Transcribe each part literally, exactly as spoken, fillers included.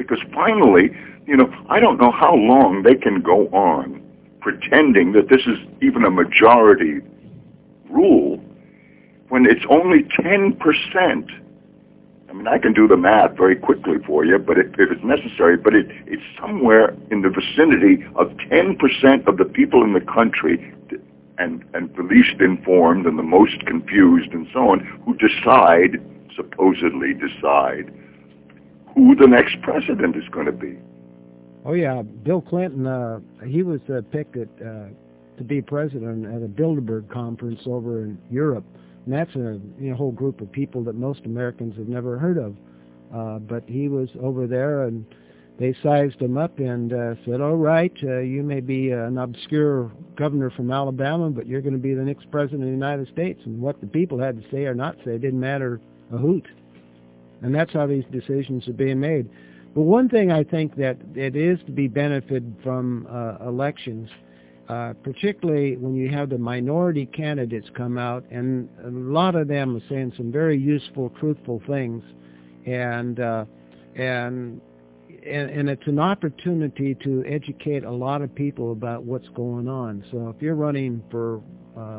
Because finally, you know, I don't know how long they can go on pretending that this is even a majority rule when it's only ten percent. I mean, I can do the math very quickly for you, but it, if it's necessary, but it, it's somewhere in the vicinity of ten percent of the people in the country, and, and the least informed and the most confused and so on, who decide, supposedly decide, who the next president is going to be. Oh, yeah. Bill Clinton, uh, he was uh, picked at, uh, to be president at a Bilderberg conference over in Europe. And that's a you know, whole group of people that most Americans have never heard of. Uh, but he was over there, and they sized him up and uh, said, all right, uh, you may be an obscure governor from Alabama, but you're going to be the next president of the United States. And what the people had to say or not say didn't matter a hoot. And that's how these decisions are being made. But one thing I think that it is to be benefited from uh, elections, Uh, particularly when you have the minority candidates come out, and a lot of them are saying some very useful, truthful things, and uh, and, and and it's an opportunity to educate a lot of people about what's going on. So if you're running for uh,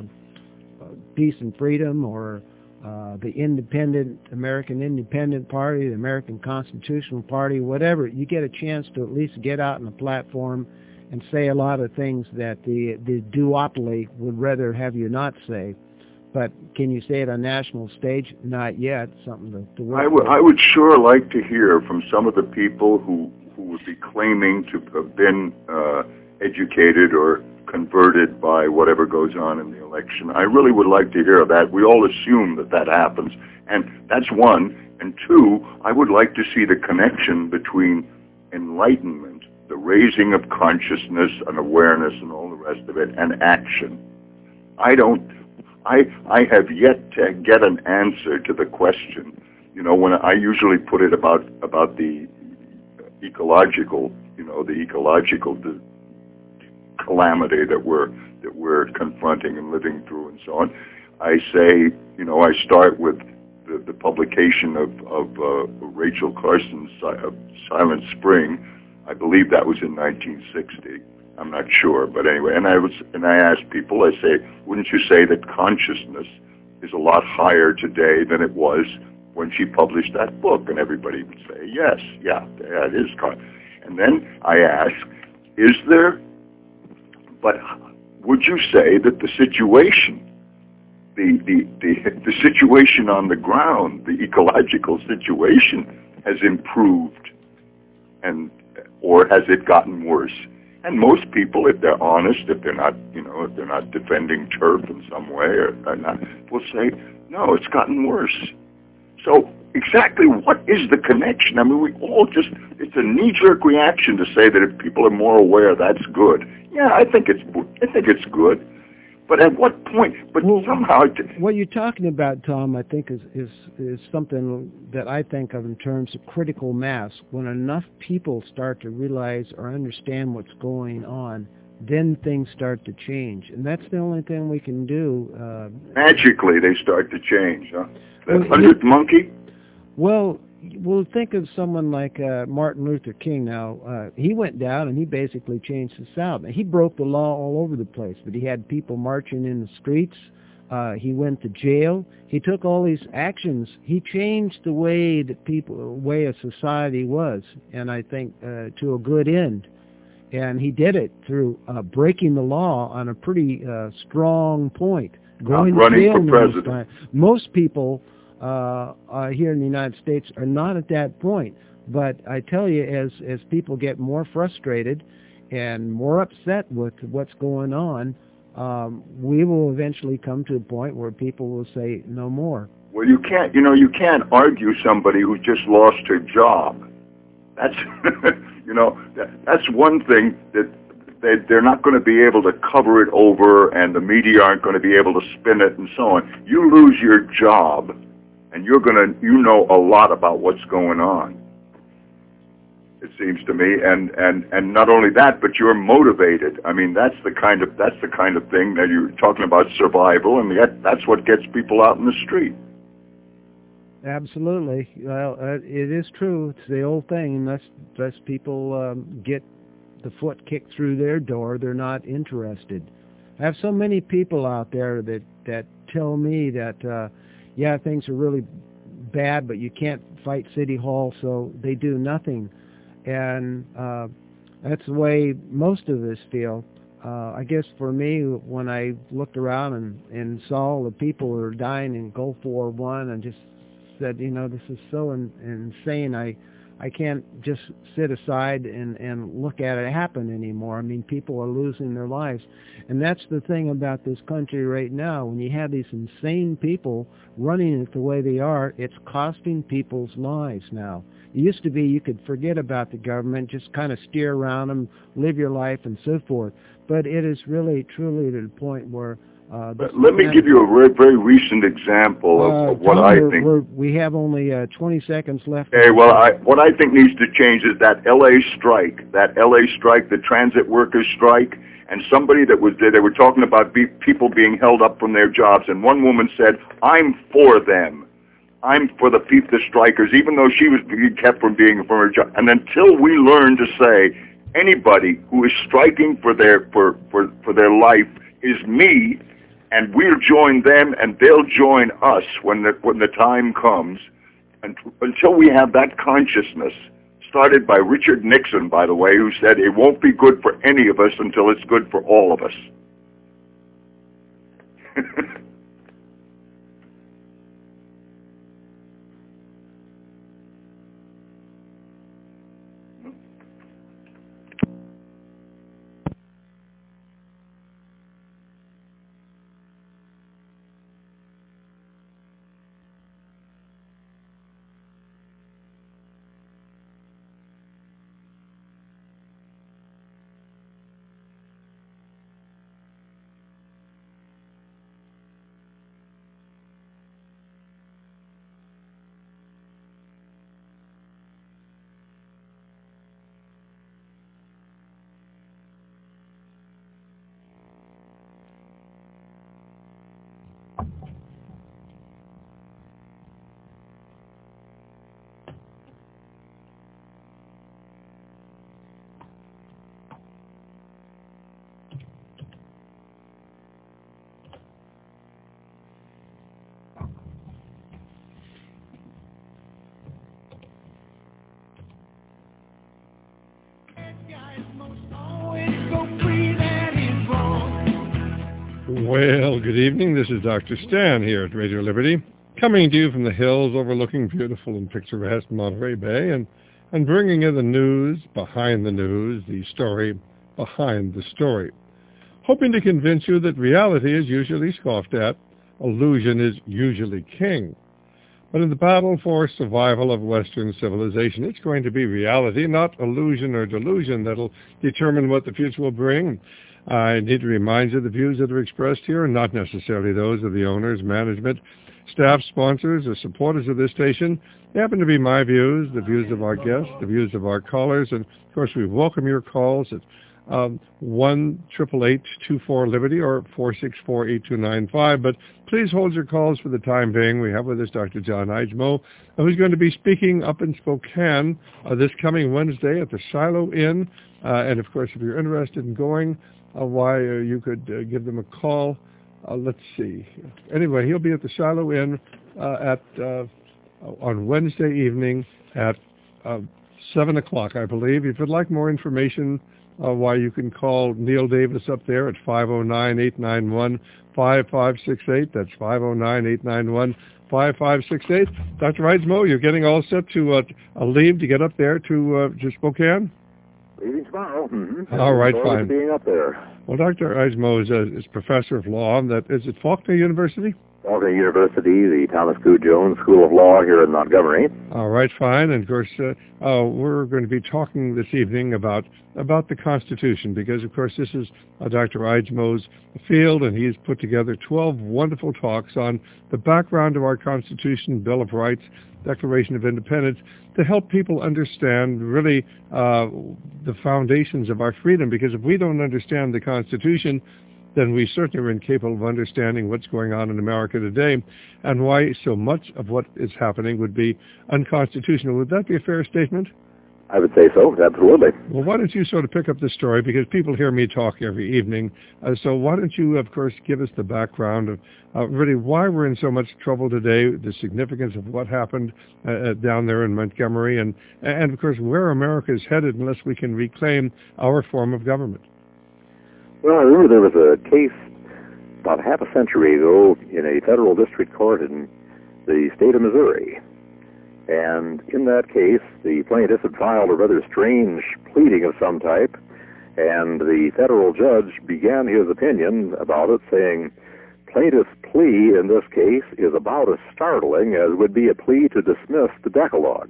peace and freedom, or uh, the Independent American Independent Party, the American Constitutional Party, whatever, you get a chance to at least get out on the platform and say a lot of things that the, the duopoly would rather have you not say. But can you say it on national stage? Not yet. Something to, to work I, w- I would sure like to hear from some of the people who, who would be claiming to have been uh, educated or converted by whatever goes on in the election. I really would like to hear that. We all assume that that happens. And that's one. And two, I would like to see the connection between enlightenment, the raising of consciousness and awareness and all the rest of it, and action. I don't, I, I have yet to get an answer to the question. You know, when I usually put it about, about the ecological, you know, the ecological the calamity that we're, that we're confronting and living through and so on, I say, you know, I start with the, the publication of, of uh, Rachel Carson's Silent Spring. I believe that was in nineteen sixty. I'm not sure, but anyway. And I was, and I asked people. I say, wouldn't you say that consciousness is a lot higher today than it was when she published that book? And everybody would say, yes, yeah, yeah, it is. Con-. And then I ask, is there? But would you say that the situation, the the the, the situation on the ground, the ecological situation, has improved, and or has it gotten worse? And most people, if they're honest, if they're not, you know, if they're not defending turf in some way, or, or not, will say, no, it's gotten worse. So exactly what is the connection? I mean, we all just, it's a knee-jerk reaction to say that if people are more aware, that's good. Yeah, I think it's, I think it's good. But at what point? But well, somehow... It, what you're talking about, Tom, I think is, is is something that I think of in terms of critical mass. When enough people start to realize or understand what's going on, then things start to change. And that's the only thing we can do. Uh, Magically, they start to change, huh? That well, hundredth monkey? Well... Well, think of someone like uh, Martin Luther King now. Uh, he went down and he basically changed the South. Now, he broke the law all over the place, but he had people marching in the streets. Uh, he went to jail. He took all these actions. He changed the way that people, way of society was, and I think uh, to a good end. And he did it through uh, breaking the law on a pretty uh, strong point. Going Not running to jail for president. Most people... Uh, uh, here in the United States are not at that point. But I tell you, as as people get more frustrated and more upset with what's going on, um, we will eventually come to a point where people will say no more. Well, you can't, you know, you can't argue somebody who just lost her job. That's, you know, that, that's one thing that they, they're not going to be able to cover it over, and the media aren't going to be able to spin it and so on. You lose your job, and you're going to, you know a lot about what's going on, it seems to me, and, and, and not only that, but you're motivated. I mean, that's the kind of, that's the kind of thing that you're talking about, survival, and yet that's what gets people out in the street. Absolutely. Well, uh, it is true. It's the old thing. Unless, unless people um, get the foot kicked through their door, they're not interested. I have so many people out there that, that tell me that, uh, yeah, things are really bad, but you can't fight City Hall, so they do nothing. And uh, that's the way most of us feel. Uh, I guess for me, when I looked around and, and saw the people who were dying in Gulf War One, and just said, you know, this is so in, insane. I I can't just sit aside and, and look at it happen anymore. I mean, people are losing their lives. And that's the thing about this country right now. When you have these insane people running it the way they are, it's costing people's lives now. It used to be you could forget about the government, just kind of steer around them, live your life, and so forth. But it is really, truly to the point where... Uh, Let me give you a very, very recent example of, uh, of what Tom, I we're, think. We're, we have only uh, twenty seconds left. Okay, well, I, what I think needs to change is that L A strike, that L A strike, the transit workers strike, and somebody that was there, they were talking about be, people being held up from their jobs, and one woman said, I'm for them. I'm for the, the strikers, even though she was being kept from being from her job. And until we learn to say, anybody who is striking for their, for, for, for their life is me, and we'll join them, and they'll join us when the, when the time comes. And until we have that consciousness, started by Richard Nixon, by the way, who said it won't be good for any of us until it's good for all of us. Well, good evening. This is Doctor Stan here at Radio Liberty, coming to you from the hills overlooking beautiful and picturesque Monterey Bay, and, and bringing you the news behind the news, the story behind the story, hoping to convince you that reality is usually scoffed at, illusion is usually king. But in the battle for survival of Western civilization, it's going to be reality, not illusion or delusion, that'll determine what the future will bring. I need to remind you the views that are expressed here are not necessarily those of the owners, management, staff, sponsors, or supporters of this station. They happen to be my views, the views of our guests, the views of our callers, and of course we welcome your calls at um, one eight eight eight, two four, Liberty or four six four, eight two nine five. But please hold your calls for the time being. We have with us Doctor John Eijmo, who's going to be speaking up in Spokane uh, this coming Wednesday at the Shiloh Inn. Uh, and of course, if you're interested in going, Uh, why uh, you could uh, give them a call. Uh, let's see. Anyway, he'll be at the Shiloh Inn uh, at uh, on Wednesday evening at uh, seven o'clock, I believe. If you'd like more information, uh, why you can call Neil Davis up there at five oh nine, eight nine one, five five six eight. That's five oh nine, eight nine one, five five six eight. Doctor Eijmo, you're getting all set to uh, uh, leave to get up there to, uh, to Spokane? Leaving tomorrow. Mm-hmm. All right, fine. Being up there. Well, Doctor Eijmo is, a, is professor of law. That is at Faulkner University. Faulkner University, the Thomas Q. Jones School of Law here in Montgomery. All right, fine. And of course, uh, uh, we're going to be talking this evening about about the Constitution, because of course this is uh, Doctor Eijmo's field, and he's put together twelve wonderful talks on the background of our Constitution, Bill of Rights, Declaration of Independence, to help people understand really uh, the foundations of our freedom. Because if we don't understand the Constitution, then we certainly are incapable of understanding what's going on in America today and why so much of what is happening would be unconstitutional. Would that be a fair statement? I would say so, absolutely. Well, why don't you sort of pick up the story, because people hear me talk every evening. Uh, so why don't you, of course, give us the background of uh, really why we're in so much trouble today, the significance of what happened uh, down there in Montgomery, and, and, of course, where America is headed unless we can reclaim our form of government. Well, I remember there was a case about half a century ago in a federal district court in the state of Missouri. And in that case, the plaintiff had filed a rather strange pleading of some type, and the federal judge began his opinion about it, saying, plaintiff's plea in this case is about as startling as would be a plea to dismiss the Decalogue,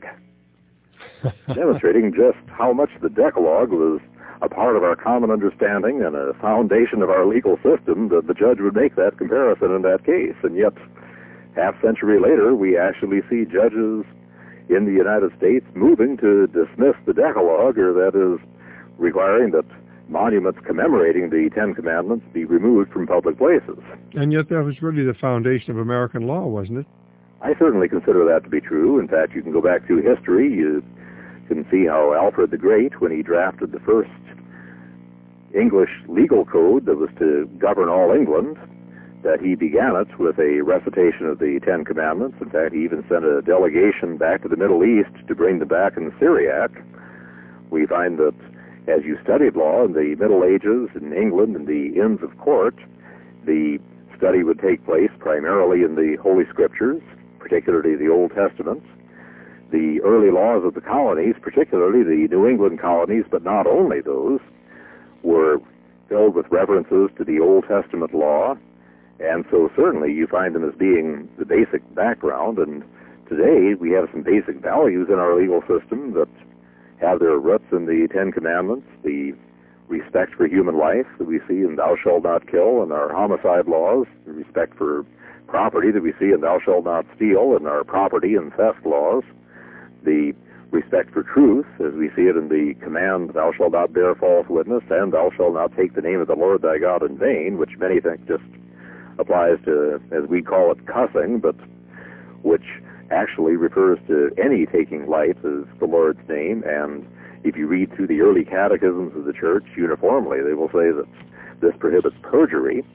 demonstrating just how much the Decalogue was a part of our common understanding and a foundation of our legal system, that the judge would make that comparison in that case. And yet, half century later, we actually see judges in the United States moving to dismiss the Decalogue, or that is, requiring that monuments commemorating the Ten Commandments be removed from public places. And yet that was really the foundation of American law, wasn't it? I certainly consider that to be true. In fact, you can go back through history. You can see how Alfred the Great, when he drafted the first English legal code that was to govern all England, that he began it with a recitation of the Ten Commandments. In fact, he even sent a delegation back to the Middle East to bring them back in Syriac. We find that as you studied law in the Middle Ages in England and the Inns of Court, the study would take place primarily in the Holy Scriptures, particularly the Old Testament. The early laws of the colonies, particularly the New England colonies, but not only those, were filled with references to the Old Testament law. And so certainly you find them as being the basic background, and today we have some basic values in our legal system that have their roots in the Ten Commandments, the respect for human life that we see in Thou Shalt Not Kill, and our homicide laws, the respect for property that we see in Thou Shalt Not Steal, and our property and theft laws, the respect for truth as we see it in the command, Thou shalt not bear false witness, and Thou shalt not take the name of the Lord thy God in vain, which many think just applies to, as we call it, cussing, but which actually refers to any taking life as the Lord's name. And if you read through the early catechisms of the church, uniformly they will say that this prohibits perjury.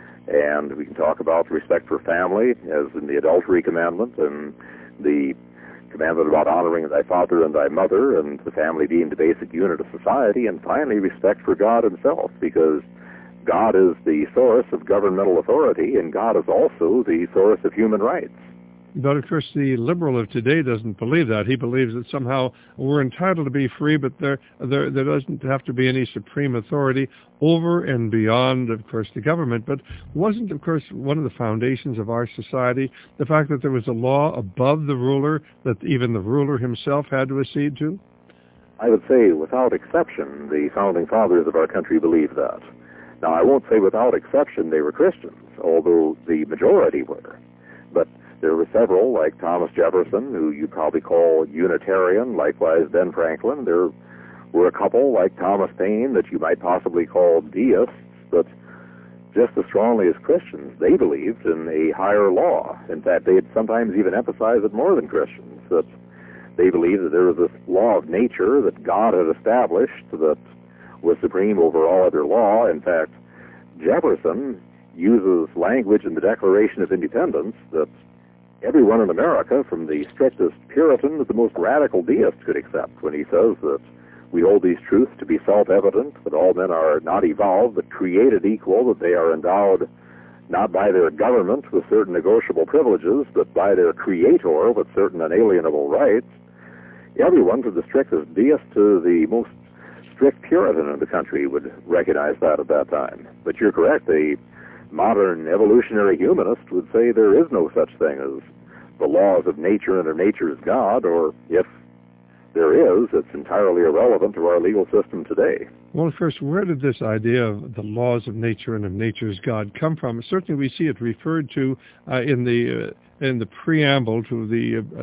And we can talk about respect for family, as in the adultery commandment, and the commandment about honoring thy father and thy mother, and the family being the basic unit of society, and finally respect for God himself, because God is the source of governmental authority, and God is also the source of human rights. But, of course, the liberal of today doesn't believe that. He believes that somehow we're entitled to be free, but there, there, there doesn't have to be any supreme authority over and beyond, of course, the government. But wasn't, of course, one of the foundations of our society the fact that there was a law above the ruler that even the ruler himself had to accede to? I would say, without exception, the founding fathers of our country believed that. Now, I won't say without exception they were Christians, although the majority were. But there were several, like Thomas Jefferson, who you probably call Unitarian, likewise Ben Franklin. There were a couple, like Thomas Paine, that you might possibly call deists, but just as strongly as Christians, they believed in a higher law. In fact, they'd sometimes even emphasize it more than Christians, that they believed that there was this law of nature that God had established that was supreme over all other law. In fact, Jefferson uses language in the Declaration of Independence that everyone in America, from the strictest Puritan to the most radical deist, could accept, when he says that we hold these truths to be self-evident, that all men are not evolved, but created equal, that they are endowed not by their government with certain negotiable privileges, but by their creator with certain unalienable rights. Everyone, from the strictest deist to the most strict Puritan in the country, would recognize that at that time. But you're correct, the modern evolutionary humanist would say there is no such thing as the laws of nature and of nature's God, or if there is, it's entirely irrelevant to our legal system today. Well, first, where did this idea of the laws of nature and of nature's God come from? Certainly we see it referred to uh, in the uh, in the preamble to the uh,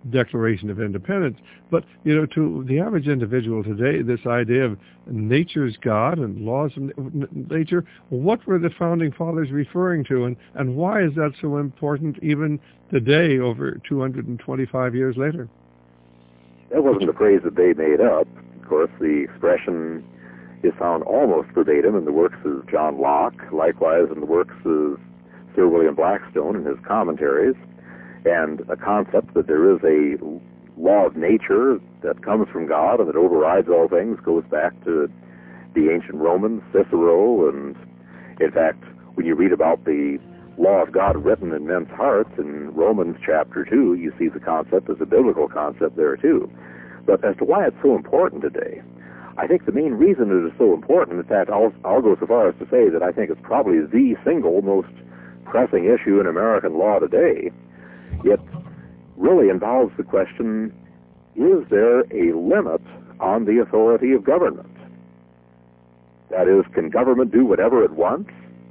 Declaration of Independence. But, you know, to the average individual today, this idea of nature's God and laws of nature, what were the Founding Fathers referring to, and, and why is that so important even today, over two hundred twenty-five years later? That wasn't a phrase that they made up. Of course, the expression is found almost verbatim in the works of John Locke, likewise in the works of Sir William Blackstone in his commentaries, and a concept that there is a law of nature that comes from God and that overrides all things goes back to the ancient Romans, Cicero, and in fact, when you read about the law of God written in men's hearts in Romans chapter two, you see the concept as a biblical concept there too. But as to why it's so important today, I think the main reason it is so important, in fact, I'll, I'll go so far as to say that I think it's probably the single most pressing issue in American law today. It really involves the question, is there a limit on the authority of government? That is, can government do whatever it wants?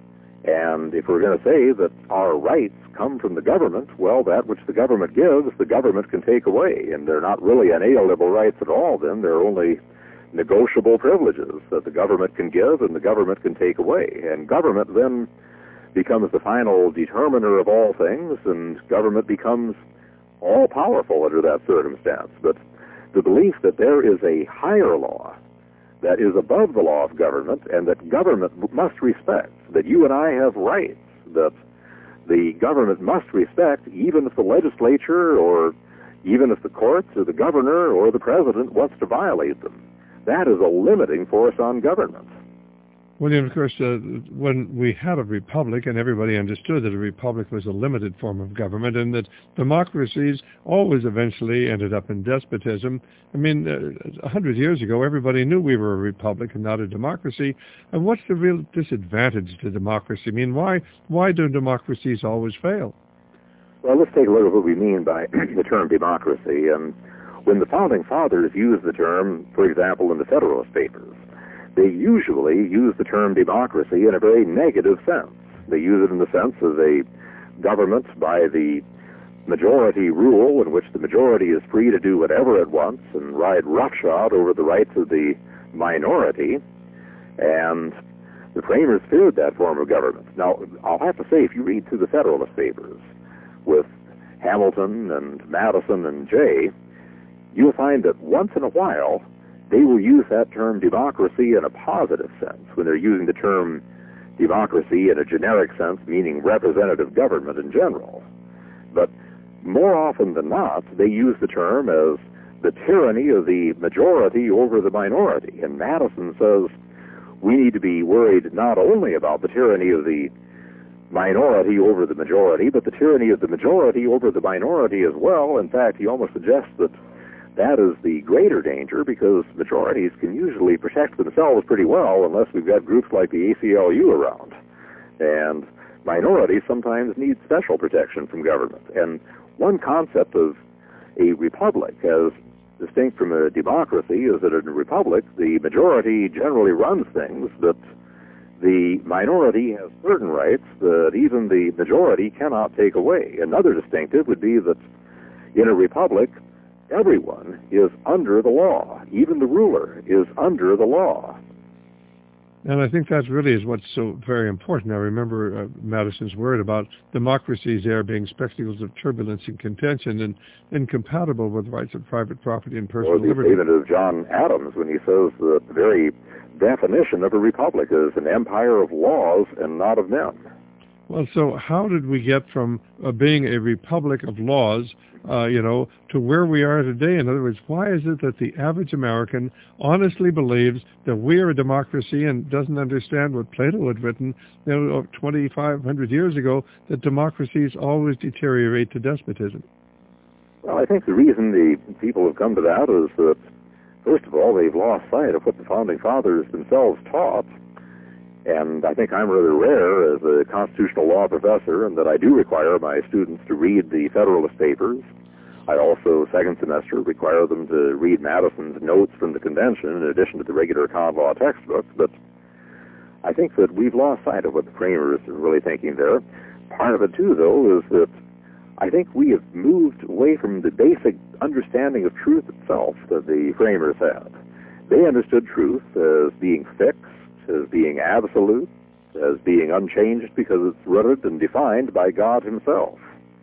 And if we're going to say that our rights come from the government, well, that which the government gives, the government can take away. And they're not really inalienable rights at all, then. They're only negotiable privileges that the government can give and the government can take away. And government then becomes the final determiner of all things, and government becomes all-powerful under that circumstance. But the belief that there is a higher law that is above the law of government and that government must respect, that you and I have rights, that the government must respect even if the legislature or even if the courts or the governor or the president wants to violate them. That is a limiting force on government. William, of course, uh, when we had a republic, and everybody understood that a republic was a limited form of government, and that democracies always eventually ended up in despotism. I mean, uh, a hundred years ago, everybody knew we were a republic and not a democracy. And what's the real disadvantage to democracy? I mean, why why do democracies always fail? Well, let's take a look at what we mean by the term democracy. And when the Founding Fathers used the term, for example, in the Federalist Papers, they usually use the term democracy in a very negative sense. They use it in the sense of a government by the majority rule in which the majority is free to do whatever it wants and ride roughshod over the rights of the minority. And the framers feared that form of government. Now, I'll have to say, if you read through the Federalist Papers with Hamilton and Madison and Jay, you'll find that once in a while they will use that term democracy in a positive sense when they're using the term democracy in a generic sense, meaning representative government in general. But more often than not, they use the term as the tyranny of the majority over the minority. And Madison says we need to be worried not only about the tyranny of the minority over the majority, but the tyranny of the majority over the minority as well. In fact, he almost suggests that that is the greater danger because majorities can usually protect themselves pretty well unless we've got groups like the A C L U around. And minorities sometimes need special protection from government. And one concept of a republic, as distinct from a democracy, is that in a republic, the majority generally runs things, but the minority has certain rights that even the majority cannot take away. Another distinctive would be that in a republic, everyone is under the law. Even the ruler is under the law. And I think that really is what's so very important. I remember uh, Madison's word about democracies there being spectacles of turbulence and contention and incompatible with rights of private property and personal or the liberty. statement of John Adams when he says the very definition of a republic is an empire of laws and not of men. Well, so how did we get from uh, being a republic of laws, uh, you know, to where we are today? In other words, why is it that the average American honestly believes that we are a democracy and doesn't understand what Plato had written, you know, twenty-five hundred years ago, that democracies always deteriorate to despotism? Well, I think the reason the people have come to that is that, first of all, they've lost sight of what the Founding Fathers themselves taught. And I think I'm rather rare as a constitutional law professor in that I do require my students to read the Federalist Papers. I also, second semester, require them to read Madison's notes from the convention in addition to the regular common law textbooks. But I think that we've lost sight of what the framers are really thinking there. Part of it, too, though, is that I think we have moved away from the basic understanding of truth itself that the framers had. They understood truth as being fixed, as being absolute, as being unchanged because it's rooted and defined by God himself.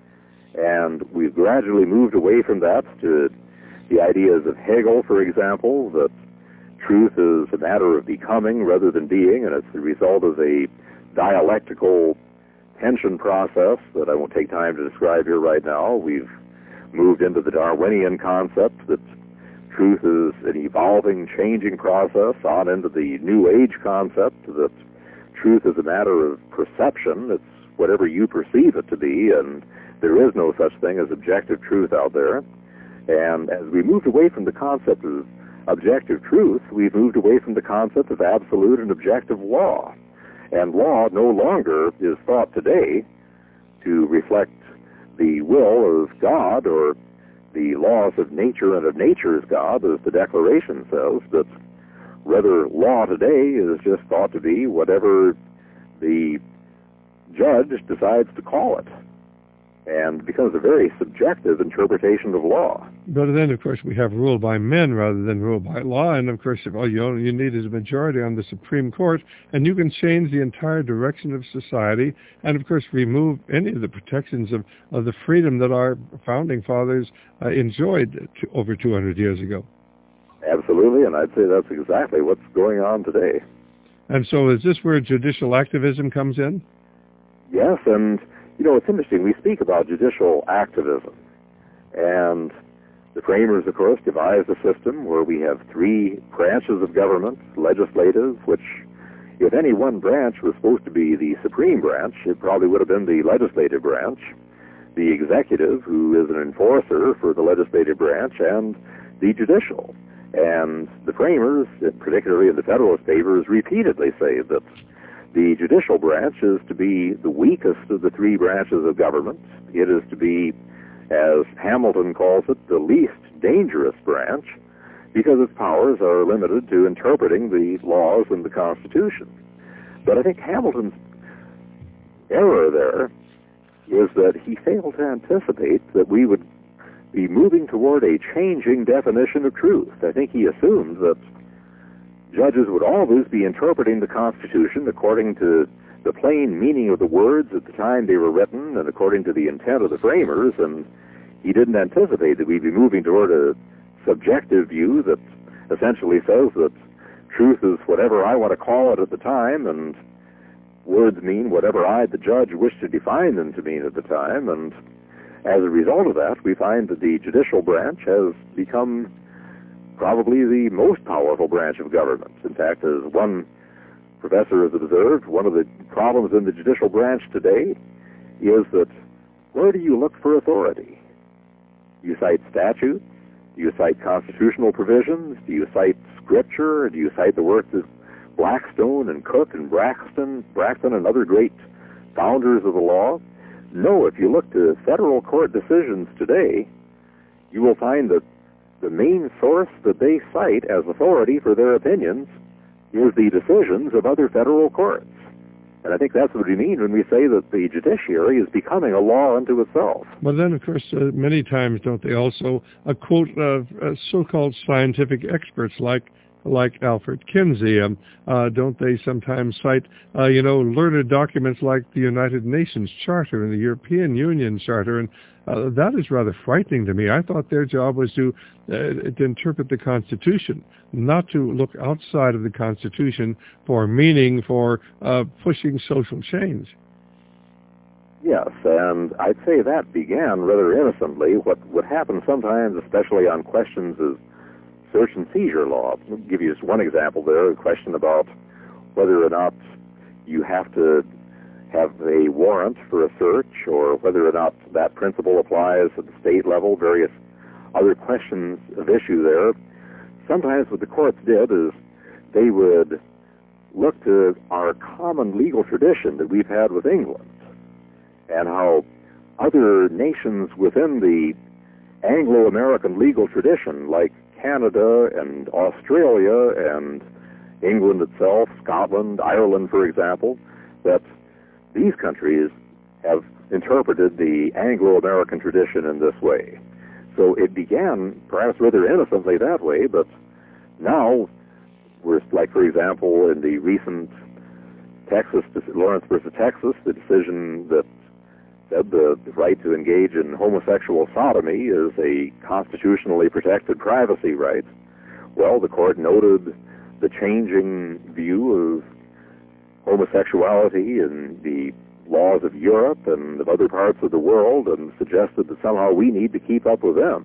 And we've gradually moved away from that to the ideas of Hegel, for example, that truth is a matter of becoming rather than being, and it's the result of a dialectical tension process that I won't take time to describe here right now. We've moved into the Darwinian concept that truth is an evolving, changing process, on into the New Age concept that truth is a matter of perception. It's whatever you perceive it to be, and there is no such thing as objective truth out there. And as we moved away from the concept of objective truth, we've moved away from the concept of absolute and objective law. And law no longer is thought today to reflect the will of God or the laws of nature and of nature's God, as the Declaration says, but rather law today is just thought to be whatever the judge decides to call it, and becomes a very subjective interpretation of law. But then, of course, we have rule by men rather than rule by law, and of course, all you, you need is a majority on the Supreme Court, and you can change the entire direction of society, and of course, remove any of the protections of, of the freedom that our founding fathers uh, enjoyed to, over two hundred years ago. Absolutely, and I'd say that's exactly what's going on today. And so is this where judicial activism comes in? Yes, and you know, it's interesting. We speak about judicial activism, and the framers, of course, devised a system where we have three branches of government, legislative, which, if any one branch was supposed to be the supreme branch, it probably would have been the legislative branch, the executive, who is an enforcer for the legislative branch, and the judicial. And the framers, particularly in the Federalist Papers, repeatedly say that the judicial branch is to be the weakest of the three branches of government. It is to be, as Hamilton calls it, the least dangerous branch, because its powers are limited to interpreting the laws and the Constitution. But I think Hamilton's error there is that he failed to anticipate that we would be moving toward a changing definition of truth. I think he assumed that judges would always be interpreting the Constitution according to the plain meaning of the words at the time they were written and according to the intent of the framers, and he didn't anticipate that we'd be moving toward a subjective view that essentially says that truth is whatever I want to call it at the time, and words mean whatever I, the judge, wish to define them to mean at the time. And as a result of that, we find that the judicial branch has become probably the most powerful branch of government. In fact, as one professor has observed, one of the problems in the judicial branch today is that where do you look for authority? Do you cite statutes? Do you cite constitutional provisions? Do you cite scripture? Do you cite the works of Blackstone and Coke and Braxton, Braxton and other great founders of the law? No, if you look to federal court decisions today, you will find that the main source that they cite as authority for their opinions is the decisions of other federal courts. And I think that's what we mean when we say that the judiciary is becoming a law unto itself. But then, of course, uh, many times, don't they also uh, quote uh, uh, so-called scientific experts like like Alfred Kinsey? Um, uh, don't they sometimes cite, uh, you know, learned documents like the United Nations Charter and the European Union Charter? And uh, that is rather frightening to me. I thought their job was to, uh, to interpret the Constitution, not to look outside of the Constitution for meaning, for uh, pushing social change. Yes, and I'd say that began rather innocently. What would happen sometimes, especially on questions of search and seizure law. I'll give you just one example there, a question about whether or not you have to have a warrant for a search, or whether or not that principle applies at the state level, various other questions of issue there. Sometimes what the courts did is they would look to our common legal tradition that we've had with England, and how other nations within the Anglo-American legal tradition, like Canada and Australia and England itself, Scotland, Ireland, for example, that these countries have interpreted the Anglo-American tradition in this way. So it began perhaps rather innocently that way, but now we're, like, for example, in the recent Texas, Lawrence versus Texas, the decision that said the right to engage in homosexual sodomy is a constitutionally protected privacy right. Well, the court noted the changing view of homosexuality in the laws of Europe and of other parts of the world, and suggested that somehow we need to keep up with them.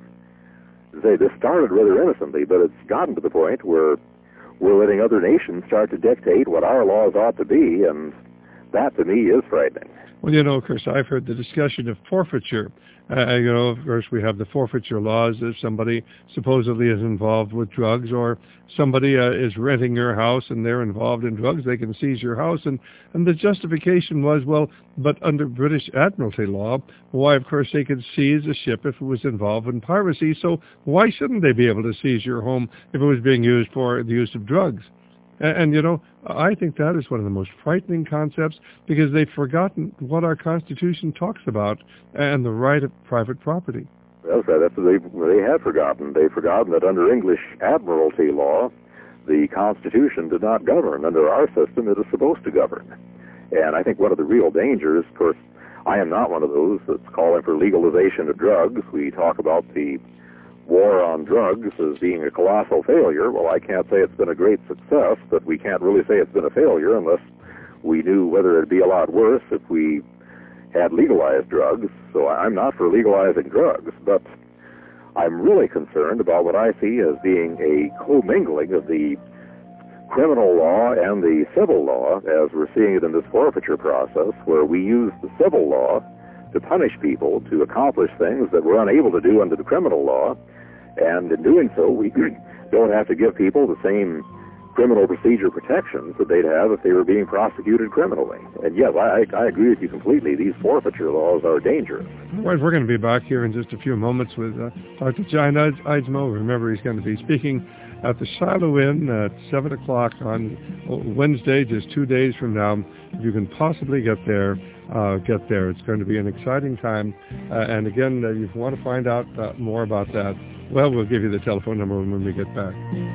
Say, this started rather innocently, but it's gotten to the point where we're letting other nations start to dictate what our laws ought to be, and that, to me, is frightening. Well, you know, of course, I've heard the discussion of forfeiture. Uh, you know, of course, we have the forfeiture laws. If somebody supposedly is involved with drugs, or somebody uh, is renting your house and they're involved in drugs, they can seize your house. And, and the justification was, well, but under British Admiralty law, why, of course, they could seize a ship if it was involved in piracy. So why shouldn't they be able to seize your home if it was being used for the use of drugs? And, and, you know, I think that is one of the most frightening concepts, because they've forgotten what our Constitution talks about and the right of private property. That's right. That's what they, they had forgotten. They've forgotten that under English Admiralty law, the Constitution did not govern. Under our system, it is supposed to govern. And I think one of the real dangers, of course, I am not one of those that's calling for legalization of drugs. We talk about the war on drugs as being a colossal failure. Well, I can't say it's been a great success, but we can't really say it's been a failure unless we knew whether it'd be a lot worse if we had legalized drugs. So I'm not for legalizing drugs, but I'm really concerned about what I see as being a commingling of the criminal law and the civil law, as we're seeing it in this forfeiture process, where we use the civil law to punish people to accomplish things that we're unable to do under the criminal law. And in doing so, we don't have to give people the same criminal procedure protections that they'd have if they were being prosecuted criminally. And yes, I, I agree with you completely. These forfeiture laws are dangerous. Right, we're going to be back here in just a few moments with uh, Doctor John Eidsmoe. Remember, he's going to be speaking at the Shiloh Inn at seven o'clock on Wednesday, just two days from now. If you can possibly get there, uh, get there. It's going to be an exciting time. Uh, and again, uh, if you want to find out uh, more about that, well, we'll give you the telephone number when we get back.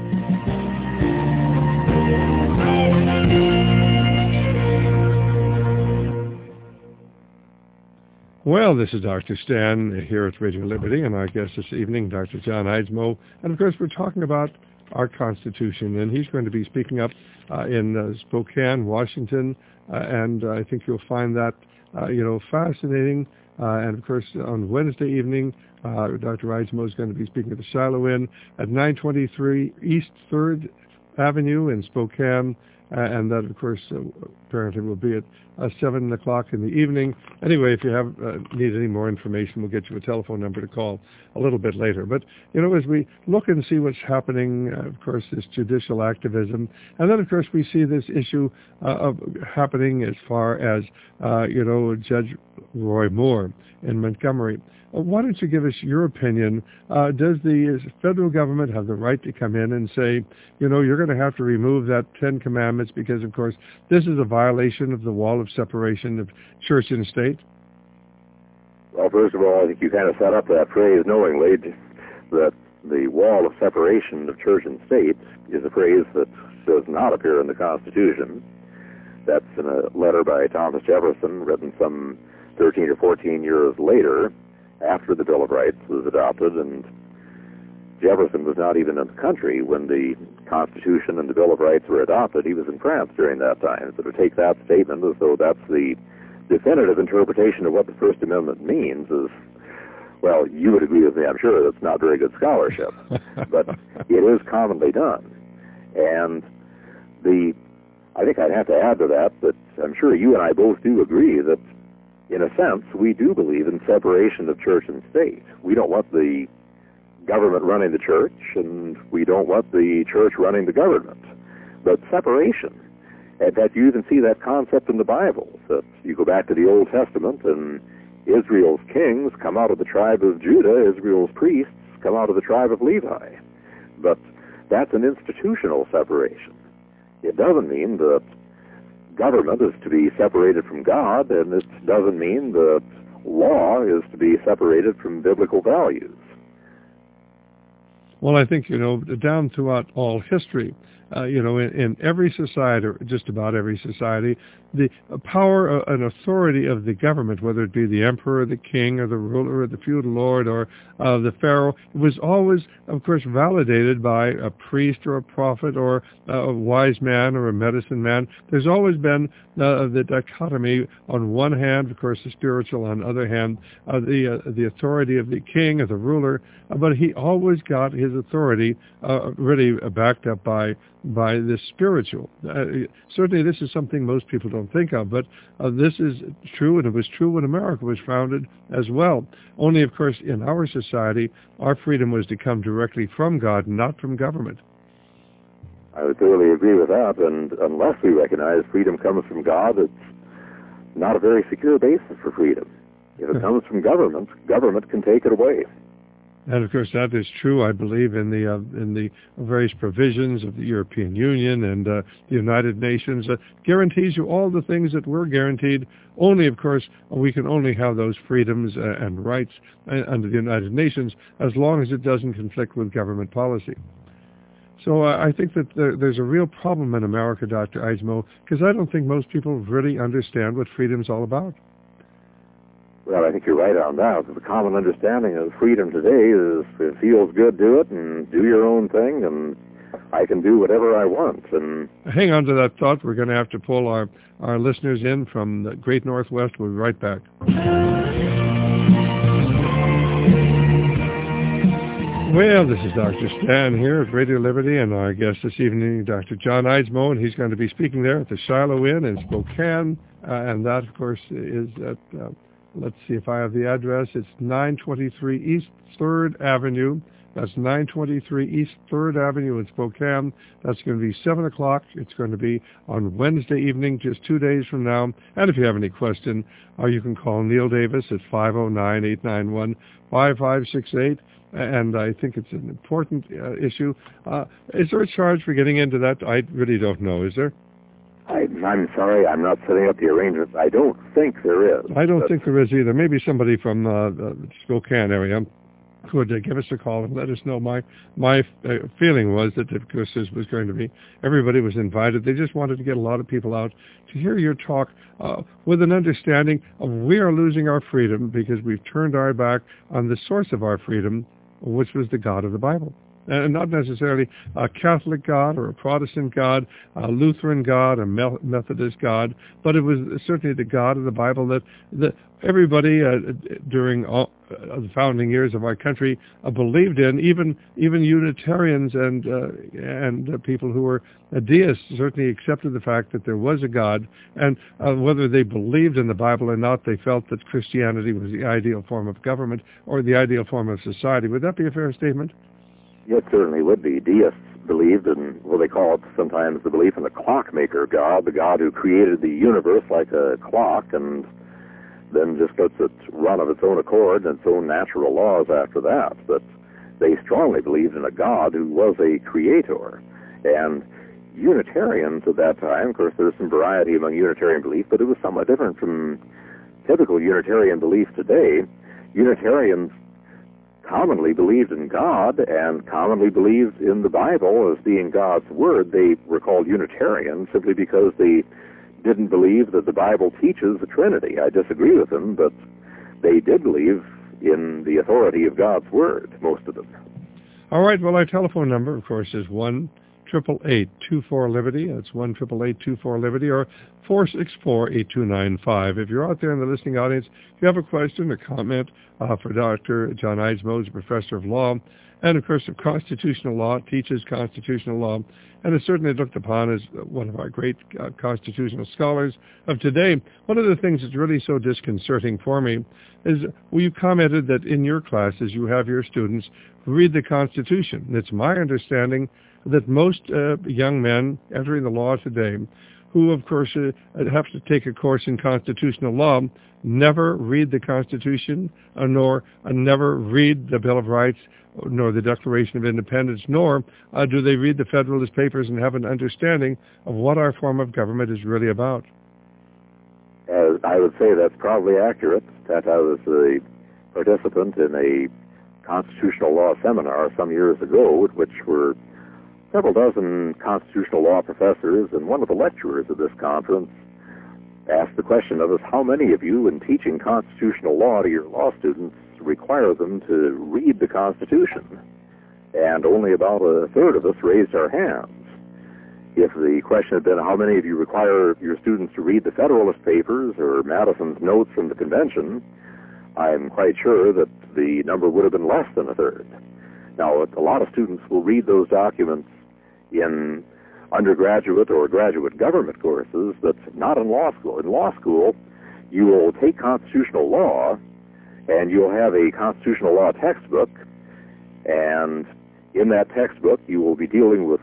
Well, this is Doctor Stan here at Radio Liberty, and our guest this evening, Doctor John Eidsmoe. And, of course, we're talking about our Constitution, and he's going to be speaking up uh, in uh, Spokane, Washington, uh, and uh, I think you'll find that, uh, you know, fascinating. Uh, and, of course, on Wednesday evening, uh, Doctor Eidsmoe is going to be speaking at the Shiloh Inn at nine twenty-three East third Avenue in Spokane, uh, and that, of course, uh, apparently will be at uh, seven o'clock in the evening. Anyway, if you have uh, need any more information, we'll get you a telephone number to call a little bit later. But, you know, as we look and see what's happening, uh, of course, this judicial activism, and then, of course, we see this issue uh, of happening as far as, uh, you know, Judge Roy Moore in Montgomery. Uh, why don't you give us your opinion? Uh, does the federal government have the right to come in and say, you know, you're going to have to remove that Ten Commandments because, of course, this is a violation of the wall of separation of church and state? Well, first of all, I think you kind of set up that phrase knowingly, that the wall of separation of church and state is a phrase that does not appear in the Constitution. That's in a letter by Thomas Jefferson, written some thirteen or fourteen years later, after the Bill of Rights was adopted, and Jefferson was not even in the country when the Constitution and the Bill of Rights were adopted. He was in France during that time. So to take that statement as though that's the definitive interpretation of what the First Amendment means is, well, you would agree with me, I'm sure, that's not very good scholarship. But it is commonly done. And the, I think I'd have to add to that that I'm sure you and I both do agree that, in a sense, we do believe in separation of church and state. We don't want the government running the church, and we don't want the church running the government. But separation, and that you even see that concept in the Bible, that you go back to the Old Testament, and Israel's kings come out of the tribe of Judah, Israel's priests come out of the tribe of Levi. But that's an institutional separation. It doesn't mean that government is to be separated from God, and it doesn't mean that law is to be separated from biblical values. Well, I think, you know, down throughout all history, uh, you know, in, in every society, or just about every society, the power and authority of the government, whether it be the emperor, the king, or the ruler, or the feudal lord, or uh, the pharaoh, was always, of course, validated by a priest or a prophet or a wise man or a medicine man. There's always been uh, the dichotomy, on one hand, of course, the spiritual, on the other hand, uh, the uh, the authority of the king or the ruler, uh, but he always got his authority uh, really backed up by by the spiritual. Uh, certainly this is something most people don't think of, but uh, this is true, and it was true when America was founded as well. Only, of course, in our society, our freedom was to come directly from God, not from government. I would thoroughly agree with that, and unless we recognize freedom comes from God, it's not a very secure basis for freedom. If it comes from government, government can take it away. And of course, that is true, I believe, in the uh, in the various provisions of the European Union and uh, the United Nations. Uh, guarantees you all the things that we're guaranteed. Only, of course, we can only have those freedoms uh, and rights uh, under the United Nations as long as it doesn't conflict with government policy. So uh, I think that there, there's a real problem in America, Doctor Eidsmoe, because I don't think most people really understand what freedom's all about. Well, I think you're right on that. The common understanding of freedom today is if it feels good, do it, and do your own thing, and I can do whatever I want. And hang on to that thought. We're going to have to pull our, our listeners in from the Great Northwest. We'll be right back. Well, this is Doctor Stan here at Radio Liberty, and our guest this evening, Doctor John Eidsmoe, and he's going to be speaking there at the Shiloh Inn in Spokane, uh, and that, of course, is at... Uh, Let's see if I have the address. It's nine twenty-three East third Avenue. That's nine twenty-three East third Avenue in Spokane. That's going to be seven o'clock. It's going to be on Wednesday evening, just two days from now. And if you have any question, uh, you can call Neil Davis at five oh nine, eight nine one, five five six eight. And I think it's an important uh, issue. Uh, is there a charge for getting into that? I really don't know. Is there? I, I'm sorry, I'm not setting up the arrangements. I don't think there is. I don't think there is either. Maybe somebody from uh, the Spokane area could uh, give us a call and let us know. My my uh, feeling was that, of course, this was going to be, everybody was invited. They just wanted to get a lot of people out to hear your talk uh, with an understanding of we are losing our freedom because we've turned our back on the source of our freedom, which was the God of the Bible. And not necessarily a Catholic God or a Protestant God, a Lutheran God, a Methodist God, but it was certainly the God of the Bible that, that everybody uh, during all, uh, the founding years of our country uh, believed in. Even even Unitarians and uh, and uh, people who were uh, deists certainly accepted the fact that there was a God, and uh, whether they believed in the Bible or not, they felt that Christianity was the ideal form of government or the ideal form of society. Would that be a fair statement? It certainly would be. Deists believed in, well, they call it sometimes the belief in the clockmaker God, the God who created the universe like a clock and then just lets it run of its own accord and its own natural laws after that. But they strongly believed in a God who was a creator. And Unitarians at that time, of course, there was some variety among Unitarian belief, but it was somewhat different from typical Unitarian belief today. Unitarians commonly believed in God and commonly believed in the Bible as being God's Word. They were called Unitarians simply because they didn't believe that the Bible teaches the Trinity. I disagree with them, but they did believe in the authority of God's Word, most of them. All right, well, our telephone number, of course, is one eight eight eight, two four, Liberty. That's one eight eight eight, two four, Liberty, or four six four, eight two nine five. If you're out there in the listening audience, if you have a question or comment uh, for Doctor John Eidsmoe, a professor of law, and, of course, of constitutional law, teaches constitutional law, and is certainly looked upon as one of our great uh, constitutional scholars of today. One of the things that's really so disconcerting for me is well, you commented that in your classes you have your students read the Constitution. And it's my understanding that most uh, young men entering the law today who, of course, uh, have to take a course in constitutional law, never read the Constitution, uh, nor uh, never read the Bill of Rights, nor the Declaration of Independence, nor uh, do they read the Federalist Papers and have an understanding of what our form of government is really about. As I would say that's probably accurate. That I was a participant in a constitutional law seminar some years ago, at which were several dozen constitutional law professors, and one of the lecturers at this conference asked the question of us, how many of you, in teaching constitutional law to your law students, require them to read the Constitution? And only about a third of us raised our hands. If the question had been, how many of you require your students to read the Federalist Papers or Madison's notes from the convention, I'm quite sure that the number would have been less than a third. Now, a lot of students will read those documents in undergraduate or graduate government courses, but not in law school. In law school, you will take constitutional law, and you'll have a constitutional law textbook, and in that textbook you will be dealing with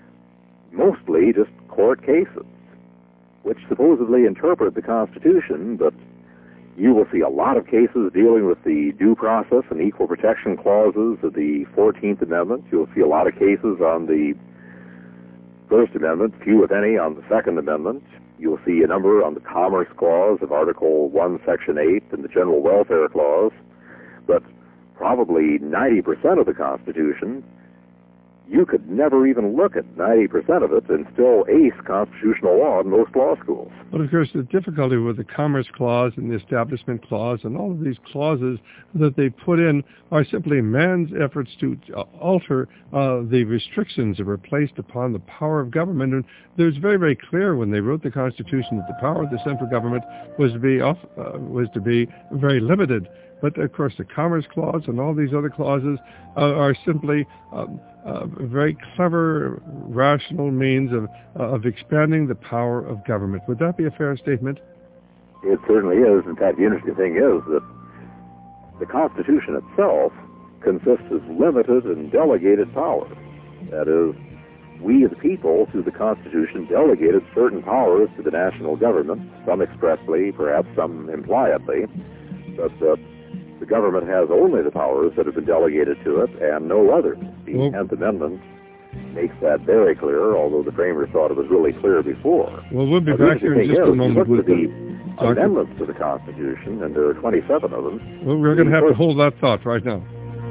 mostly just court cases, which supposedly interpret the Constitution, but you will see a lot of cases dealing with the due process and equal protection clauses of the fourteenth Amendment. You'll see a lot of cases on the First Amendment, few if any on the Second Amendment. You'll see a number on the Commerce Clause of Article one, Section eight, and the General Welfare Clause. But probably ninety percent of the Constitution, you could never even look at ninety percent of it and still ace constitutional law in most law schools. But of course, the difficulty with the Commerce Clause and the Establishment Clause and all of these clauses that they put in are simply man's efforts to alter uh, the restrictions that were placed upon the power of government. And it was very, very clear when they wrote the Constitution that the power of the central government was to be off, uh, was to be very limited. But of course, the Commerce Clause and all these other clauses uh, are simply um, uh, very clever, rational means of uh, of expanding the power of government. Would that be a fair statement? It certainly is. In fact, the interesting thing is that the Constitution itself consists of limited and delegated power. That is, we the people, through the Constitution, delegated certain powers to the national government, some expressly, perhaps some impliedly, but uh, the government has only the powers that have been delegated to it and no others. The well, tenth Amendment makes that very clear, although the framers thought it was really clear before. Well, we'll be but back here in just is, a moment with the, the amendments to the Constitution, and there are twenty-seven of them. Well, we're going to have to hold that thought right now.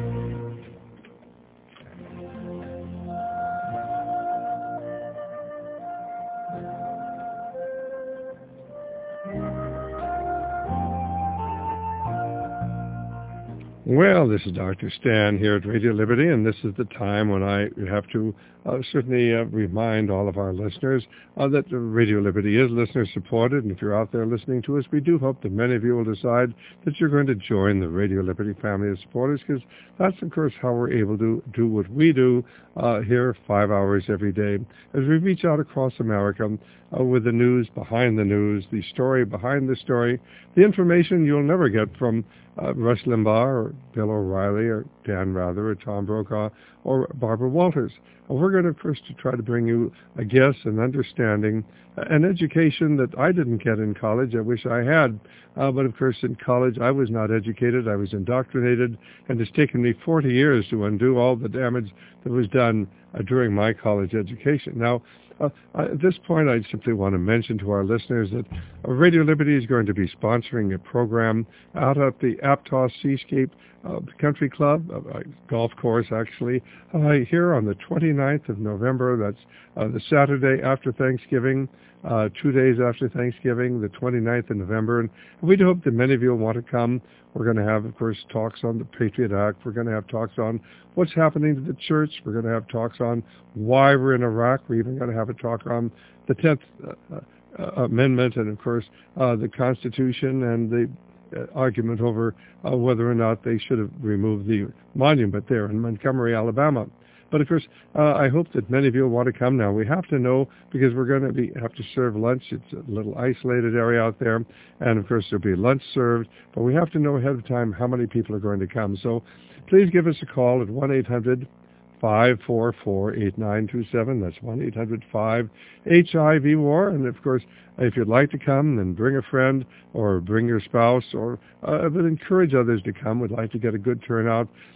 Well, this is Doctor Stan here at Radio Liberty, and this is the time when I have to uh, certainly uh, remind all of our listeners uh, that Radio Liberty is listener-supported, and if you're out there listening to us, we do hope that many of you will decide that you're going to join the Radio Liberty family of supporters, because that's, of course, how we're able to do what we do uh, here five hours every day, as we reach out across America uh, with the news behind the news, the story behind the story, the information you'll never get from Uh, Rush Limbaugh or Bill O'Reilly or Dan Rather or Tom Brokaw or Barbara Walters. Well, we're going to first to try to bring you a guess, an understanding, an education that I didn't get in college. I wish I had. Uh, but of course, in college, I was not educated. I was indoctrinated, and it's taken me forty years to undo all the damage that was done uh, during my college education. Now, Uh, at this point, I simply want to mention to our listeners that uh, Radio Liberty is going to be sponsoring a program out at the Aptos Seascape uh, Country Club, uh, golf course actually, uh, here on the twenty-ninth of November. That's uh, the Saturday after Thanksgiving, uh, two days after Thanksgiving, the twenty-ninth of November. And we do hope that many of you will want to come. We're going to have, of course, talks on the Patriot Act. We're going to have talks on what's happening to the church. We're going to have talks on why we're in Iraq. We're even going to have a talk on the tenth uh, uh, Amendment and, of course, uh, the Constitution and the uh, argument over uh, whether or not they should have removed the monument there in Montgomery, Alabama. But, of course, uh, I hope that many of you will want to come now. We have to know, because we're going to be have to serve lunch. It's a little isolated area out there. And, of course, there'll be lunch served. But we have to know ahead of time how many people are going to come. So please give us a call at one eight hundred five four four eight nine two seven. That's one eight hundred five H I V war. And, of course, if you'd like to come, then bring a friend or bring your spouse, or uh, but encourage others to come. We'd like to get a good turnout.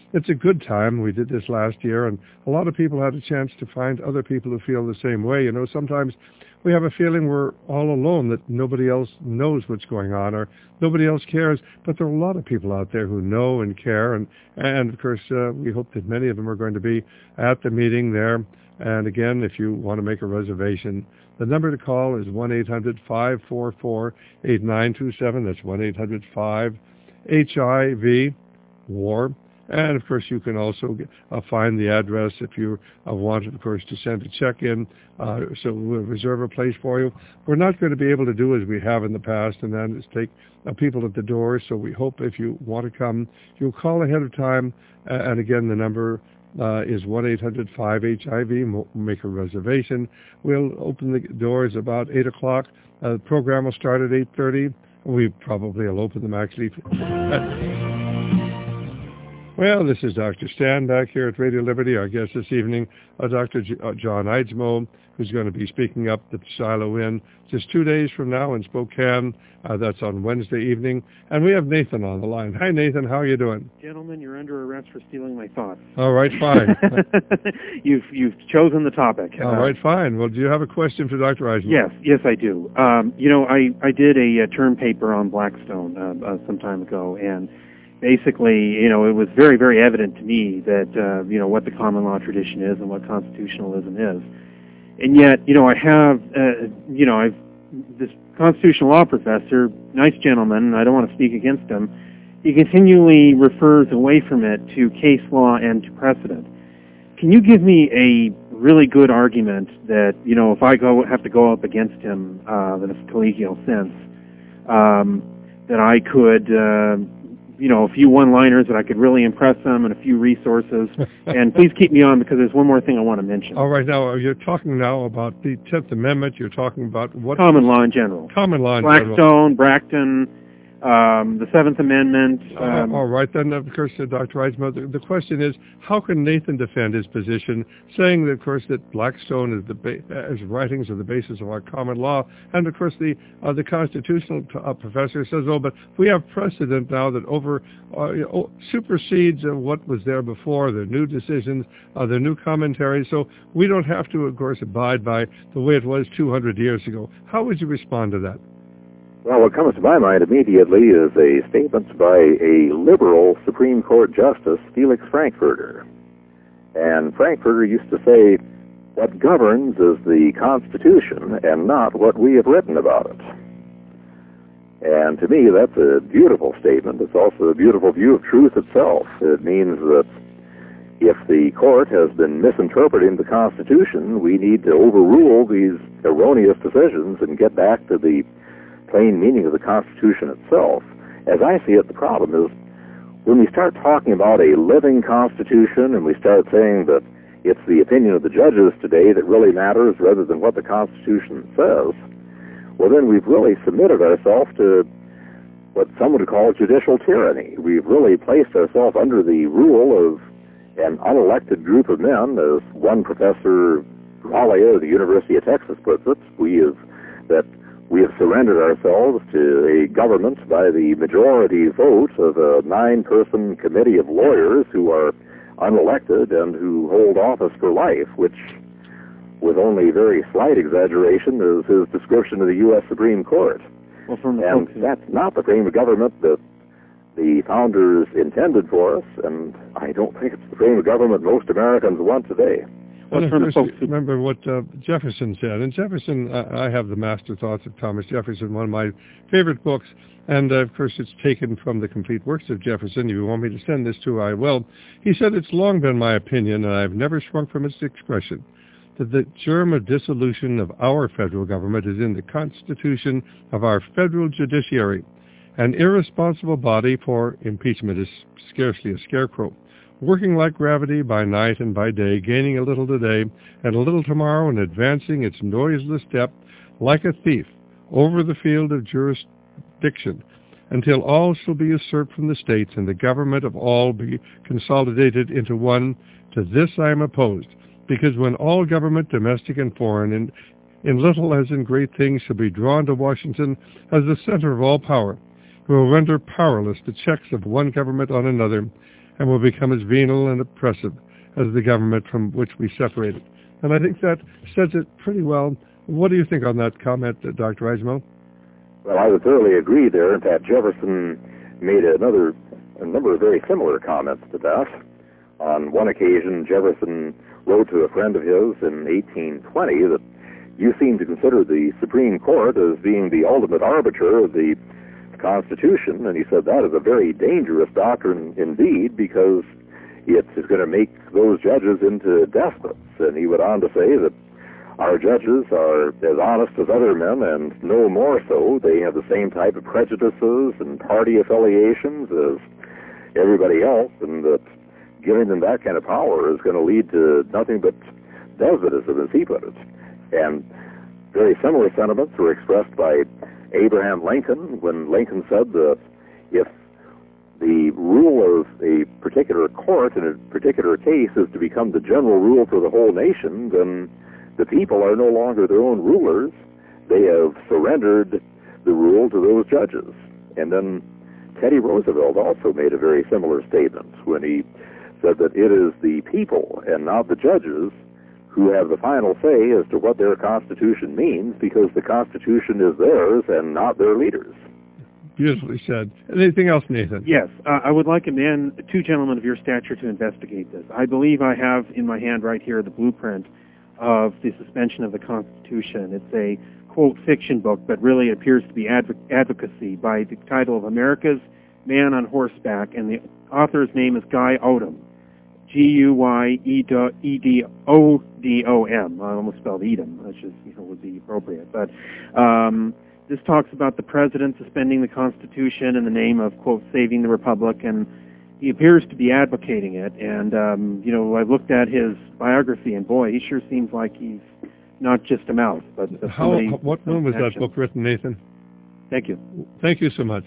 it's a good time. We did this last year, and a lot of people had a chance to find other people who feel the same way. You know, sometimes we have a feeling we're all alone, that nobody else knows what's going on or nobody else cares. But there are a lot of people out there who know and care. And, and of course, uh, we hope that many of them are going to be at the meeting there. And again, if you want to make a reservation, the number to call is one eight hundred, five four four, eight nine two seven. That's one eight hundred, five H I V, WAR. And, of course, you can also get, uh, find the address if you uh, wanted, of course, to send a check in, uh, so we'll reserve a place for you. We're not going to be able to do as we have in the past, and that is take uh, people at the door. So we hope if you want to come, you'll call ahead of time. Uh, and, again, the number uh, is one eight hundred, five H I V. We'll make a reservation. We'll open the doors about eight o'clock. Uh, the program will start at eight thirty. We probably will open them, actually. Uh, Well, this is Doctor Stan back here at Radio Liberty. Our guest this evening, uh, Doctor J- uh, John Eidsmoe, who's going to be speaking up at the Shiloh Inn just two days from now in Spokane. Uh, that's on Wednesday evening. And we have Nathan on the line. Hi, Nathan. How are you doing? Gentlemen, you're under arrest for stealing my thoughts. All right, fine. you've you've chosen the topic. All uh, right, fine. Well, do you have a question for Doctor Eidsmoe? Yes, yes, I do. Um, you know, I, I did a, a term paper on Blackstone uh, uh, some time ago, and basically, you know, it was very, very evident to me that, uh, you know, what the common law tradition is and what constitutionalism is. And yet, you know, I have, uh, you know, I've, this constitutional law professor, nice gentleman, and I don't want to speak against him, he continually refers away from it to case law and to precedent. Can you give me a really good argument that, you know, if I go have to go up against him uh, in a collegial sense, um, that I could... Uh, you know, a few one-liners that I could really impress them and a few resources. And please keep me on because there's one more thing I want to mention. All right. Now, you're talking now about the tenth Amendment. You're talking about what? Common law in general. Common law in Blackstone, general. Blackstone, um, the seventh Amendment. Um, uh, all right. Then, of course, uh, Doctor Eidsmoe, the, the question is, how can Nathan defend his position, saying, that, of course, that Blackstone is the ba- uh, his writings are the basis of our common law, and, of course, the uh, the constitutional t- uh, professor says, oh, but we have precedent now that over uh, you know, supersedes uh, what was there before, the new decisions, uh, the new commentaries, so we don't have to, of course, abide by the way it was two hundred years ago. How would you respond to that? Well, what comes to my mind immediately is a statement by a liberal Supreme Court Justice, Felix Frankfurter. And Frankfurter used to say, what governs is the Constitution and not what we have written about it. And to me, that's a beautiful statement. It's also a beautiful view of truth itself. It means that if the court has been misinterpreting the Constitution, we need to overrule these erroneous decisions and get back to the plain meaning of the Constitution itself. As I see it, the problem is when we start talking about a living Constitution and we start saying that it's the opinion of the judges today that really matters rather than what the Constitution says, well, then we've really submitted ourselves to what some would call judicial tyranny. We've really placed ourselves under the rule of an unelected group of men, as one Professor Graglia of the University of Texas puts it. We have that we have surrendered ourselves to a government by the majority vote of a nine-person committee of lawyers who are unelected and who hold office for life, which, with only very slight exaggeration, is his description of the U S Supreme Court. Well, from the and that's not the frame of government that the founders intended for us, and I don't think it's the frame of government most Americans want today. Well, of course, you remember what uh, Jefferson said. And Jefferson, uh, I have the Master Thoughts of Thomas Jefferson, one of my favorite books. And, uh, of course, it's taken from the complete works of Jefferson. If you want me to send this to, I will. He said, it's long been my opinion, and I've never shrunk from its expression, that the germ of dissolution of our federal government is in the constitution of our federal judiciary. An irresponsible body, for impeachment is scarcely a scarecrow, working like gravity by night and by day, gaining a little today and a little tomorrow, and advancing its noiseless step like a thief over the field of jurisdiction, until all shall be usurped from the states and the government of all be consolidated into one. To this I am opposed, because when all government, domestic and foreign, in, in little as in great things, shall be drawn to Washington as the center of all power, it will render powerless the checks of one government on another, and will become as venal and oppressive as the government from which we separated. And I think that says it pretty well. What do you think on that comment, uh, Doctor Reismo? Well, I would thoroughly agree there. In fact, Jefferson made another, a number of very similar comments to that. On one occasion, Jefferson wrote to a friend of his in eighteen twenty that you seem to consider the Supreme Court as being the ultimate arbiter of the Constitution, and he said that is a very dangerous doctrine indeed, because it is going to make those judges into despots. And he went on to say that our judges are as honest as other men, and no more so. They have the same type of prejudices and party affiliations as everybody else, and that giving them that kind of power is going to lead to nothing but despotism, as he put it. And very similar sentiments were expressed by Abraham Lincoln when Lincoln said that if the rule of a particular court in a particular case is to become the general rule for the whole nation, then the people are no longer their own rulers. They have surrendered the rule to those judges. And then Teddy Roosevelt also made a very similar statement when he said that it is the people and not the judges who have the final say as to what their Constitution means, because the Constitution is theirs and not their leaders. Beautifully said. Anything else, Nathan? Yes. Uh, I would like a man, two gentlemen of your stature, to investigate this. I believe I have in my hand right here the blueprint of the suspension of the Constitution. It's a, quote, fiction book, but really it appears to be adv- advocacy by the title of America's Man on Horseback, and the author's name is Guy Odom. G U Y E D O D O M. I almost spelled Edom, which is, you know, would be appropriate. But um, this talks about the president suspending the Constitution in the name of, quote, saving the Republic, and he appears to be advocating it. And, um, you know, I looked at his biography, and boy, he sure seems like he's not just a mouth. But, but How, what when was that book written, Nathan? Thank you. Thank you so much.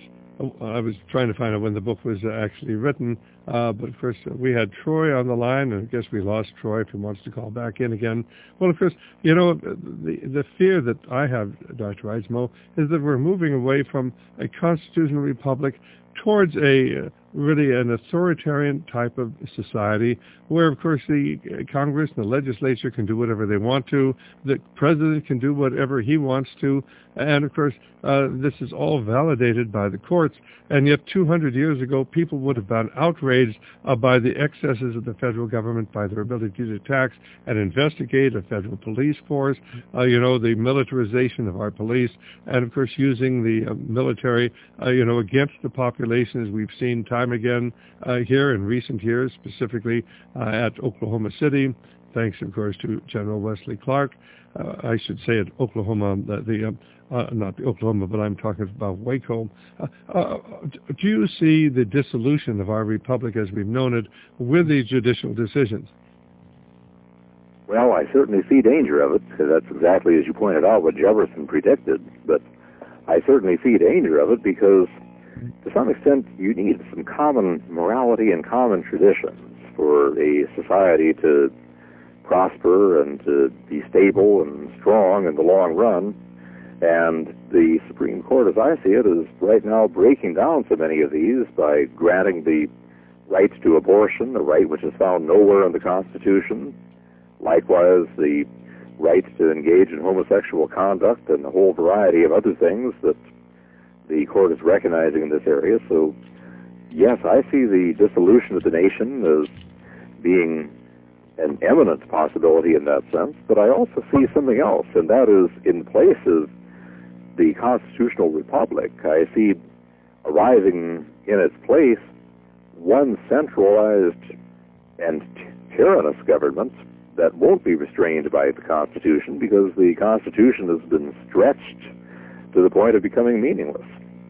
I was trying to find out when the book was actually written, uh, but of course uh, we had Troy on the line, and I guess we lost Troy if he wants to call back in again. Well, of course, you know, the the fear that I have, Doctor Reismo, is that we're moving away from a constitutional republic towards a uh, really an authoritarian type of society where, of course, the Congress and the legislature can do whatever they want to, the president can do whatever he wants to, and, of course, uh, this is all validated by the courts. And yet two hundred years ago, people would have been outraged uh, by the excesses of the federal government, by their ability to tax and investigate a federal police force, uh, you know, the militarization of our police, and, of course, using the uh, military, uh, you know, against the population, as we've seen time again uh, here in recent years, specifically uh, at Oklahoma City, thanks, of course, to General Wesley Clark. Uh, I should say at Oklahoma, the, the uh, uh, not the Oklahoma, but I'm talking about Waco. Uh, uh, do you see the dissolution of our republic as we've known it with these judicial decisions? Well, I certainly see danger of it, because that's exactly, as you pointed out, what Jefferson predicted. But I certainly see danger of it because, to some extent, you need some common morality and common traditions for a society to prosper and to be stable and strong in the long run. And the Supreme Court, as I see it, is right now breaking down so many of these by granting the right to abortion, a right which is found nowhere in the Constitution. Likewise, the right to engage in homosexual conduct and a whole variety of other things that the court is recognizing in this area. So, yes, I see the dissolution of the nation as being an eminent possibility in that sense, but I also see something else, and that is in place of the constitutional republic, I see arising in its place one centralized and tyrannous government that won't be restrained by the Constitution, because the Constitution has been stretched to the point of becoming meaningless.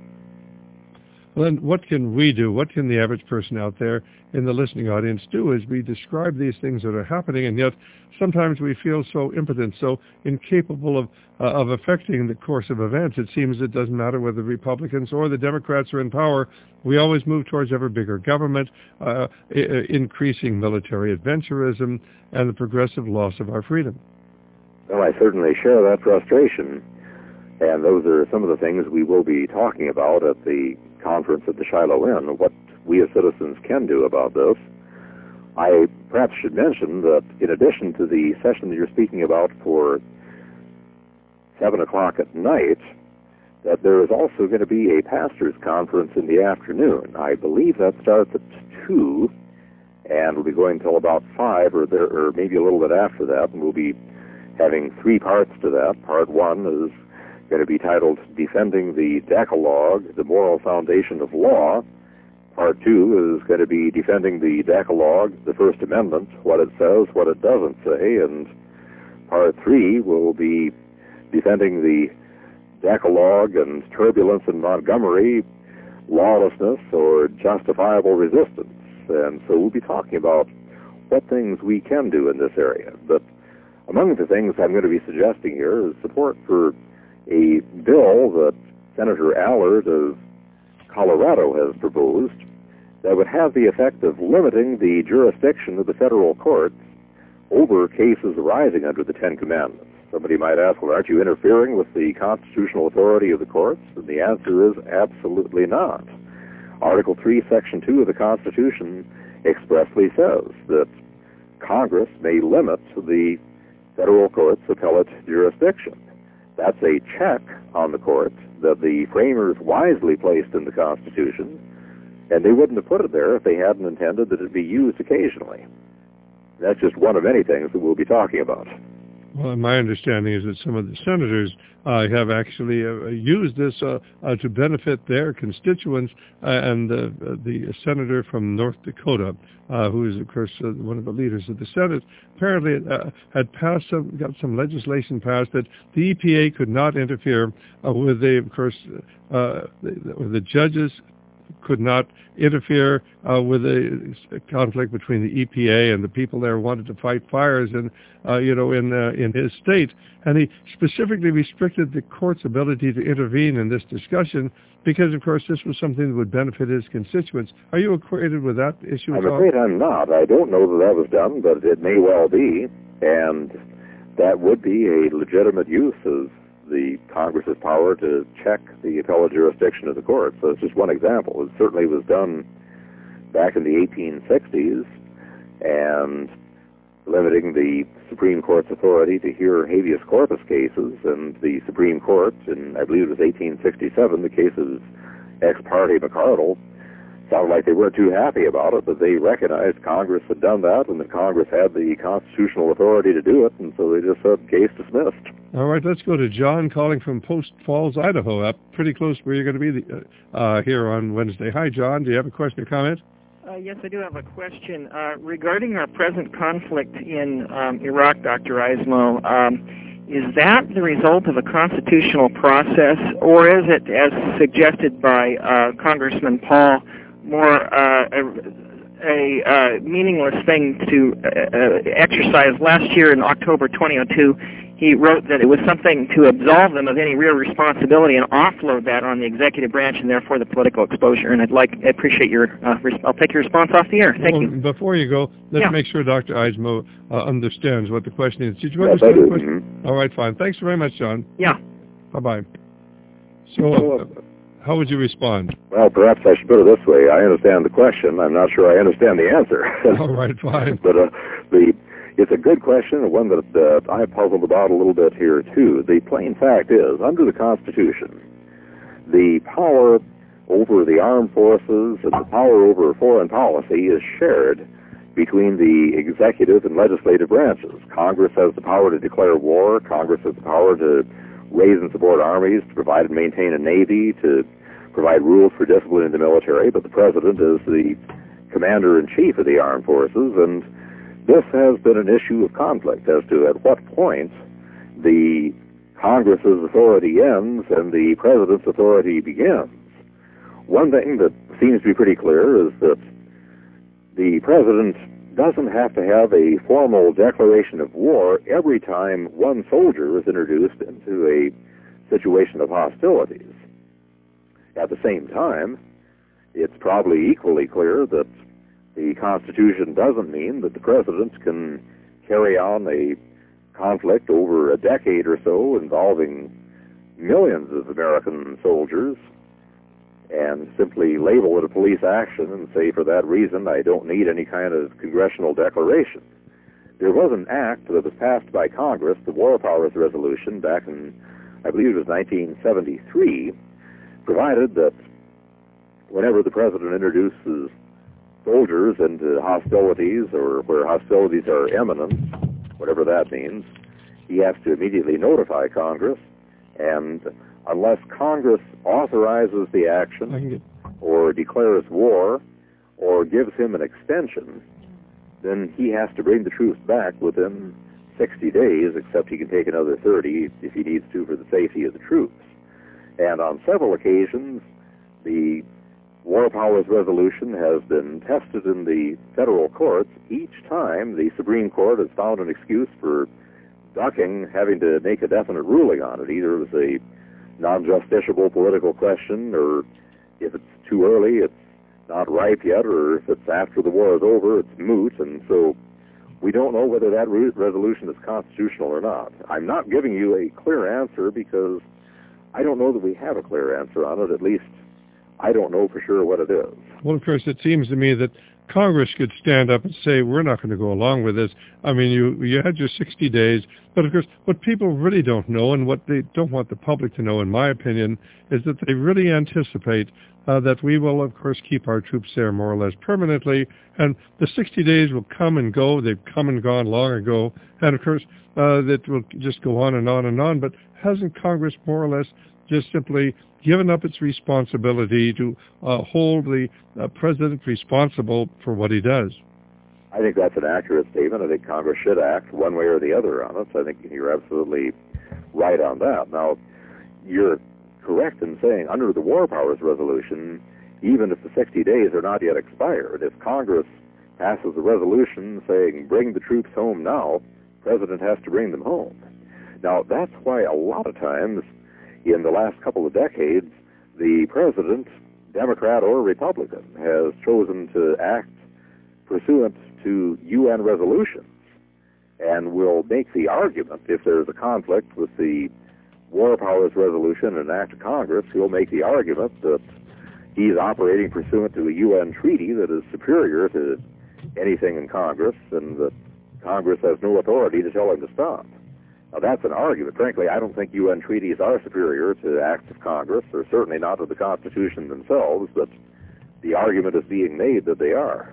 Well, then what can we do? What can the average person out there in the listening audience do as we describe these things that are happening, and yet sometimes we feel so impotent, so incapable of uh, of affecting the course of events. It seems it doesn't matter whether the Republicans or the Democrats are in power. We always move towards ever bigger government, uh, I- increasing military adventurism, and the progressive loss of our freedom. Well, I certainly share that frustration, and those are some of the things we will be talking about at the conference at the Shiloh Inn. What we as citizens can do about this. I perhaps should mention that in addition to the session that you're speaking about for seven o'clock at night, that there is also going to be a pastors' conference in the afternoon. I believe that starts at two, and will be going until about five, or there, or maybe a little bit after that, and we'll be having three parts to that. Part one is going to be titled Defending the Decalogue, the Moral Foundation of Law. Part two is going to be Defending the Decalogue, the First Amendment, what it says, what it doesn't say, and part three will be Defending the Decalogue and Turbulence in Montgomery, Lawlessness or Justifiable Resistance. And so we'll be talking about what things we can do in this area. But among the things I'm going to be suggesting here is support for a bill that Senator Allard of Colorado has proposed that would have the effect of limiting the jurisdiction of the federal courts over cases arising under the Ten Commandments. Somebody might ask, well, aren't you interfering with the constitutional authority of the courts? And the answer is absolutely not. Article three, Section two of the Constitution expressly says that Congress may limit the federal court's appellate jurisdiction. That's a check on the courts that the framers wisely placed in the Constitution, and they wouldn't have put it there if they hadn't intended that it be used occasionally. That's just one of many things that we'll be talking about. Well, my understanding is that some of the senators uh, have actually uh, used this uh, uh, to benefit their constituents, uh, and uh, the senator from North Dakota, uh, who is, of course, uh, one of the leaders of the Senate, apparently uh, had passed some, got some legislation passed that the E P A could not interfere uh, with the, of course, uh, the, the judges could not interfere uh, with a, a conflict between the E P A and the people there who wanted to fight fires in, uh, you know, in uh, in his state. And he specifically restricted the court's ability to intervene in this discussion because, of course, this was something that would benefit his constituents. Are you acquainted with that issue at I'm all? afraid I'm not. I don't know that that was done, but it may well be. And that would be a legitimate use of the Congress's power to check the appellate jurisdiction of the court. So it's just one example. It certainly was done back in the eighteen sixties, and limiting the Supreme Court's authority to hear habeas corpus cases, and the Supreme Court, in I believe it was eighteen sixty-seven, the case of ex parte McArdle, sounded like they weren't too happy about it, but they recognized Congress had done that, and that Congress had the constitutional authority to do it, and so they just said, case dismissed. All right, let's go to John calling from Post Falls, Idaho, up pretty close where you're going to be the, uh, here on Wednesday. Hi, John. Do you have a question or comment? Uh, yes, I do have a question. Uh, regarding our present conflict in um, Iraq, Doctor Eismo, um, is that the result of a constitutional process, or is it, as suggested by uh, Congressman Paul, more uh, a, a uh, meaningless thing to uh, exercise? Last year in October twenty oh two, he wrote that it was something to absolve them of any real responsibility and offload that on the executive branch and therefore the political exposure. And I'd like, I appreciate your, uh, res- I'll take your response off the air. Thank well, you. Before you go, let's yeah. make sure Doctor Eismo uh, understands what the question is. Did you Yes, understand I do. the question? Mm-hmm. All right, fine. Thanks very much, John. Yeah. Bye-bye. So, uh, how would you respond? Well, perhaps I should put it this way. I understand the question. I'm not sure I understand the answer. All right, fine. But uh, the it's a good question, and one that uh, I puzzled about a little bit here, too. The plain fact is, under the Constitution, the power over the armed forces and the power over foreign policy is shared between the executive and legislative branches. Congress has the power to declare war. Congress has the power to raise and support armies, to provide and maintain a navy, to provide rules for discipline in the military, but the president is the commander-in-chief of the armed forces, and this has been an issue of conflict as to at what point the Congress's authority ends and the president's authority begins. One thing that seems to be pretty clear is that the president doesn't have to have a formal declaration of war every time one soldier is introduced into a situation of hostilities. At the same time, it's probably equally clear that the Constitution doesn't mean that the president can carry on a conflict over a decade or so involving millions of American soldiers and simply label it a police action and say for that reason I don't need any kind of congressional declaration. There was an act that was passed by Congress, the War Powers Resolution, back in, I believe it was nineteen seventy-three, provided that whenever the president introduces soldiers into hostilities or where hostilities are imminent, whatever that means, he has to immediately notify Congress, and unless Congress authorizes the action or declares war or gives him an extension, then he has to bring the troops back within sixty days, except he can take another thirty if he needs to for the safety of the troops. And on several occasions, the War Powers Resolution has been tested in the federal courts. Each time, the Supreme Court has found an excuse for ducking having to make a definite ruling on it. Either it was a non-justiciable political question, or if it's too early, it's not ripe yet, or if it's after the war is over, it's moot. And so we don't know whether that re- resolution is constitutional or not. I'm not giving you a clear answer because I don't know that we have a clear answer on it. At least I don't know for sure what it is. Well, of course, it seems to me that Congress could stand up and say, we're not going to go along with this. I mean, you you had your sixty days, but of course, what people really don't know, and what they don't want the public to know, in my opinion, is that they really anticipate uh, that we will, of course, keep our troops there more or less permanently, and the sixty days will come and go. They've come and gone long ago, and of course, uh, that will just go on and on and on, but hasn't Congress more or less just simply given up its responsibility to uh, hold the uh, president responsible for what he does? I think that's an accurate statement. I think Congress should act one way or the other on it. So I think you're absolutely right on that. Now, you're correct in saying under the War Powers Resolution, even if the sixty days are not yet expired, if Congress passes a resolution saying bring the troops home now, the president has to bring them home. Now, that's why a lot of times in the last couple of decades, the president, Democrat or Republican, has chosen to act pursuant to U N resolutions and will make the argument, if there's a conflict with the War Powers Resolution and an act of Congress, he'll make the argument that he's operating pursuant to a U N treaty that is superior to anything in Congress, and that Congress has no authority to tell him to stop. Now, that's an argument. Frankly, I don't think U N treaties are superior to acts of Congress, or certainly not to the Constitution themselves, but the argument is being made that they are.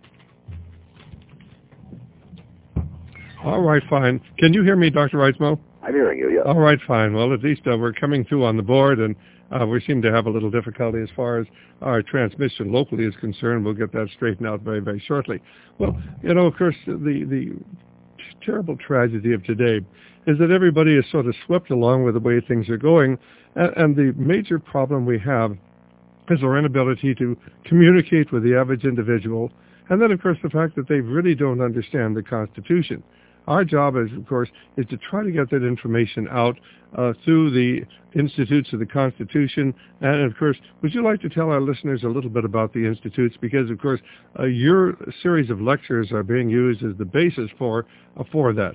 All right, fine. Can you hear me, Doctor Reismo? I'm hearing you, yes. All right, fine. Well, at least uh, we're coming through on the board, and uh, we seem to have a little difficulty as far as our transmission locally is concerned. We'll get that straightened out very, very shortly. Well, you know, of course, the, the terrible tragedy of today is that everybody is sort of swept along with the way things are going, and, and the major problem we have is our inability to communicate with the average individual, and then, of course, the fact that they really don't understand the Constitution. Our job, is, of course, is to try to get that information out uh, through the Institutes of the Constitution. And, of course, would you like to tell our listeners a little bit about the institutes? Because, of course, uh, your series of lectures are being used as the basis for uh, for that.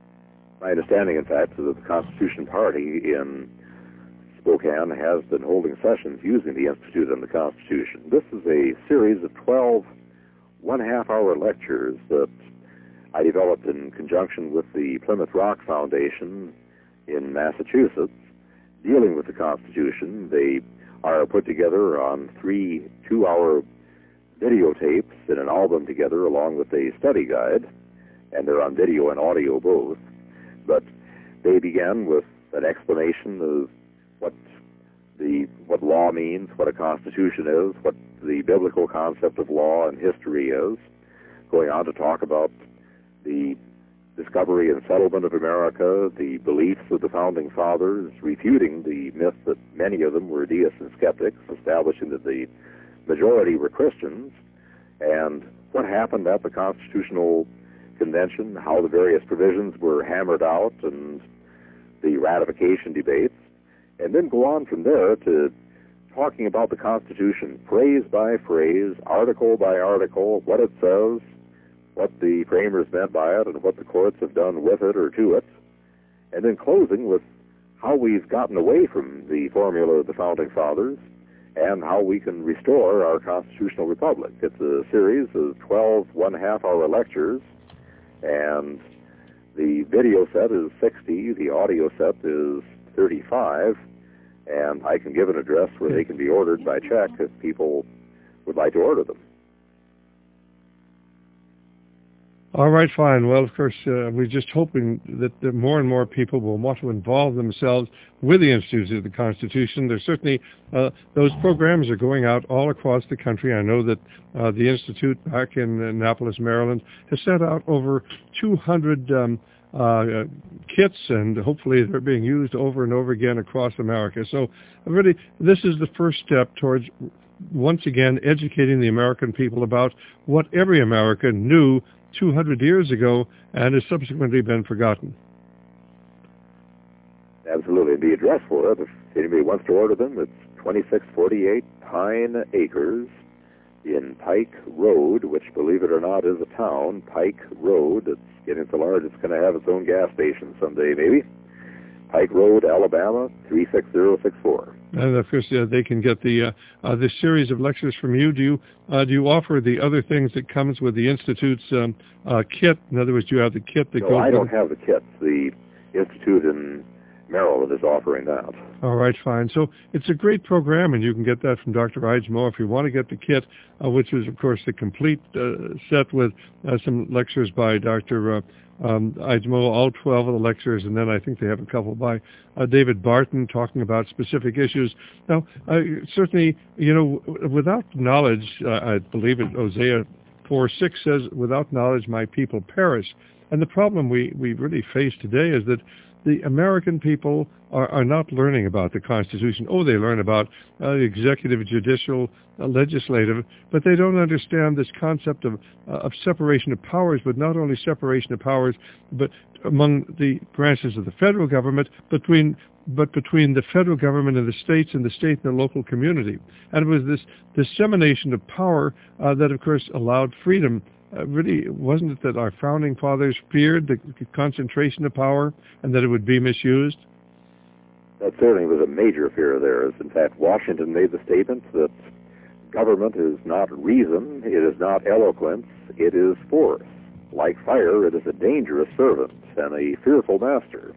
My understanding, in fact, is that the Constitution Party in Spokane has been holding sessions using the Institute on the Constitution. This is a series of twelve one-half-hour lectures that I developed in conjunction with the Plymouth Rock Foundation in Massachusetts, dealing with the Constitution. They are put together on three two-hour videotapes in an album together, along with a study guide, and they're on video and audio both. But they began with an explanation of what the what law means, what a constitution is, what the biblical concept of law and history is, going on to talk about the discovery and settlement of America, the beliefs of the Founding Fathers, refuting the myth that many of them were deists and skeptics, establishing that the majority were Christians, and what happened at the Constitutional Convention, how the various provisions were hammered out, and the ratification debates, and then go on from there to talking about the Constitution, phrase by phrase, article by article, what it says, what the framers meant by it, and what the courts have done with it or to it, and then closing with how we've gotten away from the formula of the Founding Fathers and how we can restore our constitutional republic. It's a series of twelve one-half-hour lectures, and the video set is sixty, the audio set is thirty-five, and I can give an address where they can be ordered by check if people would like to order them. All right, fine. Well, of course, uh, we're just hoping that, that more and more people will want to involve themselves with the Institute of the Constitution. There's certainly, uh, those programs are going out all across the country. I know that uh, the Institute back in Annapolis, Maryland, has sent out over two hundred um, uh, kits, and hopefully they're being used over and over again across America. So really, this is the first step towards, once again, educating the American people about what every American knew two hundred years ago and has subsequently been forgotten. Absolutely. The address for it, if anybody wants to order them, it's twenty-six forty-eight Pine Acres in Pike Road, which, believe it or not, is a town. Pike Road. It's getting so large it's going to have its own gas station someday, maybe. Pike Road, Alabama, three six zero six four. And of course, uh, they can get the uh, uh, this series of lectures from you. Do you uh, do you offer the other things that comes with the Institute's um, uh, kit? In other words, do you have the kit that no, goes? I with don't it? have the kits. The Institute in Maryland is offering that. All right, fine. So it's a great program, and you can get that from Doctor Eidsmoe if you want to get the kit, uh, which is, of course, the complete uh, set with uh, some lectures by Doctor Uh, Um, Eidsmoe, all twelve of the lectures, and then I think they have a couple by uh, David Barton talking about specific issues. Now, uh, certainly, you know, without knowledge, uh, I believe it, Hosea four six says, without knowledge my people perish. And the problem we, we really face today is that the American people are, are not learning about the Constitution. Oh, they learn about uh, executive, judicial, uh, legislative, but they don't understand this concept of, uh, of separation of powers, but not only separation of powers, but among the branches of the federal government, between but between the federal government and the states and the state and the local community. And it was this dissemination of power uh, that, of course, allowed freedom. Uh, really, wasn't it that our founding fathers feared the concentration of power and that it would be misused? That certainly was a major fear of theirs. In fact, Washington made the statement that government is not reason, it is not eloquence, it is force. Like fire, it is a dangerous servant and a fearful master.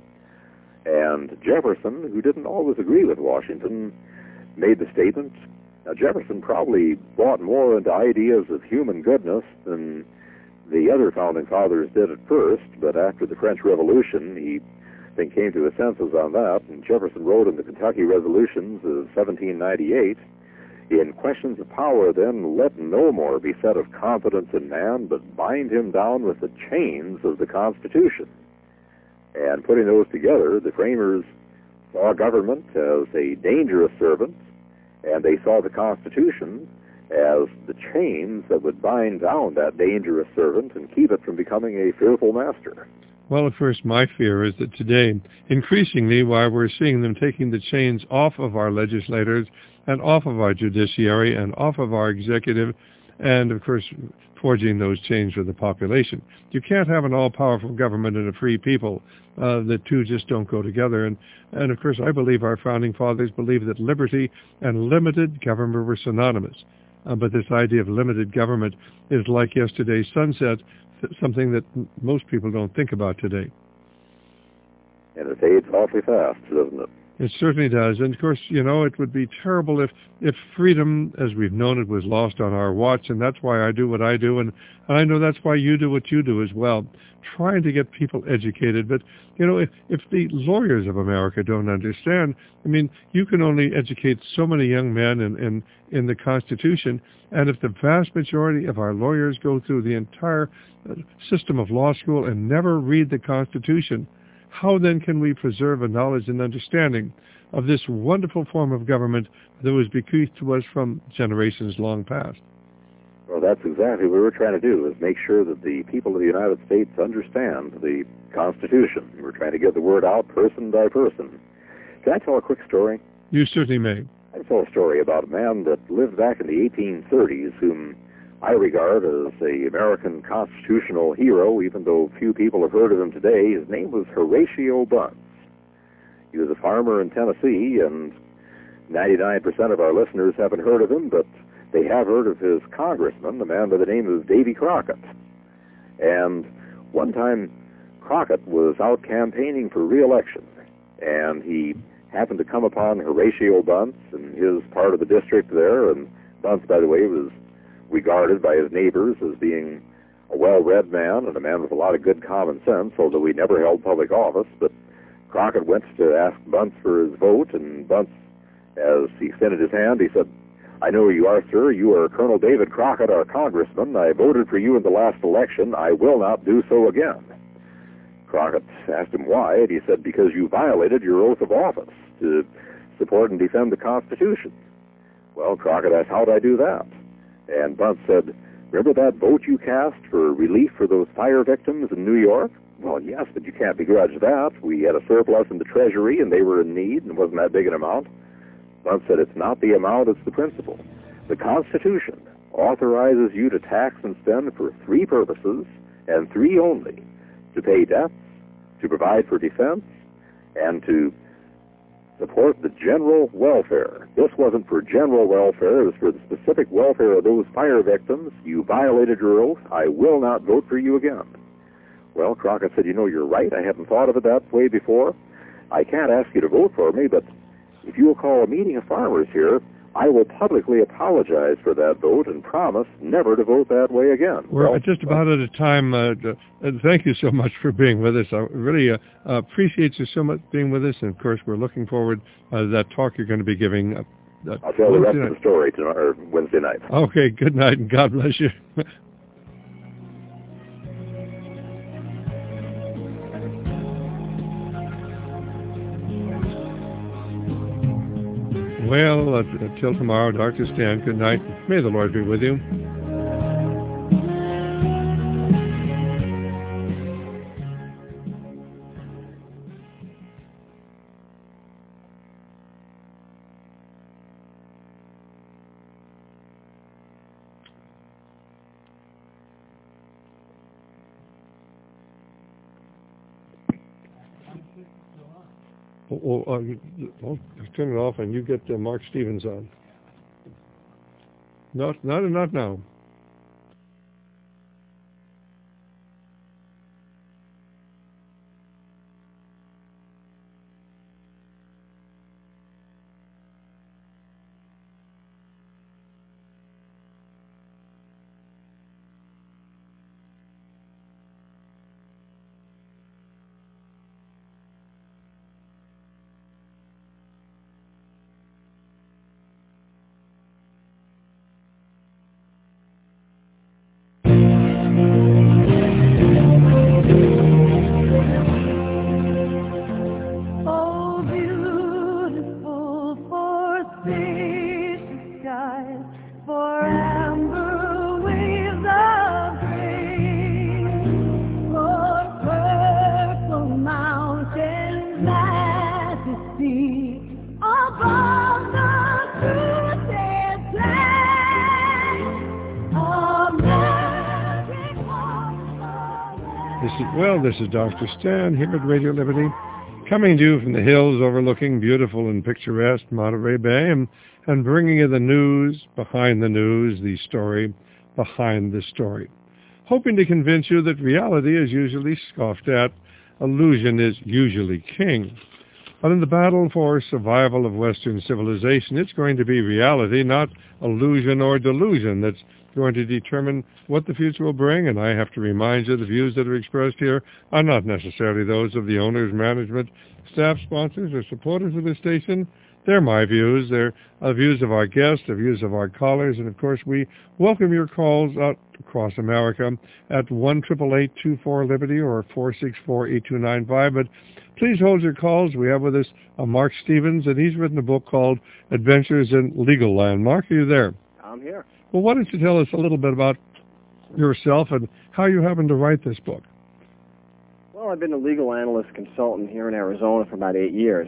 And Jefferson, who didn't always agree with Washington, made the statement. Now, Jefferson probably bought more into ideas of human goodness than the other founding fathers did at first, but after the French Revolution, he I think came to his senses on that, and Jefferson wrote in the Kentucky Resolutions of seventeen ninety-eight, in questions of power, then, let no more be said of confidence in man, but bind him down with the chains of the Constitution. And putting those together, the framers saw government as a dangerous servant, and they saw the Constitution as the chains that would bind down that dangerous servant and keep it from becoming a fearful master. Well, of course, my fear is that today, increasingly, while we're seeing them taking the chains off of our legislators and off of our judiciary and off of our executive, and, of course, forging those chains with the population. You can't have an all-powerful government and a free people. Uh, the two just don't go together. And, and, of course, I believe our founding fathers believed that liberty and limited government were synonymous. Uh, but this idea of limited government is like yesterday's sunset, something that m- most people don't think about today. And it fades awfully fast, doesn't it? It certainly does. And, of course, you know, it would be terrible if, if freedom, as we've known it, was lost on our watch, and that's why I do what I do, and, and I know that's why you do what you do as well, trying to get people educated. But, you know, if, if the lawyers of America don't understand, I mean, you can only educate so many young men in, in, in the Constitution, and if the vast majority of our lawyers go through the entire system of law school and never read the Constitution, how then can we preserve a knowledge and understanding of this wonderful form of government that was bequeathed to us from generations long past? Well, that's exactly what we're trying to do, is make sure that the people of the United States understand the Constitution. We're trying to get the word out person by person. Can I tell a quick story? You certainly may. I tell a story about a man that lived back in the eighteen thirties whom I regard as an American constitutional hero, even though few people have heard of him today. His name was Horatio Bunce. He was a farmer in Tennessee, and ninety-nine percent of our listeners haven't heard of him, but they have heard of his congressman, a man by the name of Davy Crockett. And one time, Crockett was out campaigning for re-election, and he happened to come upon Horatio Bunce in his part of the district there, and Bunce, by the way, was regarded by his neighbors as being a well-read man and a man with a lot of good common sense, although he never held public office. But Crockett went to ask Bunce for his vote, and Bunce, as he extended his hand, he said, "I know who you are, sir. You are Colonel David Crockett, our congressman. I voted for you in the last election. I will not do so again." Crockett asked him why, and he said, "Because you violated your oath of office to support and defend the Constitution." Well, Crockett asked, "How did I do that?" And Bunce said, "Remember that vote you cast for relief for those fire victims in New York?" "Well, yes, but you can't begrudge that. We had a surplus in the Treasury, and they were in need, and it wasn't that big an amount." Bunce said, "It's not the amount, it's the principle. The Constitution authorizes you to tax and spend for three purposes, and three only: to pay debts, to provide for defense, and to support the general welfare. This wasn't for general welfare, it was for the specific welfare of those fire victims. You violated your oath. I will not vote for you again." Well, Crockett said, "You know, you're right. I hadn't thought of it that way before. I can't ask you to vote for me, but if you will call a meeting of farmers here, I will publicly apologize for that vote and promise never to vote that way again." We're well, just about at a time. Uh, uh, thank you so much for being with us. I really uh, appreciate you so much being with us. And, of course, we're looking forward uh, to that talk you're going to be giving. Uh, uh, I'll tell Wednesday the rest night. of the story tonight, or Wednesday night. Okay, good night, and God bless you. Well, uh, until tomorrow, Doctor Stan, good night. May the Lord be with you. Well, uh, well, turn it off and you get uh, Mark Stevens on. Not, not, not now. Well, this is Doctor Stan here at Radio Liberty, coming to you from the hills overlooking beautiful and picturesque Monterey Bay, and, and bringing you the news behind the news, the story behind the story. Hoping to convince you that reality is usually scoffed at, illusion is usually king. But in the battle for survival of Western civilization, it's going to be reality, not illusion or delusion, that's going to determine what the future will bring. And I have to remind you, the views that are expressed here are not necessarily those of the owners, management, staff, sponsors, or supporters of the station. They're my views. They're the views of our guests, the views of our callers. And, of course, we welcome your calls out across America at one eight eight eight, two four, Liberty or four six four, eight two nine five. But please hold your calls. We have with us uh, Mark Stevens, and he's written a book called Adventures in Legal Land. Mark, are you there? I'm here. Well, why don't you tell us a little bit about yourself and how you happened to write this book? Well, I've been a legal analyst consultant here in Arizona for about eight years.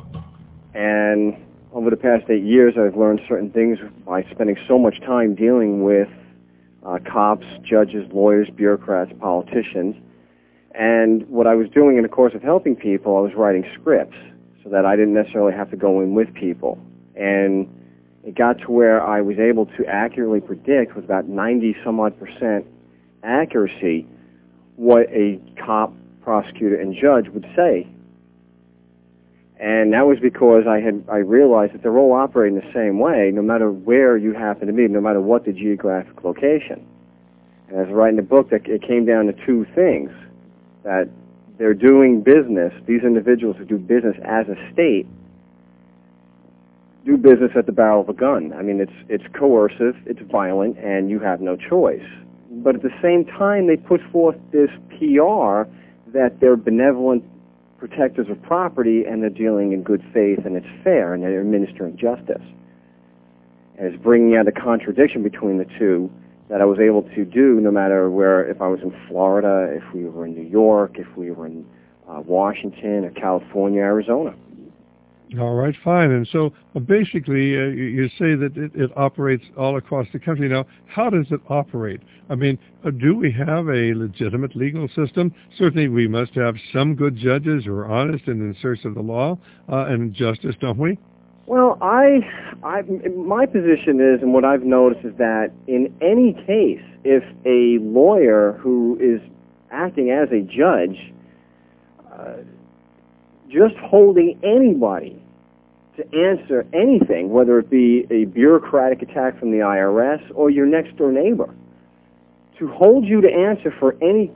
And over the past eight years, I've learned certain things by spending so much time dealing with uh, cops, judges, lawyers, bureaucrats, politicians. And what I was doing in the course of helping people, I was writing scripts so that I didn't necessarily have to go in with people. And it got to where I was able to accurately predict with about ninety some odd percent accuracy what a cop, prosecutor, and judge would say. And that was because I had I realized that they're all operating the same way, no matter where you happen to be, no matter what the geographic location. And as I write in the book, that it came down to two things: that they're doing business, these individuals who do business as a state, do business at the barrel of a gun. I mean, it's it's coercive, it's violent, and you have no choice. But at the same time, they put forth this P R that they're benevolent protectors of property, and they're dealing in good faith, and it's fair, and they're administering justice. And it's bringing out a contradiction between the two that I was able to do no matter where, if I was in Florida, if we were in New York, if we were in uh, Washington, or California, Arizona. All right, fine. And so uh, basically, uh, you, you say that it, it operates all across the country. Now, how does it operate? I mean, uh, do we have a legitimate legal system? Certainly, we must have some good judges who are honest and in search of the law uh, and justice, don't we? Well, I, I, my position is, and what I've noticed is that in any case, if a lawyer who is acting as a judge, uh, just holding anybody to answer anything, whether it be a bureaucratic attack from the I R S or your next-door neighbor, to hold you to answer for any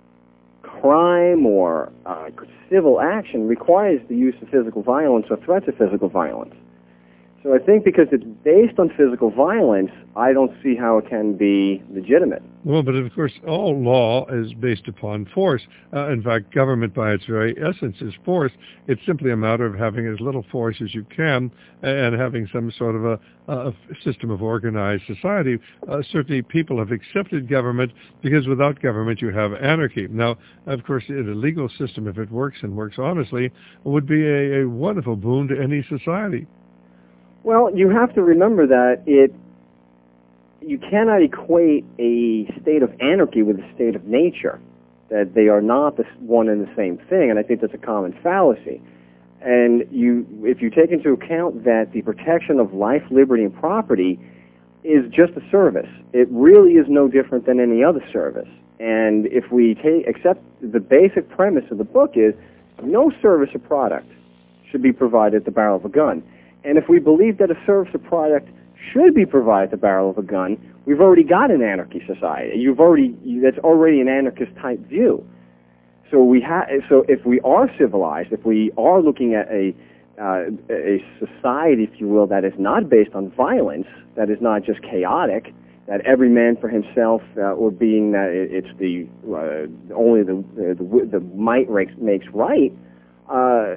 crime or uh, civil action requires the use of physical violence or threats of physical violence. So I think because it's based on physical violence, I don't see how it can be legitimate. Well, but of course, all law is based upon force. Uh, in fact, government by its very essence is force. It's simply a matter of having as little force as you can and having some sort of a, a system of organized society. Uh, certainly, people have accepted government because without government, you have anarchy. Now, of course, in a legal system, if it works and works honestly, would be a, a wonderful boon to any society. Well, you have to remember that it you cannot equate a state of anarchy with a state of nature, that they are not the one and the same thing, and I think that's a common fallacy. And you, if you take into account that the protection of life, liberty, and property is just a service, it really is no different than any other service. And if we take, accept the basic premise of the book is no service or product should be provided at the barrel of a gun. And if we believe that a service or product should be provided at the barrel of a gun, we've already got an anarchy society. You've already that's already an anarchist type view. So we ha- So if we are civilized, if we are looking at a uh, a society, if you will, that is not based on violence, that is not just chaotic, that every man for himself, uh, or being that it's the uh, only the the, the might makes makes right. Uh,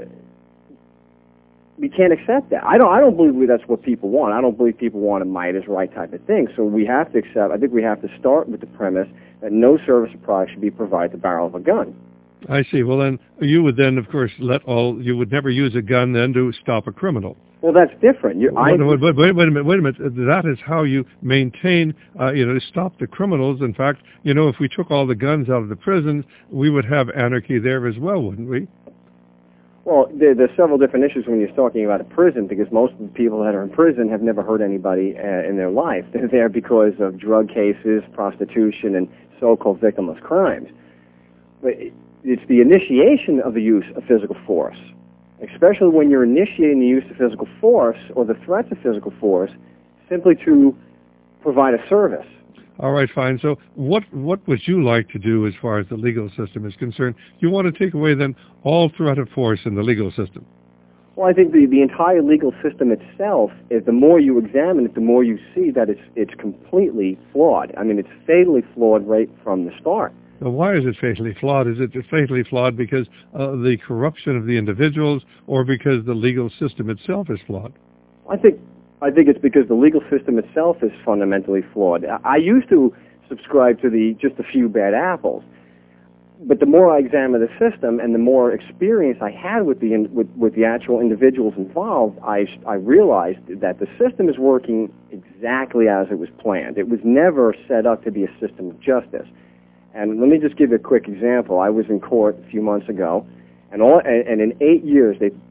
We can't accept that. I don't. I don't believe that's what people want. I don't believe people want a might is right type of thing. So we have to accept. I think we have to start with the premise that no service or product should be provided at the barrel of a gun. I see. Well, then you would then, of course, let all. You would never use a gun then to stop a criminal. Well, that's different. You, I, wait, wait, wait, wait a minute. Wait a minute. That is how you maintain. Uh, you know, to stop the criminals. In fact, you know, if we took all the guns out of the prisons, we would have anarchy there as well, wouldn't we? Well, there, there's several different issues when you're talking about a prison, because most of the people that are in prison have never hurt anybody uh, in their life. They're there because of drug cases, prostitution, and so-called victimless crimes. But it's the initiation of the use of physical force, especially when you're initiating the use of physical force or the threats of physical force simply to provide a service. All right, fine. So what what would you like to do as far as the legal system is concerned? You want to take away, then, all threat of force in the legal system? Well, I think the, the entire legal system itself, is the more you examine it, the more you see that it's it's completely flawed. I mean, it's fatally flawed right from the start. Now, why is it fatally flawed? Is it fatally flawed because of the corruption of the individuals or because the legal system itself is flawed? I think I think it's because the legal system itself is fundamentally flawed. I used to subscribe to the just a few bad apples, but the more I examine the system and the more experience I had with the with, with the actual individuals involved, I I realized that the system is working exactly as it was planned. It was never set up to be a system of justice. And let me just give you a quick example. I was in court a few months ago, and all and, and in eight years they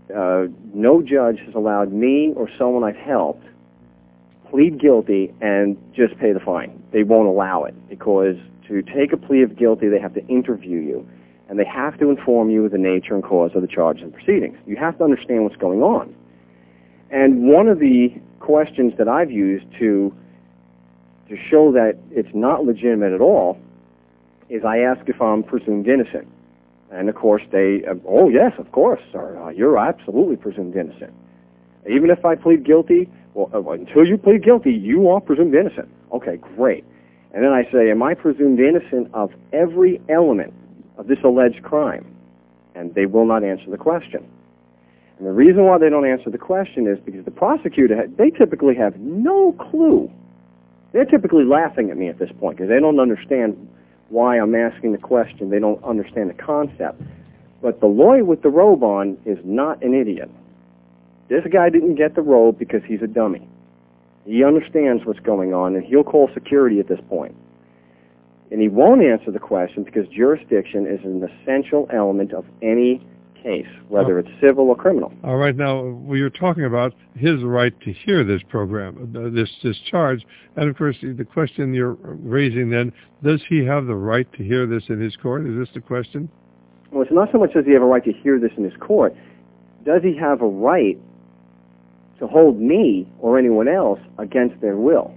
uh, no judge has allowed me or someone I've helped plead guilty and just pay the fine. They won't allow it, because to take a plea of guilty, they have to interview you, and they have to inform you of the nature and cause of the charges and proceedings. You have to understand what's going on. And one of the questions that I've used to to show that it's not legitimate at all is I ask if I'm presumed innocent. And, of course, they, uh, oh, yes, of course, sir, uh, you're absolutely presumed innocent. Even if I plead guilty, well, uh, until you plead guilty, you are presumed innocent. Okay, great. And then I say, am I presumed innocent of every element of this alleged crime? And they will not answer the question. And the reason why they don't answer the question is because the prosecutor, ha- they typically have no clue. They're typically laughing at me at this point because they don't understand why I'm asking the question. They don't understand the concept. But the lawyer with the robe on is not an idiot. This guy didn't get the robe because he's a dummy. He understands what's going on, and he'll call security at this point. And he won't answer the question because jurisdiction is an essential element of any case, whether it's civil or criminal. All right. Now, we were talking about his right to hear this program, uh, this, this charge. And, of course, the question you're raising then, does he have the right to hear this in his court? Is this the question? Well, it's not so much does he have a right to hear this in his court. Does he have a right to hold me or anyone else against their will?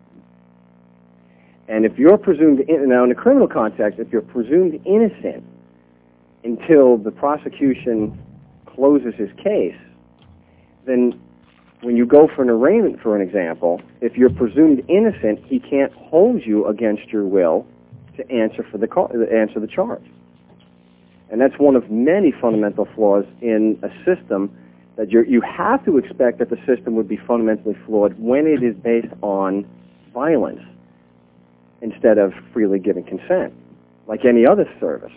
And if you're presumed, in, now in a criminal context, if you're presumed innocent until the prosecution closes his case, then when you go for an arraignment, for an example, if you're presumed innocent, he can't hold you against your will to answer for the answer the charge. And that's one of many fundamental flaws in a system that you're, you have to expect that the system would be fundamentally flawed when it is based on violence instead of freely giving consent, like any other service.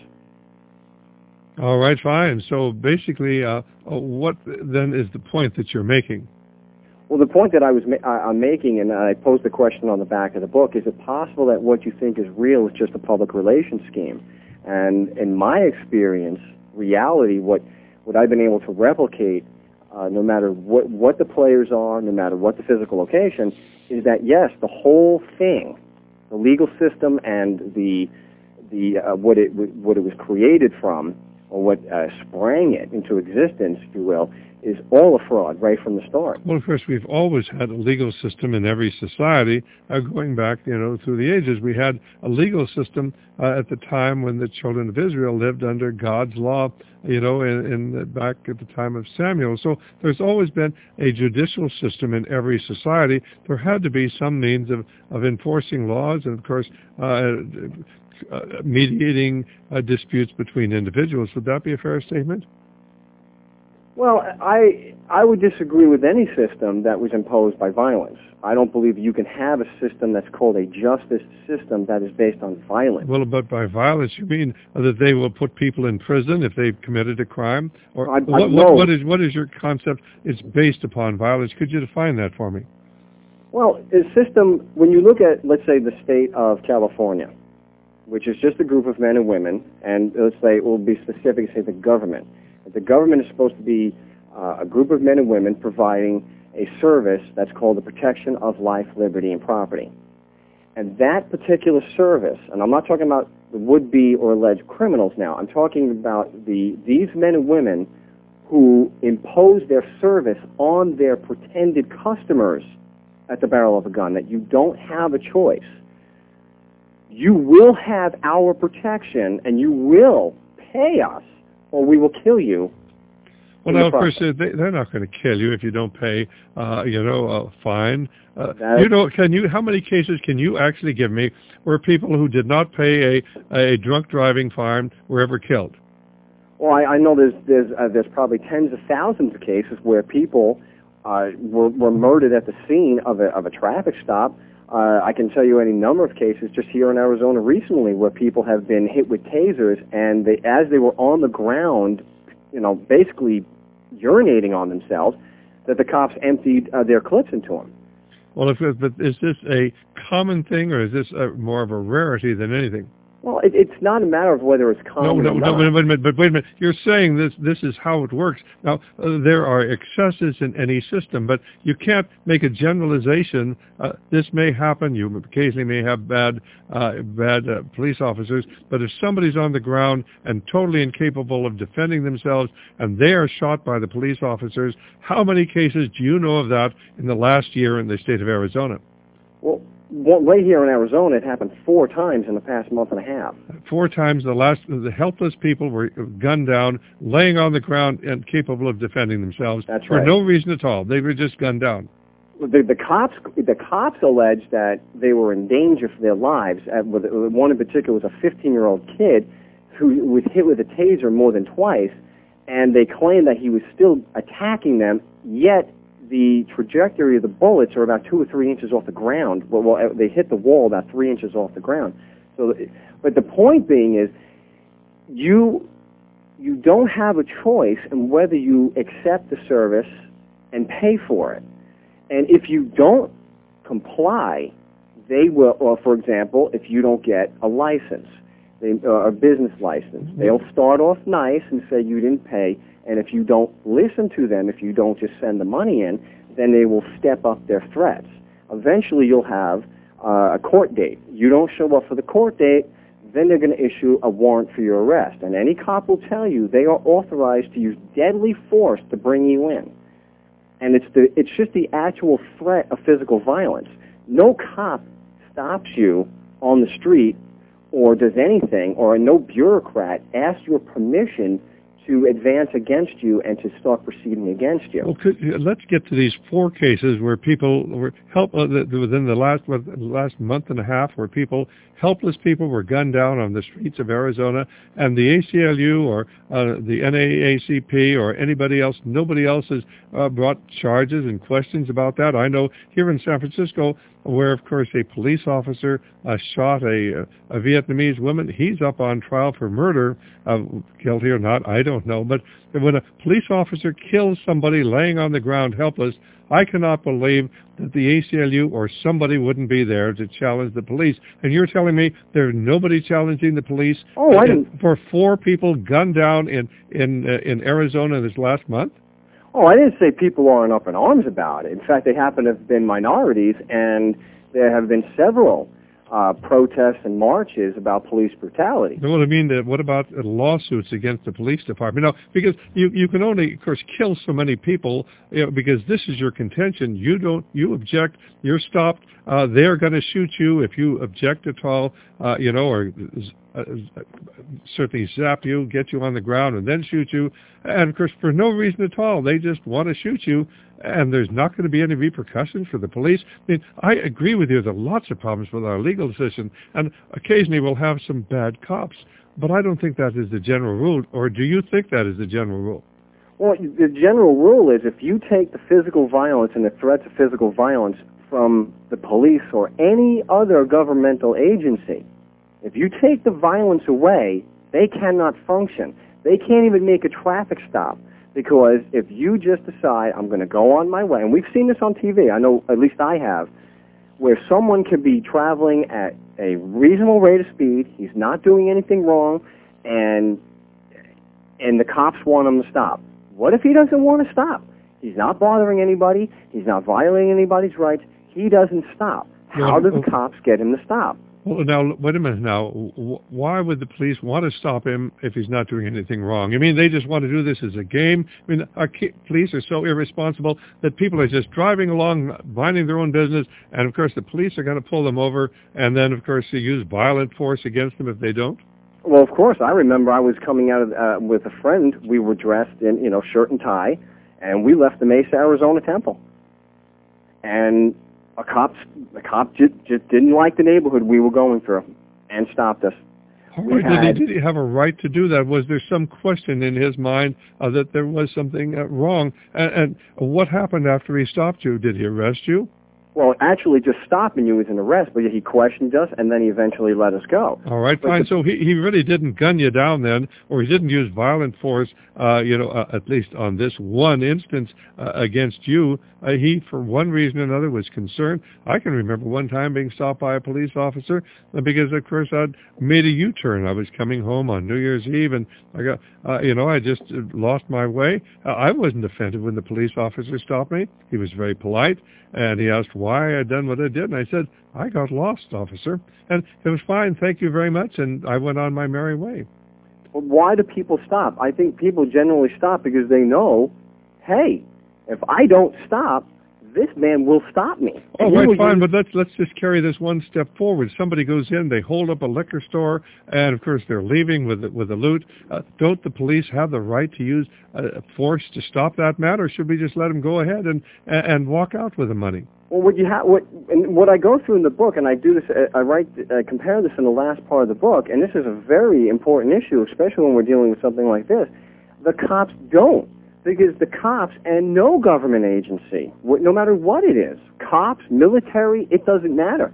All right, fine. So basically, uh, what then is the point that you're making? Well, the point that I was ma- I'm making, and I posed the question on the back of the book, is it possible that what you think is real is just a public relations scheme? And in my experience, reality, what, what I've been able to replicate, uh, no matter what, what the players are, no matter what the physical location, is that, yes, the whole thing, the legal system and the, the uh, what, it, what it was created from, or what uh, sprang it into existence, if you will, is all a fraud right from the start. Well, of course, we've always had a legal system in every society, uh, going back, you know, through the ages. We had a legal system uh, at the time when the children of Israel lived under God's law, you know, in, in the, back at the time of Samuel. So there's always been a judicial system in every society. There had to be some means of, of enforcing laws, and, of course, uh, Uh, mediating uh, disputes between individuals. Would that be a fair statement? Well, I I would disagree with any system that was imposed by violence. I don't believe you can have a system that's called a justice system that is based on violence. Well, but by violence you mean that they will put people in prison if they've committed a crime? Or I, I, what, no. what, what is what is your concept? It's based upon violence. Could you define that for me? Well, a system, when you look at, let's say, the state of California, which is just a group of men and women, and let's say it will be specific, say the government. The government is supposed to be uh, a group of men and women providing a service that's called the protection of life, liberty, and property. And that particular service, and I'm not talking about the would-be or alleged criminals now, I'm talking about the these men and women who impose their service on their pretended customers at the barrel of a gun, that you don't have a choice. You will have our protection, and you will pay us, or we will kill you. Well, now, of course, they, they're not going to kill you if you don't pay, uh, you know, a fine. Uh, you know, can you? How many cases can you actually give me where people who did not pay a, a drunk driving fine were ever killed? Well, I, I know there's there's uh, there's probably tens of thousands of cases where people uh, were were murdered at the scene of a of a traffic stop. Uh, I can tell you any number of cases just here in Arizona recently where people have been hit with tasers, and they, as they were on the ground, you know, basically urinating on themselves, that the cops emptied uh, their clips into them. Well, if, but is this a common thing, or is this a, more of a rarity than anything? Well, it, it's not a matter of whether it's common no, no, or no, not. wait a minute, but wait a minute. You're saying this this is how it works. Now, uh, there are excesses in any system, but you can't make a generalization. Uh, this may happen. You occasionally may have bad uh, bad uh, police officers, but if somebody's on the ground and totally incapable of defending themselves and they are shot by the police officers, how many cases do you know of that in the last year in the state of Arizona? Well, right here in Arizona, it happened four times in the past month and a half. Four times the last, the helpless people were gunned down, laying on the ground and capable of defending themselves. That's for right. no reason at all. They were just gunned down. The, the cops, the cops alleged that they were in danger for their lives. Uh, with, one in particular was a fifteen-year-old kid who was hit with a taser more than twice, and they claimed that he was still attacking them, yet the trajectory of the bullets are about two or three inches off the ground. Well, well, they hit the wall about three inches off the ground. So, but the point being is, you you don't have a choice in whether you accept the service and pay for it. And if you don't comply, they will. Or, for example, if you don't get a license, they, uh, a business license, they'll start off nice and say you didn't pay. And if you don't listen to them, if you don't just send the money in, then they will step up their threats. Eventually, you'll have uh, a court date. You don't show up for the court date, then they're going to issue a warrant for your arrest. And any cop will tell you they are authorized to use deadly force to bring you in. And it's the it's just the actual threat of physical violence. No cop stops you on the street or does anything, or no bureaucrat asks your permission to advance against you and to start proceeding against you. Well, could, let's get to these four cases where people were help uh, within the last what, last month and a half, where people, helpless people, were gunned down on the streets of Arizona, and the A C L U or uh, the N double A C P or anybody else, nobody else has uh, brought charges and questions about that. I know here in San Francisco, where of course a police officer uh, shot a, a Vietnamese woman, he's up on trial for murder, uh, guilty or not, I don't know. But when a police officer kills somebody laying on the ground helpless, I cannot believe that the A C L U or somebody wouldn't be there to challenge the police. And you're telling me there's nobody challenging the police oh, I didn't. for four people gunned down in in uh, in Arizona this last month? Oh, I didn't say people aren't up in arms about it. In fact, they happen to have been minorities, and there have been several uh, protests and marches about police brutality. What I mean, what about lawsuits against the police department? No, because you you can only, of course, kill so many people, you know, because this is your contention. You don't, you object, you're stopped. Uh, they're going to shoot you if you object at all, uh, you know, or uh, certainly zap you, get you on the ground, and then shoot you. And of course, for no reason at all, they just want to shoot you. And there's not going to be any repercussions for the police. I mean, I agree with you. There are lots of problems with our legal system, and occasionally we'll have some bad cops. But I don't think that is the general rule. Or do you think that is the general rule? Well, the general rule is if you take the physical violence and the threats of physical violence from the police or any other governmental agency, if you take the violence away, they cannot function. They can't even make a traffic stop. Because if you just decide, I'm going to go on my way, and we've seen this on T V, I know, at least I have, where someone can be traveling at a reasonable rate of speed, he's not doing anything wrong, and and the cops want him to stop. What if he doesn't want to stop? He's not bothering anybody, he's not violating anybody's rights, he doesn't stop. How do the cops get him to stop? Well, now, wait a minute now. Why would the police want to stop him if he's not doing anything wrong? I mean, they just want to do this as a game. I mean, our police are so irresponsible that people are just driving along, minding their own business, and, of course, the police are going to pull them over, and then, of course, they use violent force against them if they don't. Well, of course. I remember I was coming out of, uh, with a friend. We were dressed in, you know, shirt and tie, and we left the Mesa, Arizona Temple. And A cop, a cop just, just didn't like the neighborhood we were going through and stopped us. Right. Did, he, did he have a right to do that? Was there some question in his mind uh, that there was something uh, wrong? And, and what happened after he stopped you? Did he arrest you? Well, actually, just stopping you is an arrest, but he questioned us, and then he eventually let us go. All right, but fine. The, so he, he really didn't gun you down then, or he didn't use violent force, uh, you know, uh, at least on this one instance uh, against you. Uh, he, for one reason or another, was concerned. I can remember one time being stopped by a police officer uh, because, of course, I'd made a U-turn. I was coming home on New Year's Eve, and I got, uh, you know, I just uh, lost my way. Uh, I wasn't offended when the police officer stopped me. He was very polite, and he asked why I had done what I did, and I said, I got lost, officer. And it was fine, thank you very much, and I went on my merry way. Well, why do people stop? I think people generally stop because they know, hey, if I don't stop, this man will stop me. Oh, right, fine, but let's let's just carry this one step forward. Somebody goes in, they hold up a liquor store, and of course they're leaving with with the loot. Uh, don't the police have the right to use uh, force to stop that man, or should we just let them go ahead and and walk out with the money? Well, what you have, what and what I go through in the book, and I do this, I write, I compare this in the last part of the book, and this is a very important issue, especially when we're dealing with something like this. The cops don't. Because the cops and no government agency, no matter what it is, cops, military, it doesn't matter.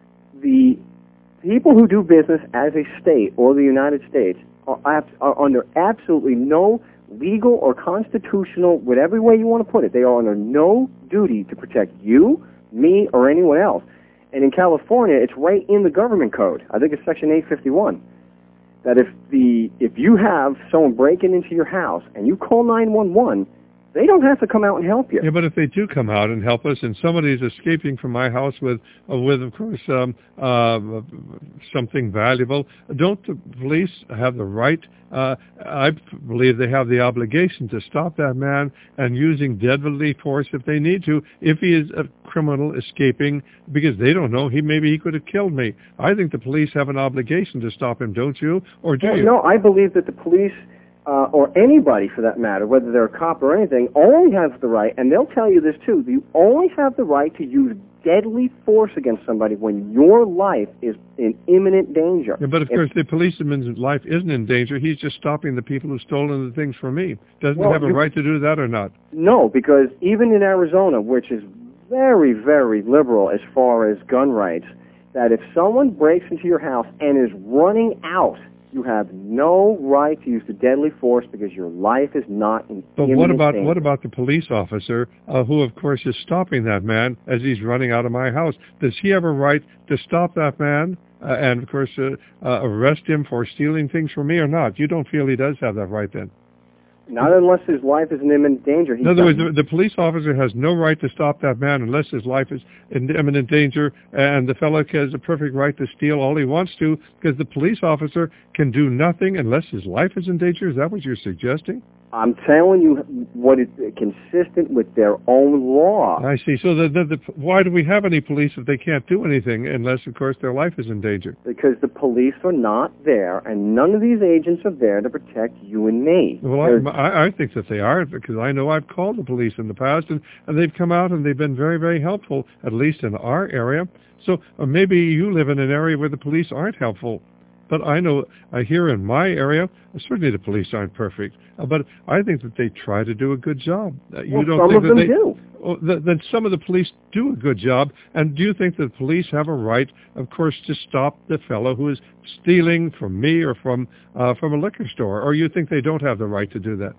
The people who do business as a state or the United States are, are under absolutely no legal or constitutional, whatever way you want to put it, they are under no duty to protect you, me, or anyone else. And in California, it's right in the government code. I think it's Section eight fifty-one. That if the if you have someone breaking into your house and you call nine one one, they don't have to come out and help you. Yeah, but if they do come out and help us, and somebody's escaping from my house with, uh, with of course, um, uh, something valuable, don't the police have the right? Uh, I believe they have the obligation to stop that man and using deadly force if they need to, if he is a criminal escaping, because they don't know, he maybe he could have killed me. I think the police have an obligation to stop him, don't you? Or do well, you? No, I believe that the police, uh, or anybody for that matter, whether they're a cop or anything, only has the right, and they'll tell you this too, you only have the right to use deadly force against somebody when your life is in imminent danger. Yeah, but of if, course the policeman's life isn't in danger. He's just stopping the people who've stolen the things from me. Doesn't well, he have a you, right to do that or not? No, because even in Arizona, which is very, very liberal as far as gun rights, that if someone breaks into your house and is running out, you have no right to use the deadly force because your life is not in But imminent what about danger. what about the police officer uh, who, of course, is stopping that man as he's running out of my house? Does he have a right to stop that man uh, and, of course, uh, uh, arrest him for stealing things from me or not? You don't feel he does have that right then? Not unless his life is in imminent danger. He in other words, doesn't. the, the police officer has no right to stop that man unless his life is in imminent danger, and the fellow has a perfect right to steal all he wants to, because the police officer can do nothing unless his life is in danger. Is that what you're suggesting? I'm telling you what is consistent with their own law. I see. So the, the, the, why do we have any police if they can't do anything unless, of course, their life is in danger? Because the police are not there, and none of these agents are there to protect you and me. Well, I, I think that they are, because I know I've called the police in the past, and, and they've come out and they've been very, very helpful, at least in our area. So uh, maybe you live in an area where the police aren't helpful. But I know uh, here in my area, certainly the police aren't perfect, uh, but I think that they try to do a good job. Uh, you well, don't some think of that them they, do. Oh, th- then some of the police do a good job. And do you think that the police have a right, of course, to stop the fellow who is stealing from me or from uh, from a liquor store? Or you think they don't have the right to do that?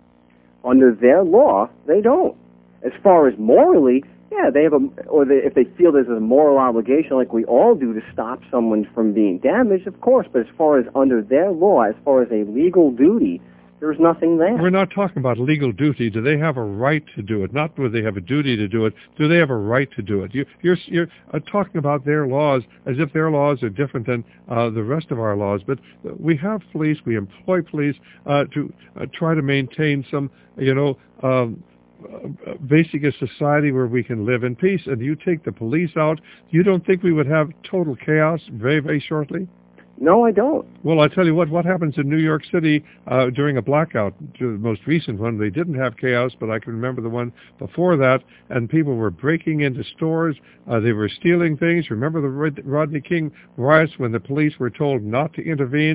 Under their law, they don't. As far as morally, yeah, they have a, or they, if they feel there's a moral obligation, like we all do, to stop someone from being damaged, of course. But as far as under their law, as far as a legal duty, there's nothing there. We're not talking about legal duty. Do they have a right to do it? Not do they have a duty to do it. Do they have a right to do it? You, you're you're uh, talking about their laws as if their laws are different than uh, the rest of our laws. But we have police. We employ police uh, to uh, try to maintain some, you know, um, Uh, basic a society where we can live in peace. And you take the police out, you don't think we would have total chaos very, very shortly? No, I don't. Well, I tell you what, what happens in New York City uh, during a blackout, the most recent one, they didn't have chaos, but I can remember the one before that, and people were breaking into stores, uh, they were stealing things. Remember the Rodney King riots when the police were told not to intervene?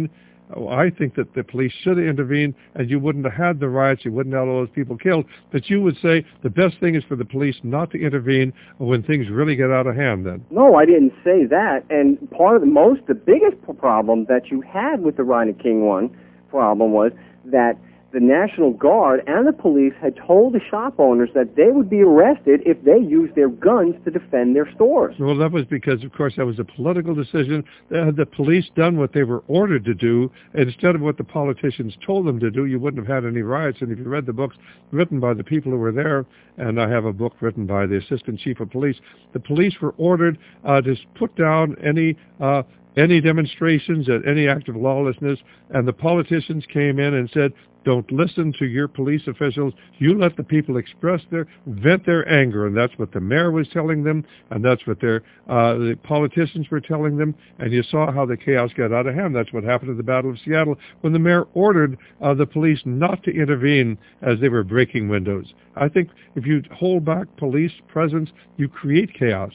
I think that the police should have intervened, and you wouldn't have had the riots, you wouldn't have all those people killed. But you would say the best thing is for the police not to intervene when things really get out of hand then. No, I didn't say that. And part of the most, the biggest problem that you had with the Rodney King one problem was that the National Guard and the police had told the shop owners that they would be arrested if they used their guns to defend their stores. Well, that was because, of course, that was a political decision. Had the police done what they were ordered to do instead of what the politicians told them to do, you wouldn't have had any riots. And if you read the books written by the people who were there, and I have a book written by the Assistant Chief of Police, the police were ordered uh, to put down any uh, any demonstrations, at any act of lawlessness, and the politicians came in and said, don't listen to your police officials. You let the people express their, vent their anger, and that's what the mayor was telling them, and that's what their uh, the politicians were telling them. And you saw how the chaos got out of hand. That's what happened at the Battle of Seattle when the mayor ordered uh, the police not to intervene as they were breaking windows. I think if you hold back police presence, you create chaos.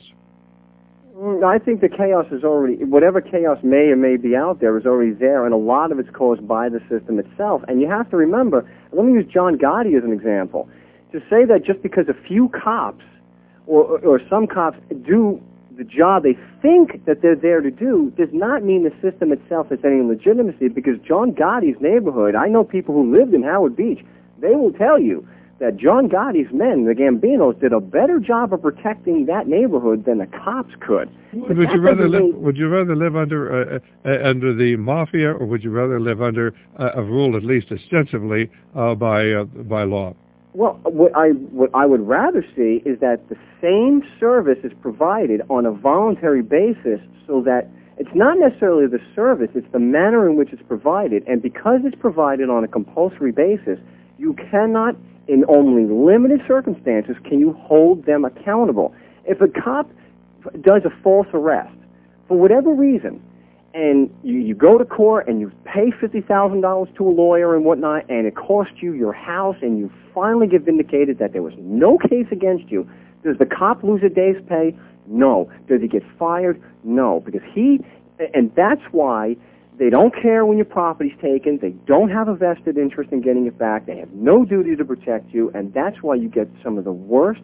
I think the chaos is already, whatever chaos may or may be out there is already there, and a lot of it's caused by the system itself. And you have to remember, let me use John Gotti as an example. To say that just because a few cops or, or some cops do the job they think that they're there to do does not mean the system itself has any legitimacy, because John Gotti's neighborhood, I know people who lived in Howard Beach, they will tell you that John Gotti's men, the Gambinos, did a better job of protecting that neighborhood than the cops could. Would you rather live? Would you rather live under uh, uh, under the mafia, or would you rather live under uh, a rule, at least ostensibly, uh, by uh, by law? Well, what I what I would rather see is that the same service is provided on a voluntary basis, so that it's not necessarily the service; it's the manner in which it's provided, and because it's provided on a compulsory basis, you cannot, in only limited circumstances, can you hold them accountable. If a cop does a false arrest, for whatever reason, and you, you go to court and you pay fifty thousand dollars to a lawyer and whatnot, and it costs you your house, and you finally get vindicated that there was no case against you, does the cop lose a day's pay? No. Does he get fired? No. Because he, and that's why they don't care when your property's taken. They don't have a vested interest in getting it back. They have no duty to protect you, and that's why you get some of the worst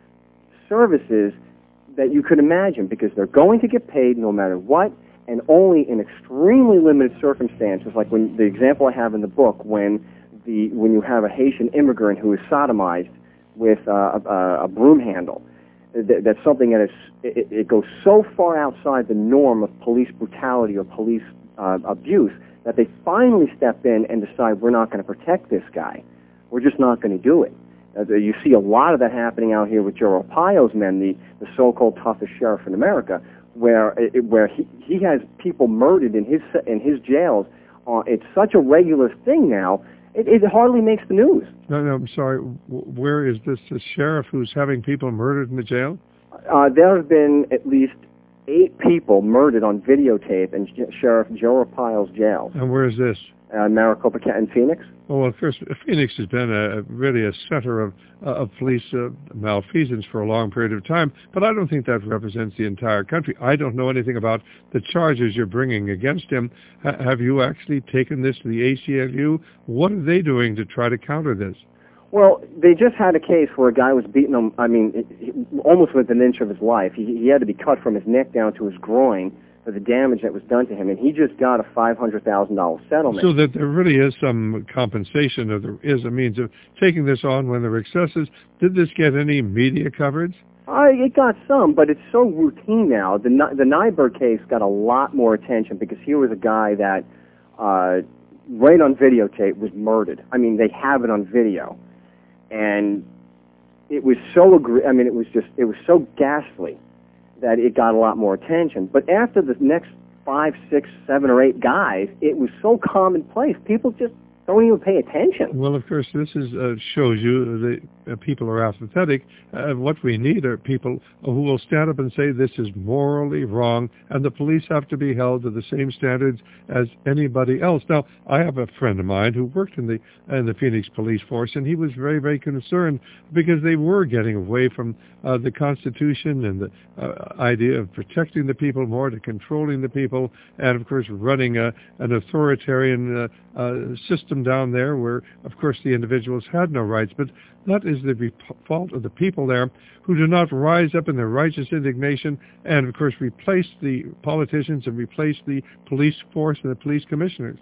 services that you could imagine, because they're going to get paid no matter what, and only in extremely limited circumstances, like when the example I have in the book, when the when you have a Haitian immigrant who is sodomized with uh, a, a broom handle. That, that's something that is, it, it goes so far outside the norm of police brutality or police Uh, abuse that they finally step in and decide, we're not going to protect this guy. We're just not going to do it. Uh, you see a lot of that happening out here with Joe Arpaio's men, the, the so-called toughest sheriff in America, where it, where he, he has people murdered in his in his jails. Uh, it's such a regular thing now, it, it hardly makes the news. No, no, I'm sorry. Where is this, this sheriff who's having people murdered in the jail? Uh, there have been at least eight people murdered on videotape in Sheriff Joe Arpaio's jail. And where is this? Uh, Maricopa in Phoenix. Oh, well, of course, Phoenix has been a, really a center of, uh, of police uh, malfeasance for a long period of time, but I don't think that represents the entire country. I don't know anything about the charges you're bringing against him. H- have you actually taken this to the A C L U? What are they doing to try to counter this? Well, they just had a case where a guy was beating him, I mean, it, it, almost within an inch of his life. He, he had to be cut from his neck down to his groin for the damage that was done to him, and he just got a five hundred thousand dollars settlement. So that there really is some compensation, or there is a means of taking this on when there are excesses. Did this get any media coverage? Uh, it got some, but it's so routine now. The, the Nyberg case got a lot more attention because he was a guy that, uh, right on videotape, was murdered. I mean, they have it on video. And it was so agree- I mean, it was just, it was so ghastly that it got a lot more attention. But after the next five, six, seven, or eight guys, it was so commonplace. People just don't even pay attention. Well, of course, this is uh, shows you that uh, people are apathetic. Uh, what we need are people who will stand up and say this is morally wrong, and the police have to be held to the same standards as anybody else. Now, I have a friend of mine who worked in the in the Phoenix police force, and he was very, very concerned because they were getting away from uh, the Constitution and the uh, idea of protecting the people more to controlling the people, and of course running a, an authoritarian uh, uh, system down there where, of course, the individuals had no rights. But that is the fault of the people there who do not rise up in their righteous indignation and, of course, replace the politicians and replace the police force and the police commissioners.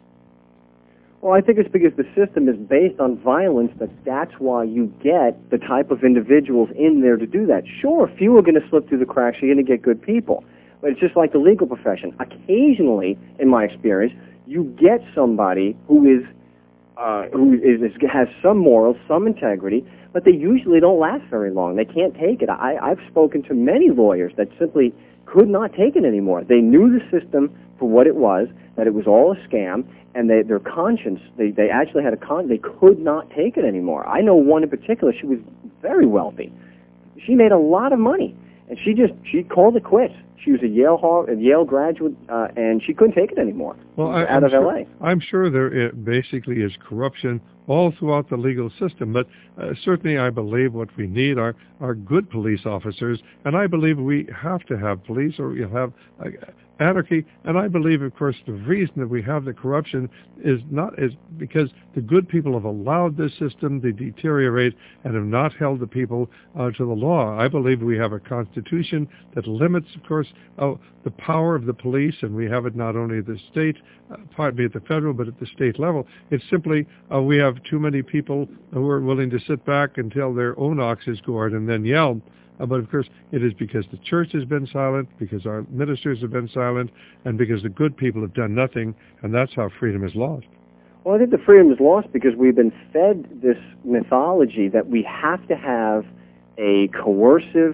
Well, I think it's because the system is based on violence that that's why you get the type of individuals in there to do that. Sure, a few are going to slip through the cracks. You're going to get good people. But it's just like the legal profession. Occasionally, in my experience, you get somebody who is uh, who is, is has some morals, some integrity, but they usually don't last very long. They can't take it. I, I've spoken to many lawyers that simply could not take it anymore. They knew the system for what it was, that it was all a scam, and they, their conscience, they, they actually had a con. They could not take it anymore. I know one in particular. She was very wealthy. She made a lot of money, and she just she called it quits. She was a Yale a Yale graduate, uh, and she couldn't take it anymore. Well, I, out I'm of sure, L A. I'm sure there uh, basically is corruption all throughout the legal system, but uh, certainly I believe what we need are, are good police officers, and I believe we have to have police or we'll have uh, anarchy, and I believe, of course, the reason that we have the corruption is not is because the good people have allowed this system to deteriorate and have not held the people uh, to the law. I believe we have a constitution that limits, of course, uh, the power of the police, and we have it not only at the state, uh, partly at the federal, but at the state level. It's simply uh, we have too many people who are willing to sit back until their own ox is gored and then yell. Uh, but, of course, it is because the church has been silent, because our ministers have been silent, and because the good people have done nothing, and that's how freedom is lost. Well, I think the freedom is lost because we've been fed this mythology that we have to have a coercive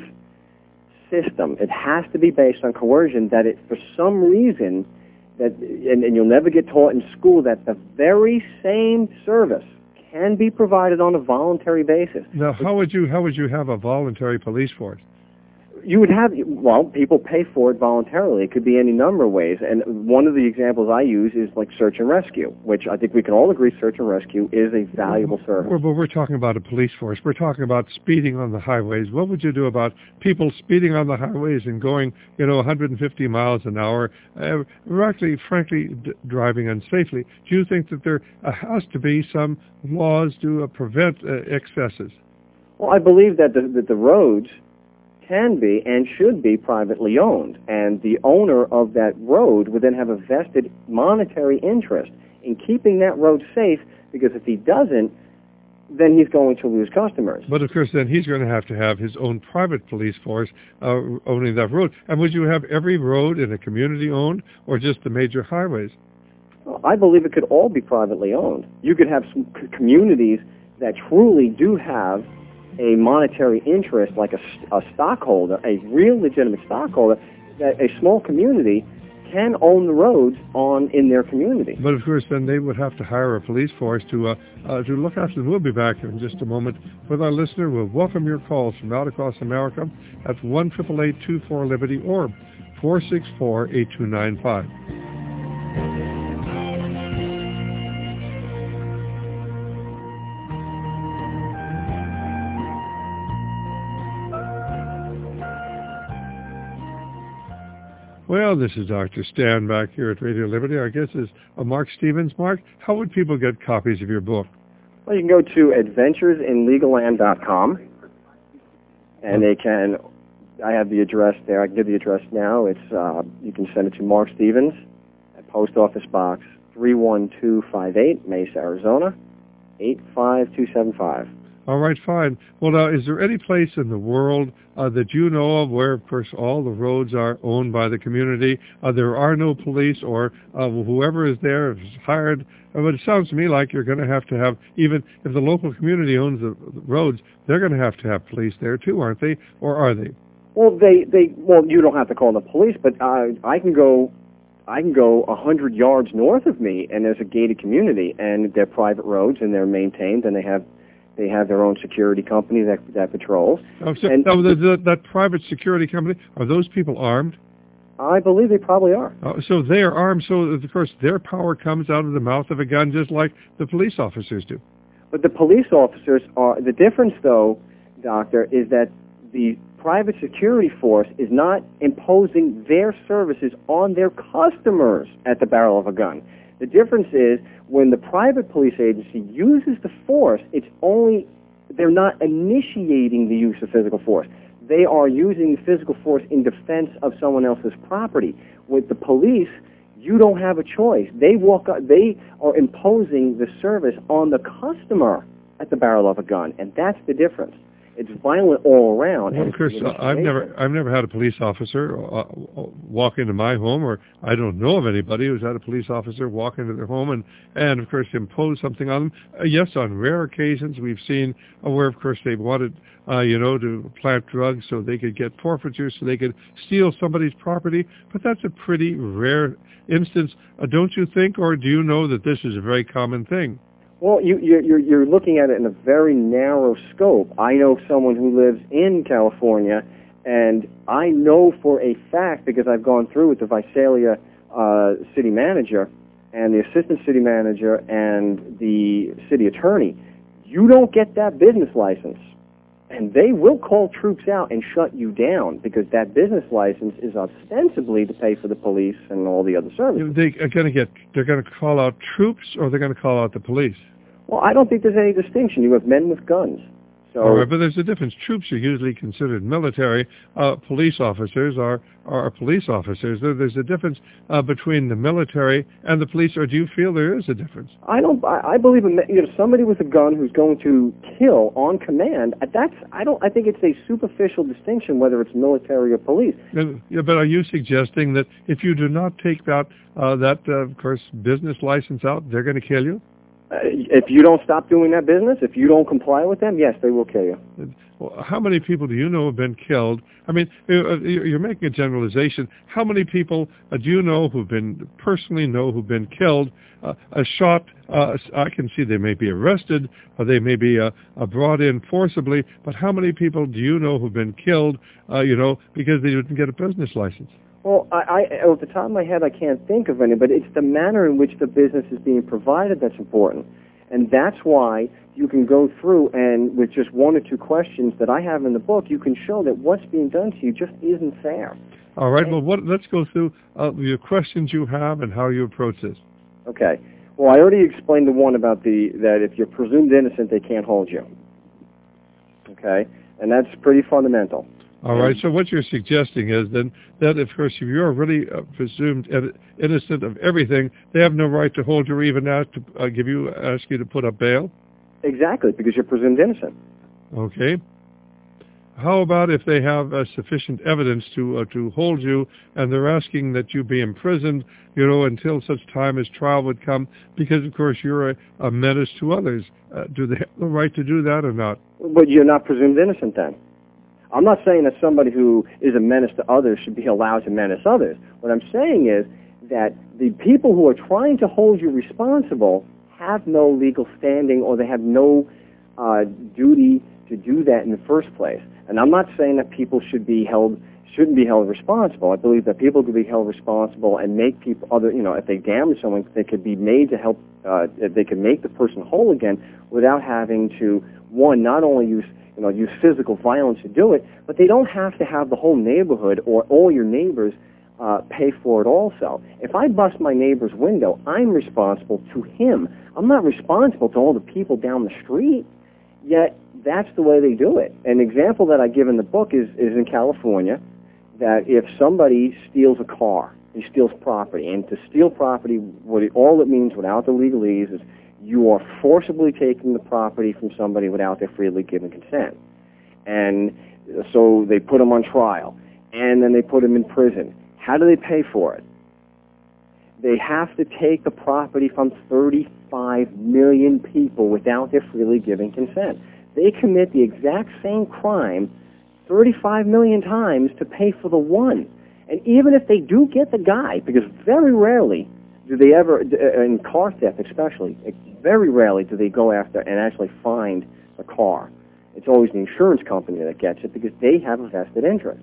system. It has to be based on coercion, that it, for some reason, that and, and you'll never get taught in school, that the very same service can be provided on a voluntary basis. Now, how would you how would you have a voluntary police force? You would have, well, people pay for it voluntarily. It could be any number of ways. And one of the examples I use is like search and rescue, which I think we can all agree search and rescue is a valuable service. Well, but we're talking about a police force. We're talking about speeding on the highways. What would you do about people speeding on the highways and going, you know, one hundred fifty miles an hour, uh, actually, frankly, d- driving unsafely? Do you think that there uh, has to be some laws to uh, prevent uh, excesses? Well, I believe that the, that the roads can be and should be privately owned, and the owner of that road would then have a vested monetary interest in keeping that road safe, because if he doesn't, then he's going to lose customers. But of course, then he's going to have to have his own private police force uh, owning that road. And would you have every road in a community owned, or just the major highways? Well, I believe it could all be privately owned. You could have some c- communities that truly do have a monetary interest, like a, a stockholder, a real legitimate stockholder, that a small community can own the roads on in their community. But of course, then they would have to hire a police force to uh, uh, to look after them. We'll be back in just a moment with our listener. We'll welcome your calls from out across America at one eight eight eight, two four, Liberty or four six four, eight two nine five. Well, this is Doctor Stan back here at Radio Liberty. Our guest is uh, Mark Stevens. Mark, how would people get copies of your book? Well, you can go to adventures in legal land dot com, and they can, I have the address there. I can give the address now. It's uh, you can send it to Mark Stevens at Post Office Box three one two five eight, Mesa, Arizona, eight five two seven five. All right, fine. Well, now, is there any place in the world uh, that you know of where, of course, all the roads are owned by the community? Uh, there are no police, or uh, whoever is there is hired. Uh, but it sounds to me like you're going to have to have, even if the local community owns the, the roads, they're going to have to have police there too, aren't they? Or are they? Well, they, they well, you don't have to call the police, but uh, I can go I can go a hundred yards north of me, and there's a gated community, and they're private roads, and they're maintained, and they have they have their own security company that that patrols. Oh, so, and, oh, the, the, that private security company, are those people armed? I believe they probably are. Oh, so they are armed, so of course their power comes out of the mouth of a gun just like the police officers do. But the police officers are, the difference though, Doctor, is that the private security force is not imposing their services on their customers at the barrel of a gun. The difference is when the private police agency uses the force, it's only, they're not initiating the use of physical force. They are using the physical force in defense of someone else's property. With the police, you don't have a choice. They walk up, they are imposing the service on the customer at the barrel of a gun, and that's the difference. It's violent all around. Well, of course, I've never, I've never had a police officer uh, walk into my home, or I don't know of anybody who's had a police officer walk into their home and, and of course, impose something on them. Uh, yes, on rare occasions we've seen uh, where, of course, they've wanted, uh, you know, to plant drugs so they could get forfeitures, so they could steal somebody's property. But that's a pretty rare instance, uh, don't you think, or do you know that this is a very common thing? Well, you, you're, you're looking at it in a very narrow scope. I know someone who lives in California, and I know for a fact, because I've gone through with the Visalia uh, city manager and the assistant city manager and the city attorney, you don't get that business license. And they will call troops out and shut you down because that business license is ostensibly to pay for the police and all the other services. They are going to get. They're going to call out troops, or they're going to call out the police. Well, I don't think there's any distinction. You have men with guns. So, all right, but there's a difference. Troops are usually considered military. Uh, police officers are, are police officers. There, there's a difference uh, between the military and the police, or do you feel there is a difference? I don't. I, I believe in, you know, somebody with a gun who's going to kill on command. That's. I don't. I think it's a superficial distinction whether it's military or police. Yeah, but are you suggesting that if you do not take that uh, that uh, of course business license out, they're going to kill you? Uh, if you don't stop doing that business, if you don't comply with them, yes, they will kill you. Well, how many people do you know have been killed? I mean, you're making a generalization. How many people uh, do you know who've been, personally know who've been killed, uh, a shot, uh, I can see they may be arrested, or they may be uh, uh, brought in forcibly, but how many people do you know who've been killed, uh, you know, because they didn't get a business license? Well, I, I, off the top of my head, I can't think of any, but it's the manner in which the business is being provided that's important. And that's why you can go through and with just one or two questions that I have in the book, you can show that what's being done to you just isn't fair. All right. Well, what, let's go through uh, the questions you have and how you approach this. Okay. Well, I already explained the one about the that if you're presumed innocent, they can't hold you. Okay? And that's pretty fundamental. All right, so what you're suggesting is then that, of course, if you're really uh, presumed innocent of everything, they have no right to hold you or even ask to uh, give you, ask you to put up bail? Exactly, because you're presumed innocent. Okay. How about if they have uh, sufficient evidence to uh, to hold you, and they're asking that you be imprisoned, you know, until such time as trial would come, because, of course, you're a, a menace to others. Uh, do they have the right to do that or not? But you're not presumed innocent then. I'm not saying that somebody who is a menace to others should be allowed to menace others. What I'm saying is that the people who are trying to hold you responsible have no legal standing, or they have no uh, duty to do that in the first place. And I'm not saying that people should be held shouldn't be held responsible. I believe that people could be held responsible and make people other you know if they damage someone, they could be made to help. Uh, they could make the person whole again without having to one not only use. You know, use physical violence to do it, but they don't have to have the whole neighborhood or all your neighbors uh, pay for it also. If I bust my neighbor's window, I'm responsible to him. I'm not responsible to all the people down the street, yet that's the way they do it. An example that I give in the book is, is in California, that if somebody steals a car, he steals property, and to steal property, what it, all it means without the legalese is you are forcibly taking the property from somebody without their freely given consent. And so they put them on trial, and then they put them in prison. How do they pay for it? They have to take the property from thirty-five million people without their freely given consent. They commit the exact same crime thirty-five million times to pay for the one. And even if they do get the guy, because very rarely do they ever, in car theft especially, very rarely do they go after and actually find the car. It's always the insurance company that gets it because they have a vested interest.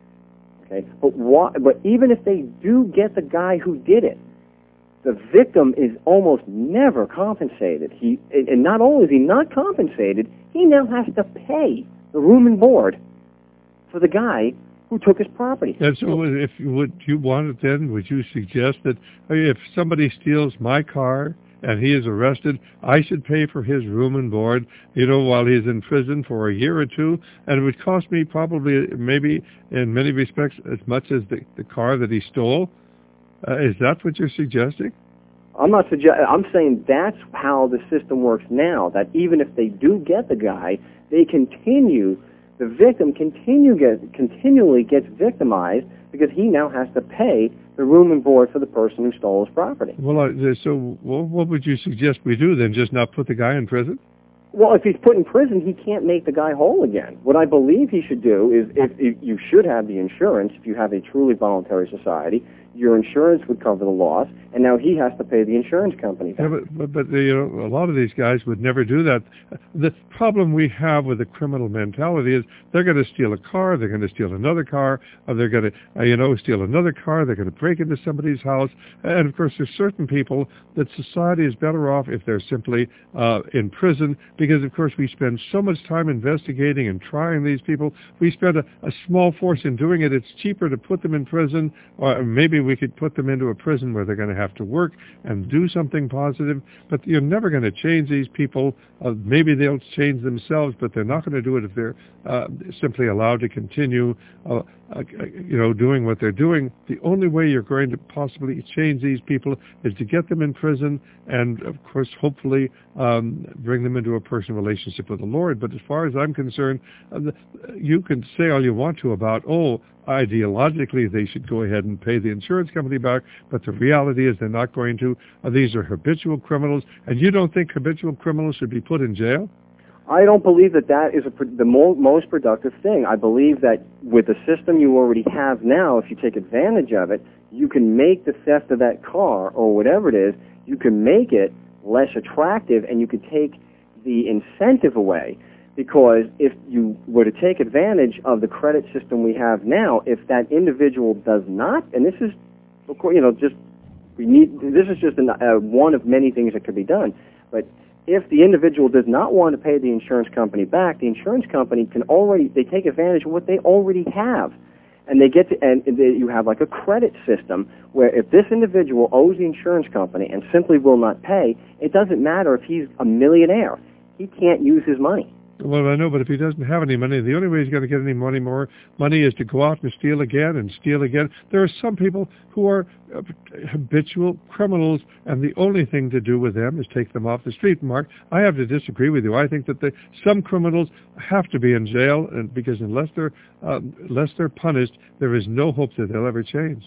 Okay, but why, but even if they do get the guy who did it, the victim is almost never compensated. He, and not only is he not compensated, he now has to pay the room and board for the guy who took his property. And so if would you want it then, would you suggest that if somebody steals my car and he is arrested, I should pay for his room and board, you know, while he's in prison for a year or two, and it would cost me probably, maybe in many respects, as much as the, the car that he stole? Uh, is that what you're suggesting? I'm not suggest. I'm saying that's how the system works now, that even if they do get the guy, they continue, the victim continue get, continually gets victimized because he now has to pay the room and board for the person who stole his property. Well, uh, so well, what would you suggest we do then, just not put the guy in prison? Well, if he's put in prison, he can't make the guy whole again. What I believe he should do is, if, if you should have the insurance, if you have a truly voluntary society, your insurance would cover the loss, and now he has to pay the insurance company back. Yeah, but, but, but you know, a lot of these guys would never do that. The problem we have with the criminal mentality is they're going to steal a car, they're going to steal another car, or they're going to, uh, you know, steal another car, they're going to break into somebody's house. And, of course, there's certain people that society is better off if they're simply uh, in prison because, of course, we spend so much time investigating and trying these people. We spend a, a small force in doing it. It's cheaper to put them in prison, or maybe we could put them into a prison where they're going to have to work and do something positive. But you're never going to change these people. Uh, maybe they'll change themselves, but they're not going to do it if they're uh, simply allowed to continue, uh, uh, you know, doing what they're doing. The only way you're going to possibly change these people is to get them in prison and, of course, hopefully um, bring them into a personal relationship with the Lord. But as far as I'm concerned, uh, you can say all you want to about, oh, ideologically they should go ahead and pay the insurance company back, but the reality is they're not going to. Uh, these are habitual criminals, and you don't think habitual criminals should be put in jail? I don't believe that that is a, the mo- most productive thing. I believe that with the system you already have now, if you take advantage of it, you can make the theft of that car or whatever it is, you can make it less attractive, and you can take the incentive away. Because if you were to take advantage of the credit system we have now, if that individual does not, and this is, of course, you know, just we need. This is just an, uh, one of many things that could be done. But if the individual does not want to pay the insurance company back, the insurance company can already they take advantage of what they already have, and they get to and they, you have like a credit system where if this individual owes the insurance company and simply will not pay, it doesn't matter if he's a millionaire, he can't use his money. Well, I know, but if he doesn't have any money, the only way he's going to get any money more money is to go out and steal again and steal again. There are some people who are uh, habitual criminals, and the only thing to do with them is take them off the street. Mark, I have to disagree with you. I think that the, some criminals have to be in jail, and because unless they're uh, unless they're punished, there is no hope that they'll ever change.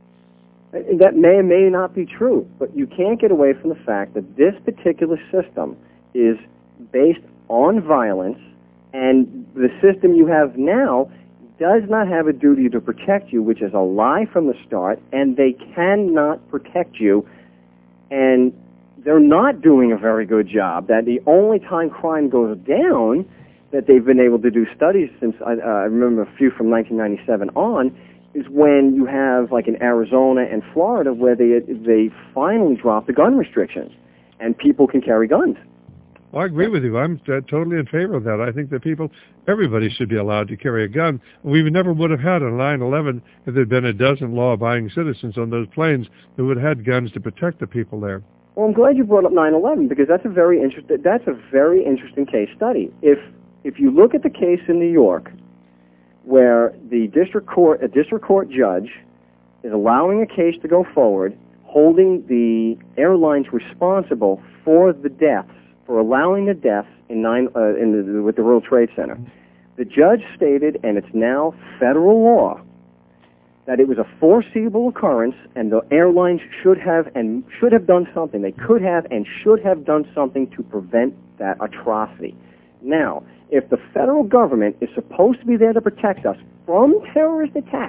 That may or may not be true, but you can't get away from the fact that this particular system is based on violence, and the system you have now does not have a duty to protect you, which is a lie from the start, and they cannot protect you, and they're not doing a very good job. That the only time crime goes down, that they've been able to do studies since, I, uh, I remember a few from nineteen ninety-seven on, is when you have, like in Arizona and Florida, where they they finally dropped the gun restrictions, and people can carry guns. Well, I agree with you. I'm uh, totally in favor of that. I think that people, everybody should be allowed to carry a gun. We never would have had a nine eleven if there had been a dozen law-abiding citizens on those planes that would have had guns to protect the people there. Well, I'm glad you brought up nine eleven because that's a very interesting. That's a very interesting case study. If if you look at the case in New York, where the district court, a district court judge, is allowing a case to go forward, holding the airlines responsible for the deaths. For allowing the deaths in nine uh, in the, with the World Trade Center, the judge stated, and it's now federal law, that it was a foreseeable occurrence, and the airlines should have and should have done something. They could have and should have done something to prevent that atrocity. Now, if the federal government is supposed to be there to protect us from terrorist attacks,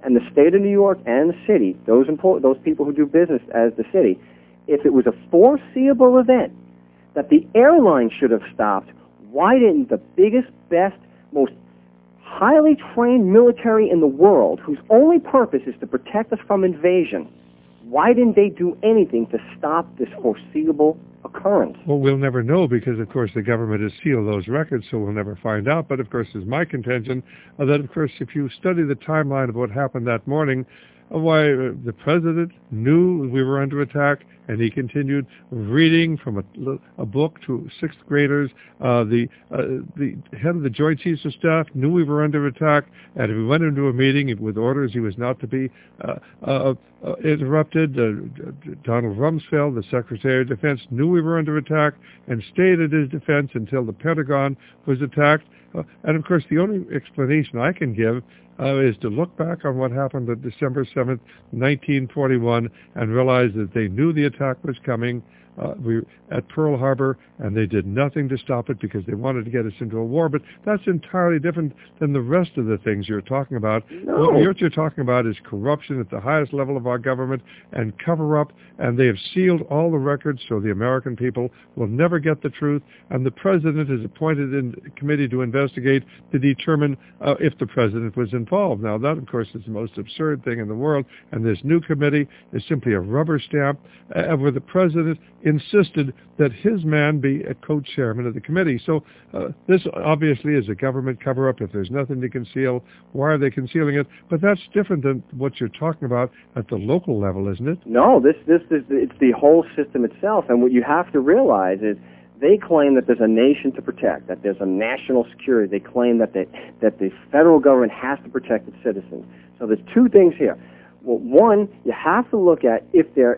And the state of New York and the city, those employ- those people who do business as the city, if it was a foreseeable event that the airline should have stopped, why didn't the biggest, best, most highly trained military in the world, whose only purpose is to protect us from invasion, why didn't they do anything to stop this foreseeable occurrence? Well, we'll never know because, of course, the government has sealed those records, so we'll never find out. But, of course, it's my contention uh, that, of course, if you study the timeline of what happened that morning, uh, why uh, the president knew we were under attack, and he continued reading from a, a book to sixth graders. Uh, the uh, the head of the Joint Chiefs of Staff knew we were under attack, and if we went into a meeting with orders he was not to be uh, uh, uh, interrupted. Uh, Donald Rumsfeld, the Secretary of Defense, knew we were under attack and stayed at his defense until the Pentagon was attacked. Uh, and, of course, the only explanation I can give uh, is to look back on what happened on December seventh, nineteen forty-one, and realize that they knew the attack was coming uh, we, at Pearl Harbor, and they did nothing to stop it because they wanted to get us into a war. But that's entirely different than the rest of the things you're talking about. No. What you're talking about is corruption at the highest level of our government and cover-up, and they have sealed all the records so the American people will never get the truth, and the president is appointed in a committee to investigate to determine uh, if the president was involved. Now, that, of course, is the most absurd thing in the world, and this new committee is simply a rubber stamp uh, where the president insisted that his man be a co-chairman of the committee. So uh, this obviously is a government cover-up. If there's nothing to conceal, why are they concealing it? But that's different than what you're talking about at the local level, isn't it? No, this this is it's the whole system itself. And what you have to realize is they claim that there's a nation to protect, that there's a national security. They claim that they, that the federal government has to protect its citizens. So there's two things here. Well, one, you have to look at if there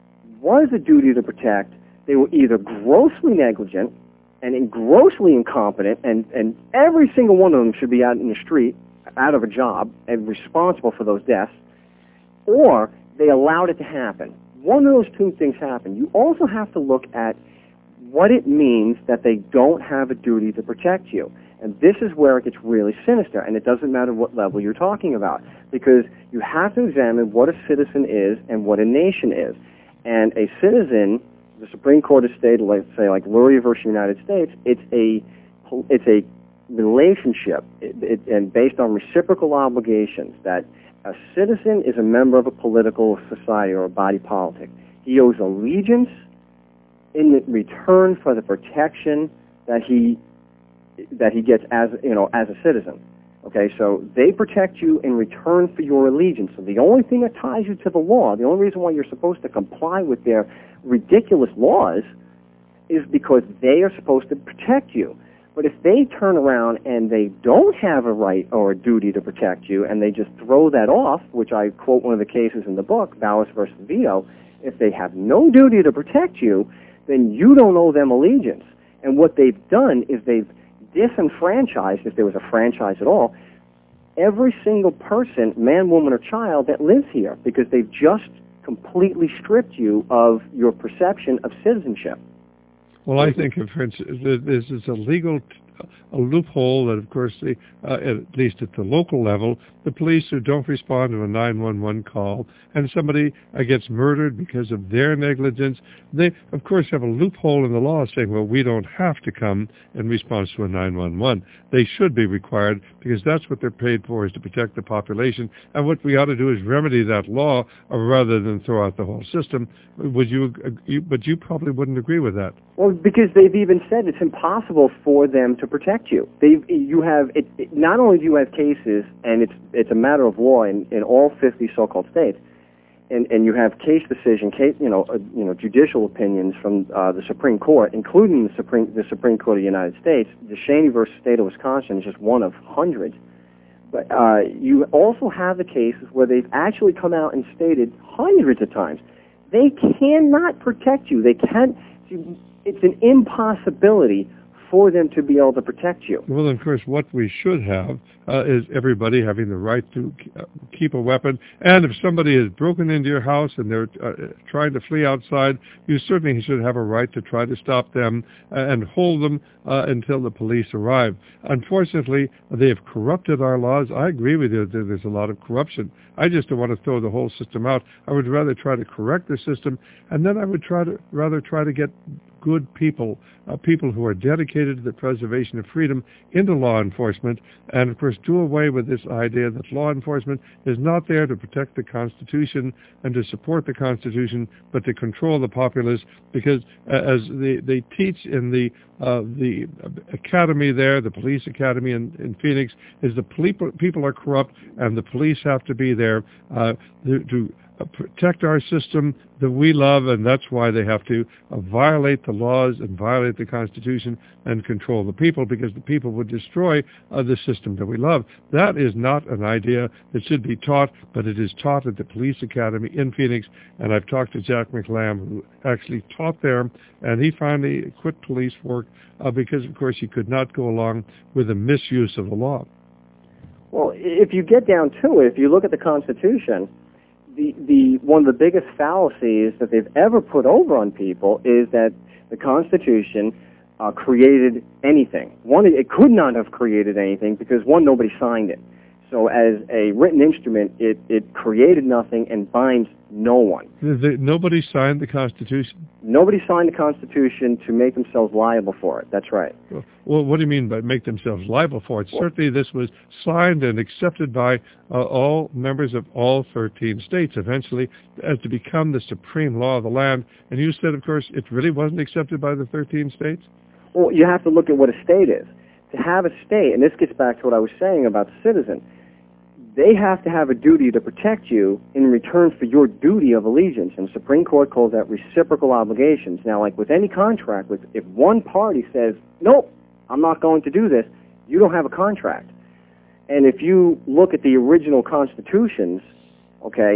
was a duty to protect, they were either grossly negligent and in grossly incompetent, and, and every single one of them should be out in the street, out of a job, and responsible for those deaths, or they allowed it to happen. One of those two things happened. You also have to look at what it means that they don't have a duty to protect you. And this is where it gets really sinister, and it doesn't matter what level you're talking about, because you have to examine what a citizen is and what a nation is. And a citizen, the Supreme Court has stated, let's say, like Luria versus United States, it's a it's a relationship, it, it, and based on reciprocal obligations, that a citizen is a member of a political society or a body politic. He owes allegiance in return for the protection that he that he gets as you know as a citizen. Okay, so they protect you in return for your allegiance. So the only thing that ties you to the law, the only reason why you're supposed to comply with their ridiculous laws, is because they are supposed to protect you. But if they turn around and they don't have a right or a duty to protect you, and they just throw that off, which I quote one of the cases in the book, Vallis versus Vito, if they have no duty to protect you, then you don't owe them allegiance. And what they've done is they've disenfranchised, if there was a franchise at all, every single person, man, woman, or child that lives here, because they've just completely stripped you of your perception of citizenship. Well, I think, for instance, this is a legal a loophole that, of course, the, uh, at least at the local level, the police who don't respond to a nine one one call and somebody uh, gets murdered because of their negligence, they, of course, have a loophole in the law saying, well, we don't have to come in response to a nine one one. They should be required because that's what they're paid for, is to protect the population. And what we ought to do is remedy that law uh, rather than throw out the whole system. Would you, uh, you? But you probably wouldn't agree with that. Well, because they've even said it's impossible for them to protect you. They've, you have it, it, not only do you have cases, and it's it's a matter of law in, in all fifty so-called states, and and you have case decision, case you know uh, you know judicial opinions from uh, the Supreme Court, including the Supreme the Supreme Court of the United States. DeShaney versus State of Wisconsin is just one of hundreds. But uh, you also have the cases where they've actually come out and stated hundreds of times they cannot protect you. They can't. It's an impossibility for them to be able to protect you. Well, of course, what we should have uh, is everybody having the right to uh, keep a weapon. And if somebody has broken into your house and they're uh, trying to flee outside, you certainly should have a right to try to stop them uh, and hold them uh, until the police arrive. Unfortunately, they have corrupted our laws. I agree with you that there's a lot of corruption. I just don't want to throw the whole system out. I would rather try to correct the system, and then I would try to rather try to get good people, uh, people who are dedicated to the preservation of freedom into law enforcement, and of course do away with this idea that law enforcement is not there to protect the Constitution and to support the Constitution, but to control the populace, because uh, as they, they teach in the uh, the academy there, the police academy in, in Phoenix, is the people, people are corrupt and the police have to be there uh, to, to Uh, protect our system that we love, and that's why they have to uh, violate the laws and violate the Constitution and control the people, because the people would destroy uh, the system that we love. That is not an idea that should be taught, but it is taught at the Police Academy in Phoenix, and I've talked to Jack McLam, who actually taught there, and he finally quit police work uh, because, of course, he could not go along with the misuse of the law. Well, if you get down to it, if you look at the Constitution, The, the one of the biggest fallacies that they've ever put over on people is that the Constitution uh, created anything. One, it could not have created anything because, one, nobody signed it. So as a written instrument, it, it created nothing and binds no one. The, the, nobody signed the Constitution? Nobody signed the Constitution to make themselves liable for it. That's right. Well, well what do you mean by make themselves liable for it? Well, certainly this was signed and accepted by uh, all members of all thirteen states eventually as to become the supreme law of the land. And you said, of course, it really wasn't accepted by the thirteen states? Well, you have to look at what a state is. To have a state, and this gets back to what I was saying about citizen, they have to have a duty to protect you in return for your duty of allegiance, and the Supreme Court calls that reciprocal obligations. Now, like with any contract, with if one party says, nope, I'm not going to do this, you don't have a contract. And if you look at the original constitutions, okay,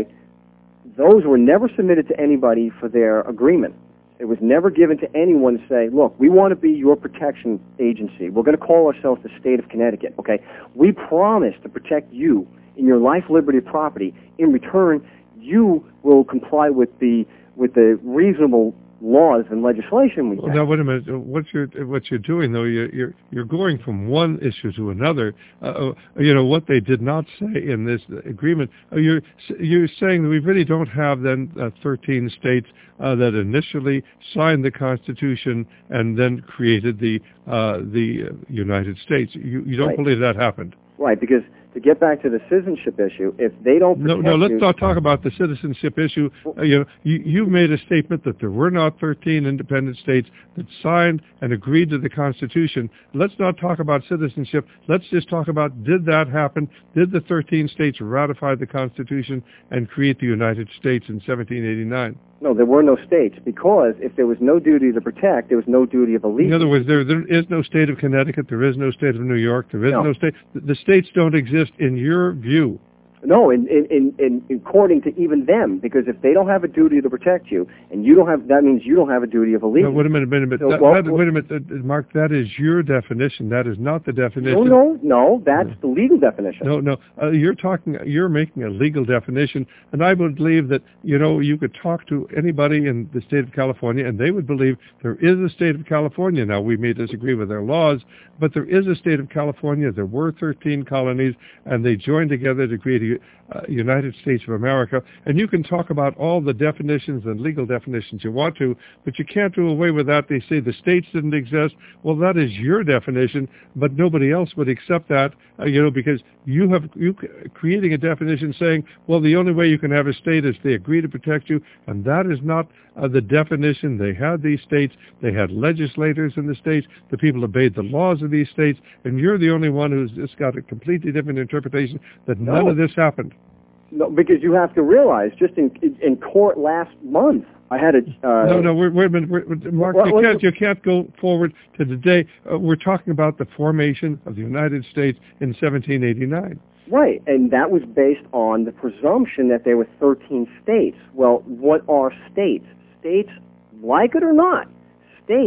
those were never submitted to anybody for their agreement. It was never given to anyone to say, look, we want to be your protection agency. We're going to call ourselves the state of Connecticut, okay? We promise to protect you in your life, liberty, property. In return, you will comply with the with the reasonable laws and legislation we well, have. Now, wait a minute. What you're what you're doing, though, you're you're, you're going from one issue to another. Uh, you know what they did not say in this agreement. Uh, you're you're saying that we really don't have then uh, thirteen states uh, that initially signed the Constitution and then created the uh, the United States. You you don't right. believe that happened? Right, because to get back to the citizenship issue, if they don't protect no, no, let's you, not talk about the citizenship issue. Uh, you know, you, you've made a statement that there were not thirteen independent states that signed and agreed to the Constitution. Let's not talk about citizenship. Let's just talk about, did that happen? Did the thirteen states ratify the Constitution and create the United States in seventeen eighty-nine? No, there were no states, because if there was no duty to protect, there was no duty of allegiance. In other words, there there is no state of Connecticut, there is no state of New York, there is no, no state. The states don't exist in your view. No, in, in, in, in according to even them, because if they don't have a duty to protect you, and you don't have, that means you don't have a duty of allegiance. No, wait a minute, wait a minute. So, that, well, that, wait a minute, uh, Mark. That is your definition. That is not the definition. No, no, no. That's no. the legal definition. No, no. Uh, you're talking. You're making a legal definition, and I would believe that you know you could talk to anybody in the state of California, and they would believe there is a state of California. Now, we may disagree with their laws, but there is a state of California. There were thirteen colonies, and they joined together to create a uh, United States of America. And you can talk about all the definitions and legal definitions you want to, but you can't do away with that. They say the states didn't exist. Well, that is your definition, but nobody else would accept that, uh, you know, because you have you creating a definition saying, well, the only way you can have a state is they agree to protect you, and that is not uh, the definition. They had these states. They had legislators in the states. The people obeyed the laws of these states, and you're the only one who's just got a completely different interpretation that no. none of this happened. No, because you have to realize, just in in court last month, I had a... Uh, no, no, wait, wait a minute. Wait, Mark, well, you, well, can't, you can't go forward to today. Uh, we're talking about the formation of the United States in seventeen eighty-nine. Right, and that was based on the presumption that there were thirteen states. Well, what are states? States, like it or not, states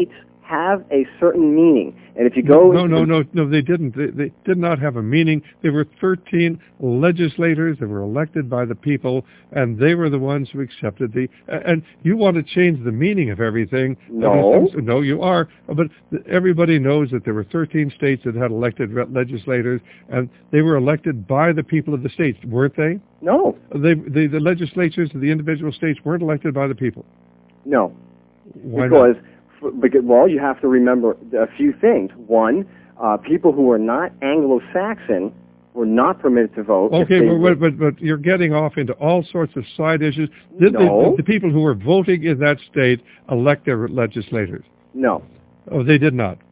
have a certain meaning. And if you go... No, no, the, no, no, they didn't. They, they did not have a meaning. There were thirteen legislators that were elected by the people, and they were the ones who accepted the... And you want to change the meaning of everything. No. No, you are. But everybody knows that there were thirteen states that had elected legislators, and they were elected by the people of the states, weren't they? No. They, they, the legislatures of the individual states weren't elected by the people. No. Why because, not? because, well, you have to remember a few things. One, uh, people who are not Anglo-Saxon were not permitted to vote. Okay, but, but, but you're getting off into all sorts of side issues. Did no. the, the people who were voting in that state elect their legislators? No. Oh, they did not.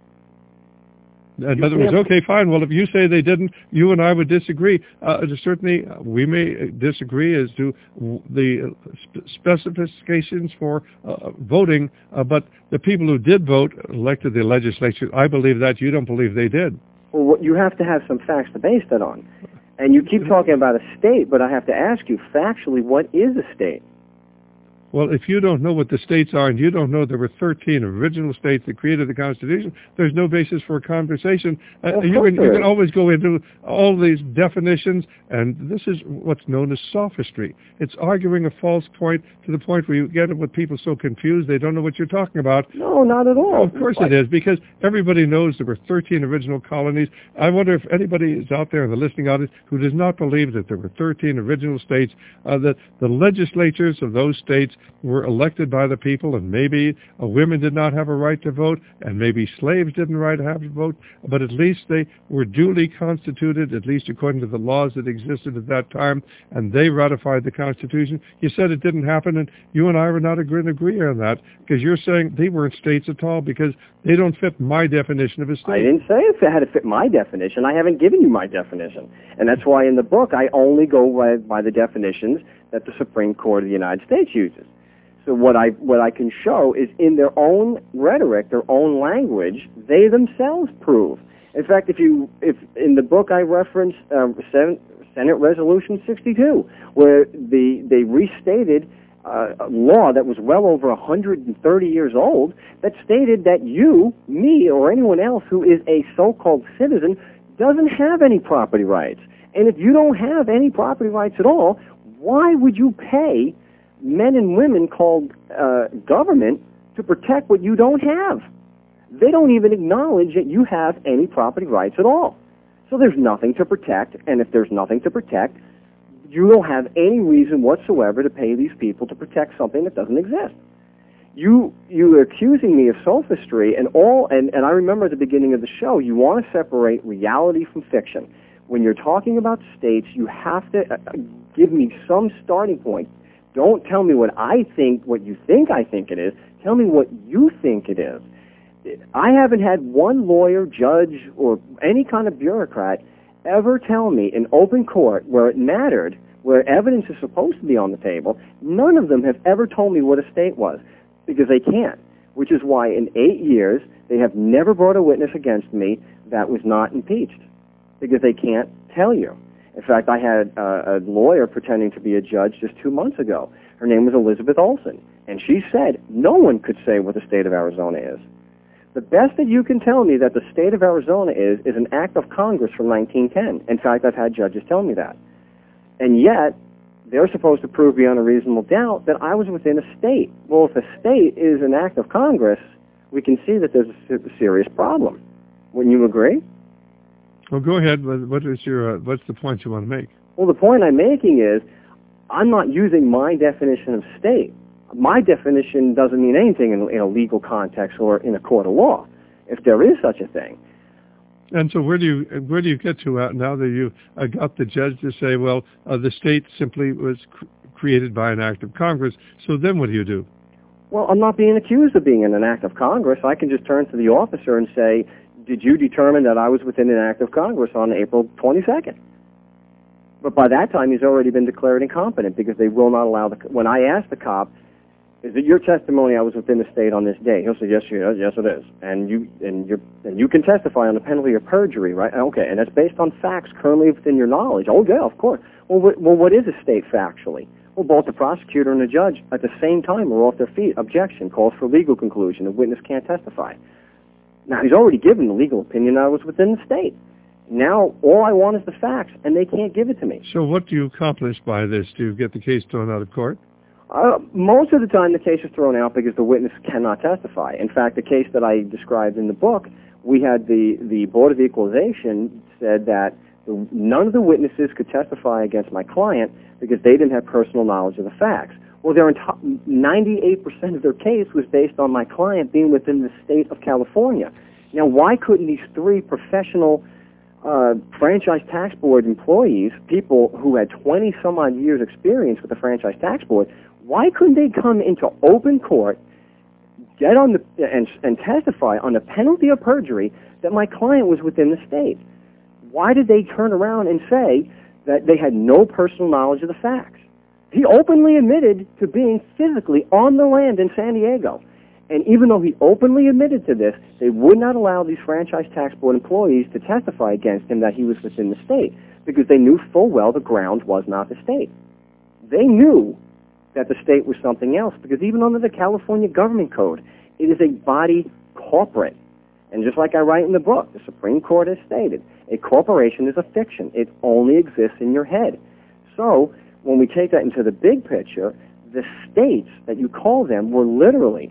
In You other words, can't- okay, fine. Well, if you say they didn't, you and I would disagree. Uh, certainly, uh, we may disagree as to w- the sp- specifications for uh, voting, uh, but the people who did vote elected the legislature. I believe that. You don't believe they did. Well, what, you have to have some facts to base that on. And you keep talking about a state, but I have to ask you, factually, what is a state? Well, if you don't know what the states are and you don't know there were thirteen original states that created the Constitution, there's no basis for a conversation. Uh, Of you course can, there you is. can always go into all these definitions, and this is what's known as sophistry. It's arguing a false point to the point where you get it with people so confused they don't know what you're talking about. No, not at all. Oh, of course it is, because everybody knows there were thirteen original colonies. I wonder if anybody is out there in the listening audience who does not believe that there were thirteen original states, uh, that the legislatures of those states were elected by the people, and maybe uh, women did not have a right to vote, and maybe slaves didn't right have to vote, but at least they were duly constituted, at least according to the laws that existed at that time, and they ratified the Constitution. You said it didn't happen, and you and I were not agreeing agree on that, because you're saying they weren't states at all, because they don't fit my definition of a state. I didn't say if it had to fit my definition. I haven't given you my definition. And that's why in the book I only go by, by the definitions that the Supreme Court of the United States uses. So what I what I can show is in their own rhetoric, their own language, they themselves prove. In fact, if you if in the book I reference um, Senate Resolution sixty-two, where the they restated uh, a law that was well over one hundred thirty years old that stated that you, me, or anyone else who is a so-called citizen doesn't have any property rights. And if you don't have any property rights at all, why would you pay men and women called uh, government to protect what you don't have? They don't even acknowledge that you have any property rights at all. So there's nothing to protect, and if there's nothing to protect, you don't have any reason whatsoever to pay these people to protect something that doesn't exist. You you are accusing me of sophistry, and all and, and I remember at the beginning of the show, you want to separate reality from fiction. When you're talking about states, you have to uh, give me some starting point. Don't tell me what I think, what you think I think it is. Tell me what you think it is. I haven't had one lawyer, judge, or any kind of bureaucrat ever tell me in open court where it mattered, where evidence is supposed to be on the table, none of them have ever told me what a state was, because they can't, which is why in eight years they have never brought a witness against me that was not impeached, because they can't tell you. In fact, I had uh, a lawyer pretending to be a judge just two months ago. Her name was Elizabeth Olsen, and she said no one could say what the state of Arizona is. The best that you can tell me that the state of Arizona is is an act of Congress from nineteen ten. In fact, I've had judges tell me that. And yet, they're supposed to prove beyond a reasonable doubt that I was within a state. Well, if a state is an act of Congress, we can see that there's a serious problem. Wouldn't you agree? Well, go ahead. What is your, uh, what's the point you want to make? Well, the point I'm making is I'm not using my definition of state. My definition doesn't mean anything in, in a legal context or in a court of law, if there is such a thing. And so where do you where do you get to uh, now that you uh, got the judge to say, well, uh, the state simply was cr- created by an act of Congress, so then what do you do? Well, I'm not being accused of being in an act of Congress. I can just turn to the officer and say, did you determine that I was within an act of Congress on April twenty-second? But by that time, he's already been declared incompetent because they will not allow the... When I ask the cop, is it your testimony I was within the state on this day? He'll say, yes, yes, yes, it is. And you and you and you can testify on the penalty of perjury, right? Okay, and that's based on facts currently within your knowledge. Oh, yeah, of course. Well, what, well, what is a state factually? Well, both the prosecutor and the judge at the same time are off their feet. Objection calls for legal conclusion. The witness can't testify. Now, he's already given the legal opinion I was within the state. Now, all I want is the facts, and they can't give it to me. So what do you accomplish by this? Do you get the case thrown out of court? Uh, most of the time, the case is thrown out because the witness cannot testify. In fact, the case that I described in the book, we had the, the Board of Equalization said that the, none of the witnesses could testify against my client because they didn't have personal knowledge of the facts. Well, their enti- ninety-eight percent of their case was based on my client being within the state of California. Now, why couldn't these three professional uh, franchise tax board employees, people who had twenty some odd years experience with the franchise tax board, why couldn't they come into open court, get on the and, and testify on the penalty of perjury that my client was within the state? Why did they turn around and say that they had no personal knowledge of the facts? He openly admitted to being physically on the land in San Diego. And even though he openly admitted to this, they would not allow these franchise tax board employees to testify against him that he was within the state because they knew full well the ground was not the state. They knew that the state was something else because even under the California Government Code, it is a body corporate. And just like I write in the book, the Supreme Court has stated, a corporation is a fiction. It only exists in your head. So when we take that into the big picture, the states that you call them were literally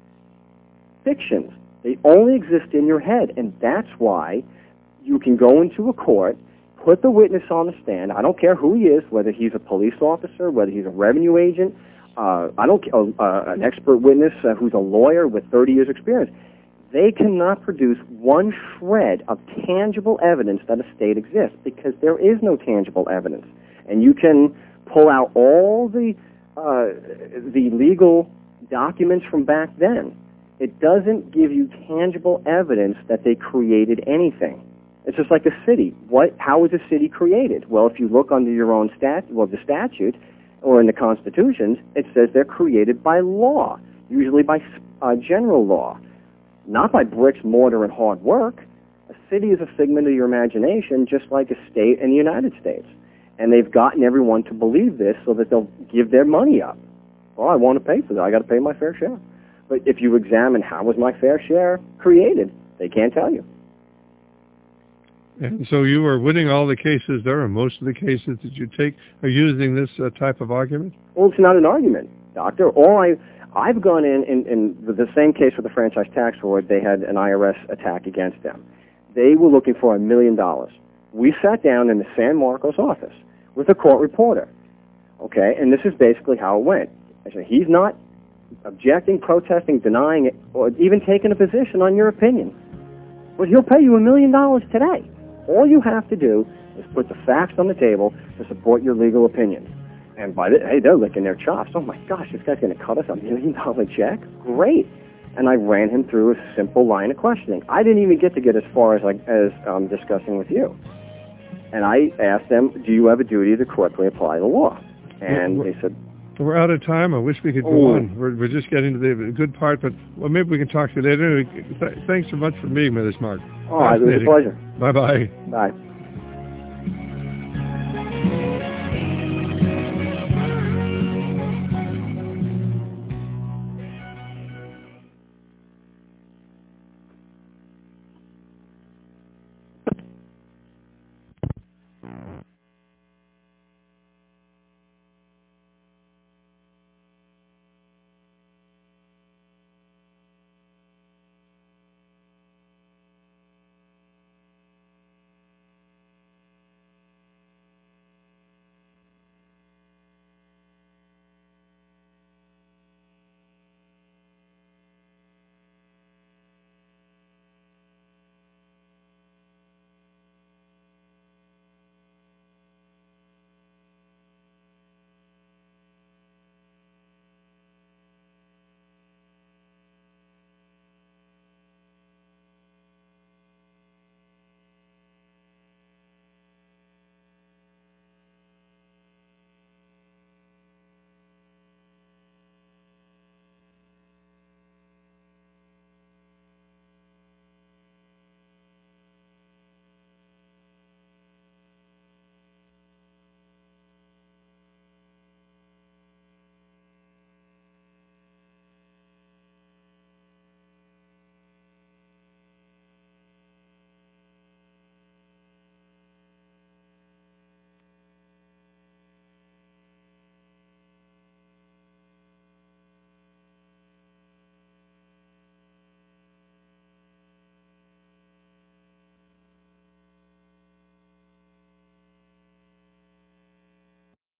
fictions. They only exist in your head, and that's why you can go into a court, put the witness on the stand. I don't care who he is, whether he's a police officer, whether he's a revenue agent, uh, I don't uh, uh, an expert witness uh, who's a lawyer with thirty years experience. They cannot produce one shred of tangible evidence that a state exists because there is no tangible evidence. And you can pull out all the uh, the legal documents from back then. It doesn't give you tangible evidence that they created anything. It's just like a city. What? How was a city created? Well, if you look under your own stat, well, the statute or in the constitutions, it says they're created by law, usually by uh, general law, not by bricks, mortar, and hard work. A city is a figment of your imagination, just like a state in the United States. And they've gotten everyone to believe this so that they'll give their money up. Well, I want to pay for that. I got to pay my fair share. But if you examine how was my fair share created, they can't tell you. And so you are winning all the cases there, and most of the cases that you take are using this uh, type of argument? Well, it's not an argument, Doctor. All I, I've gone in, in, in the same case with the franchise tax board, they had an I R S attack against them. They were looking for a million dollars. We sat down in the San Marcos office with a court reporter, okay, and this is basically how it went. I said, he's not objecting, protesting, denying it, or even taking a position on your opinion. But he'll pay you a million dollars today. All you have to do is put the facts on the table to support your legal opinion. And by the, hey, they're licking their chops. Oh my gosh, this guy's going to cut us a million dollar check? Great. And I ran him through a simple line of questioning. I didn't even get to get as far as like as um, discussing with you. And I asked them, do you have a duty to correctly apply the law? And we're, they said, we're out of time. I wish we could go oh. on. We're, we're just getting to the good part, but well, maybe we can talk to you later. Th- thanks so much for being with us, Mark. Oh, it was a pleasure. Bye-bye. Bye.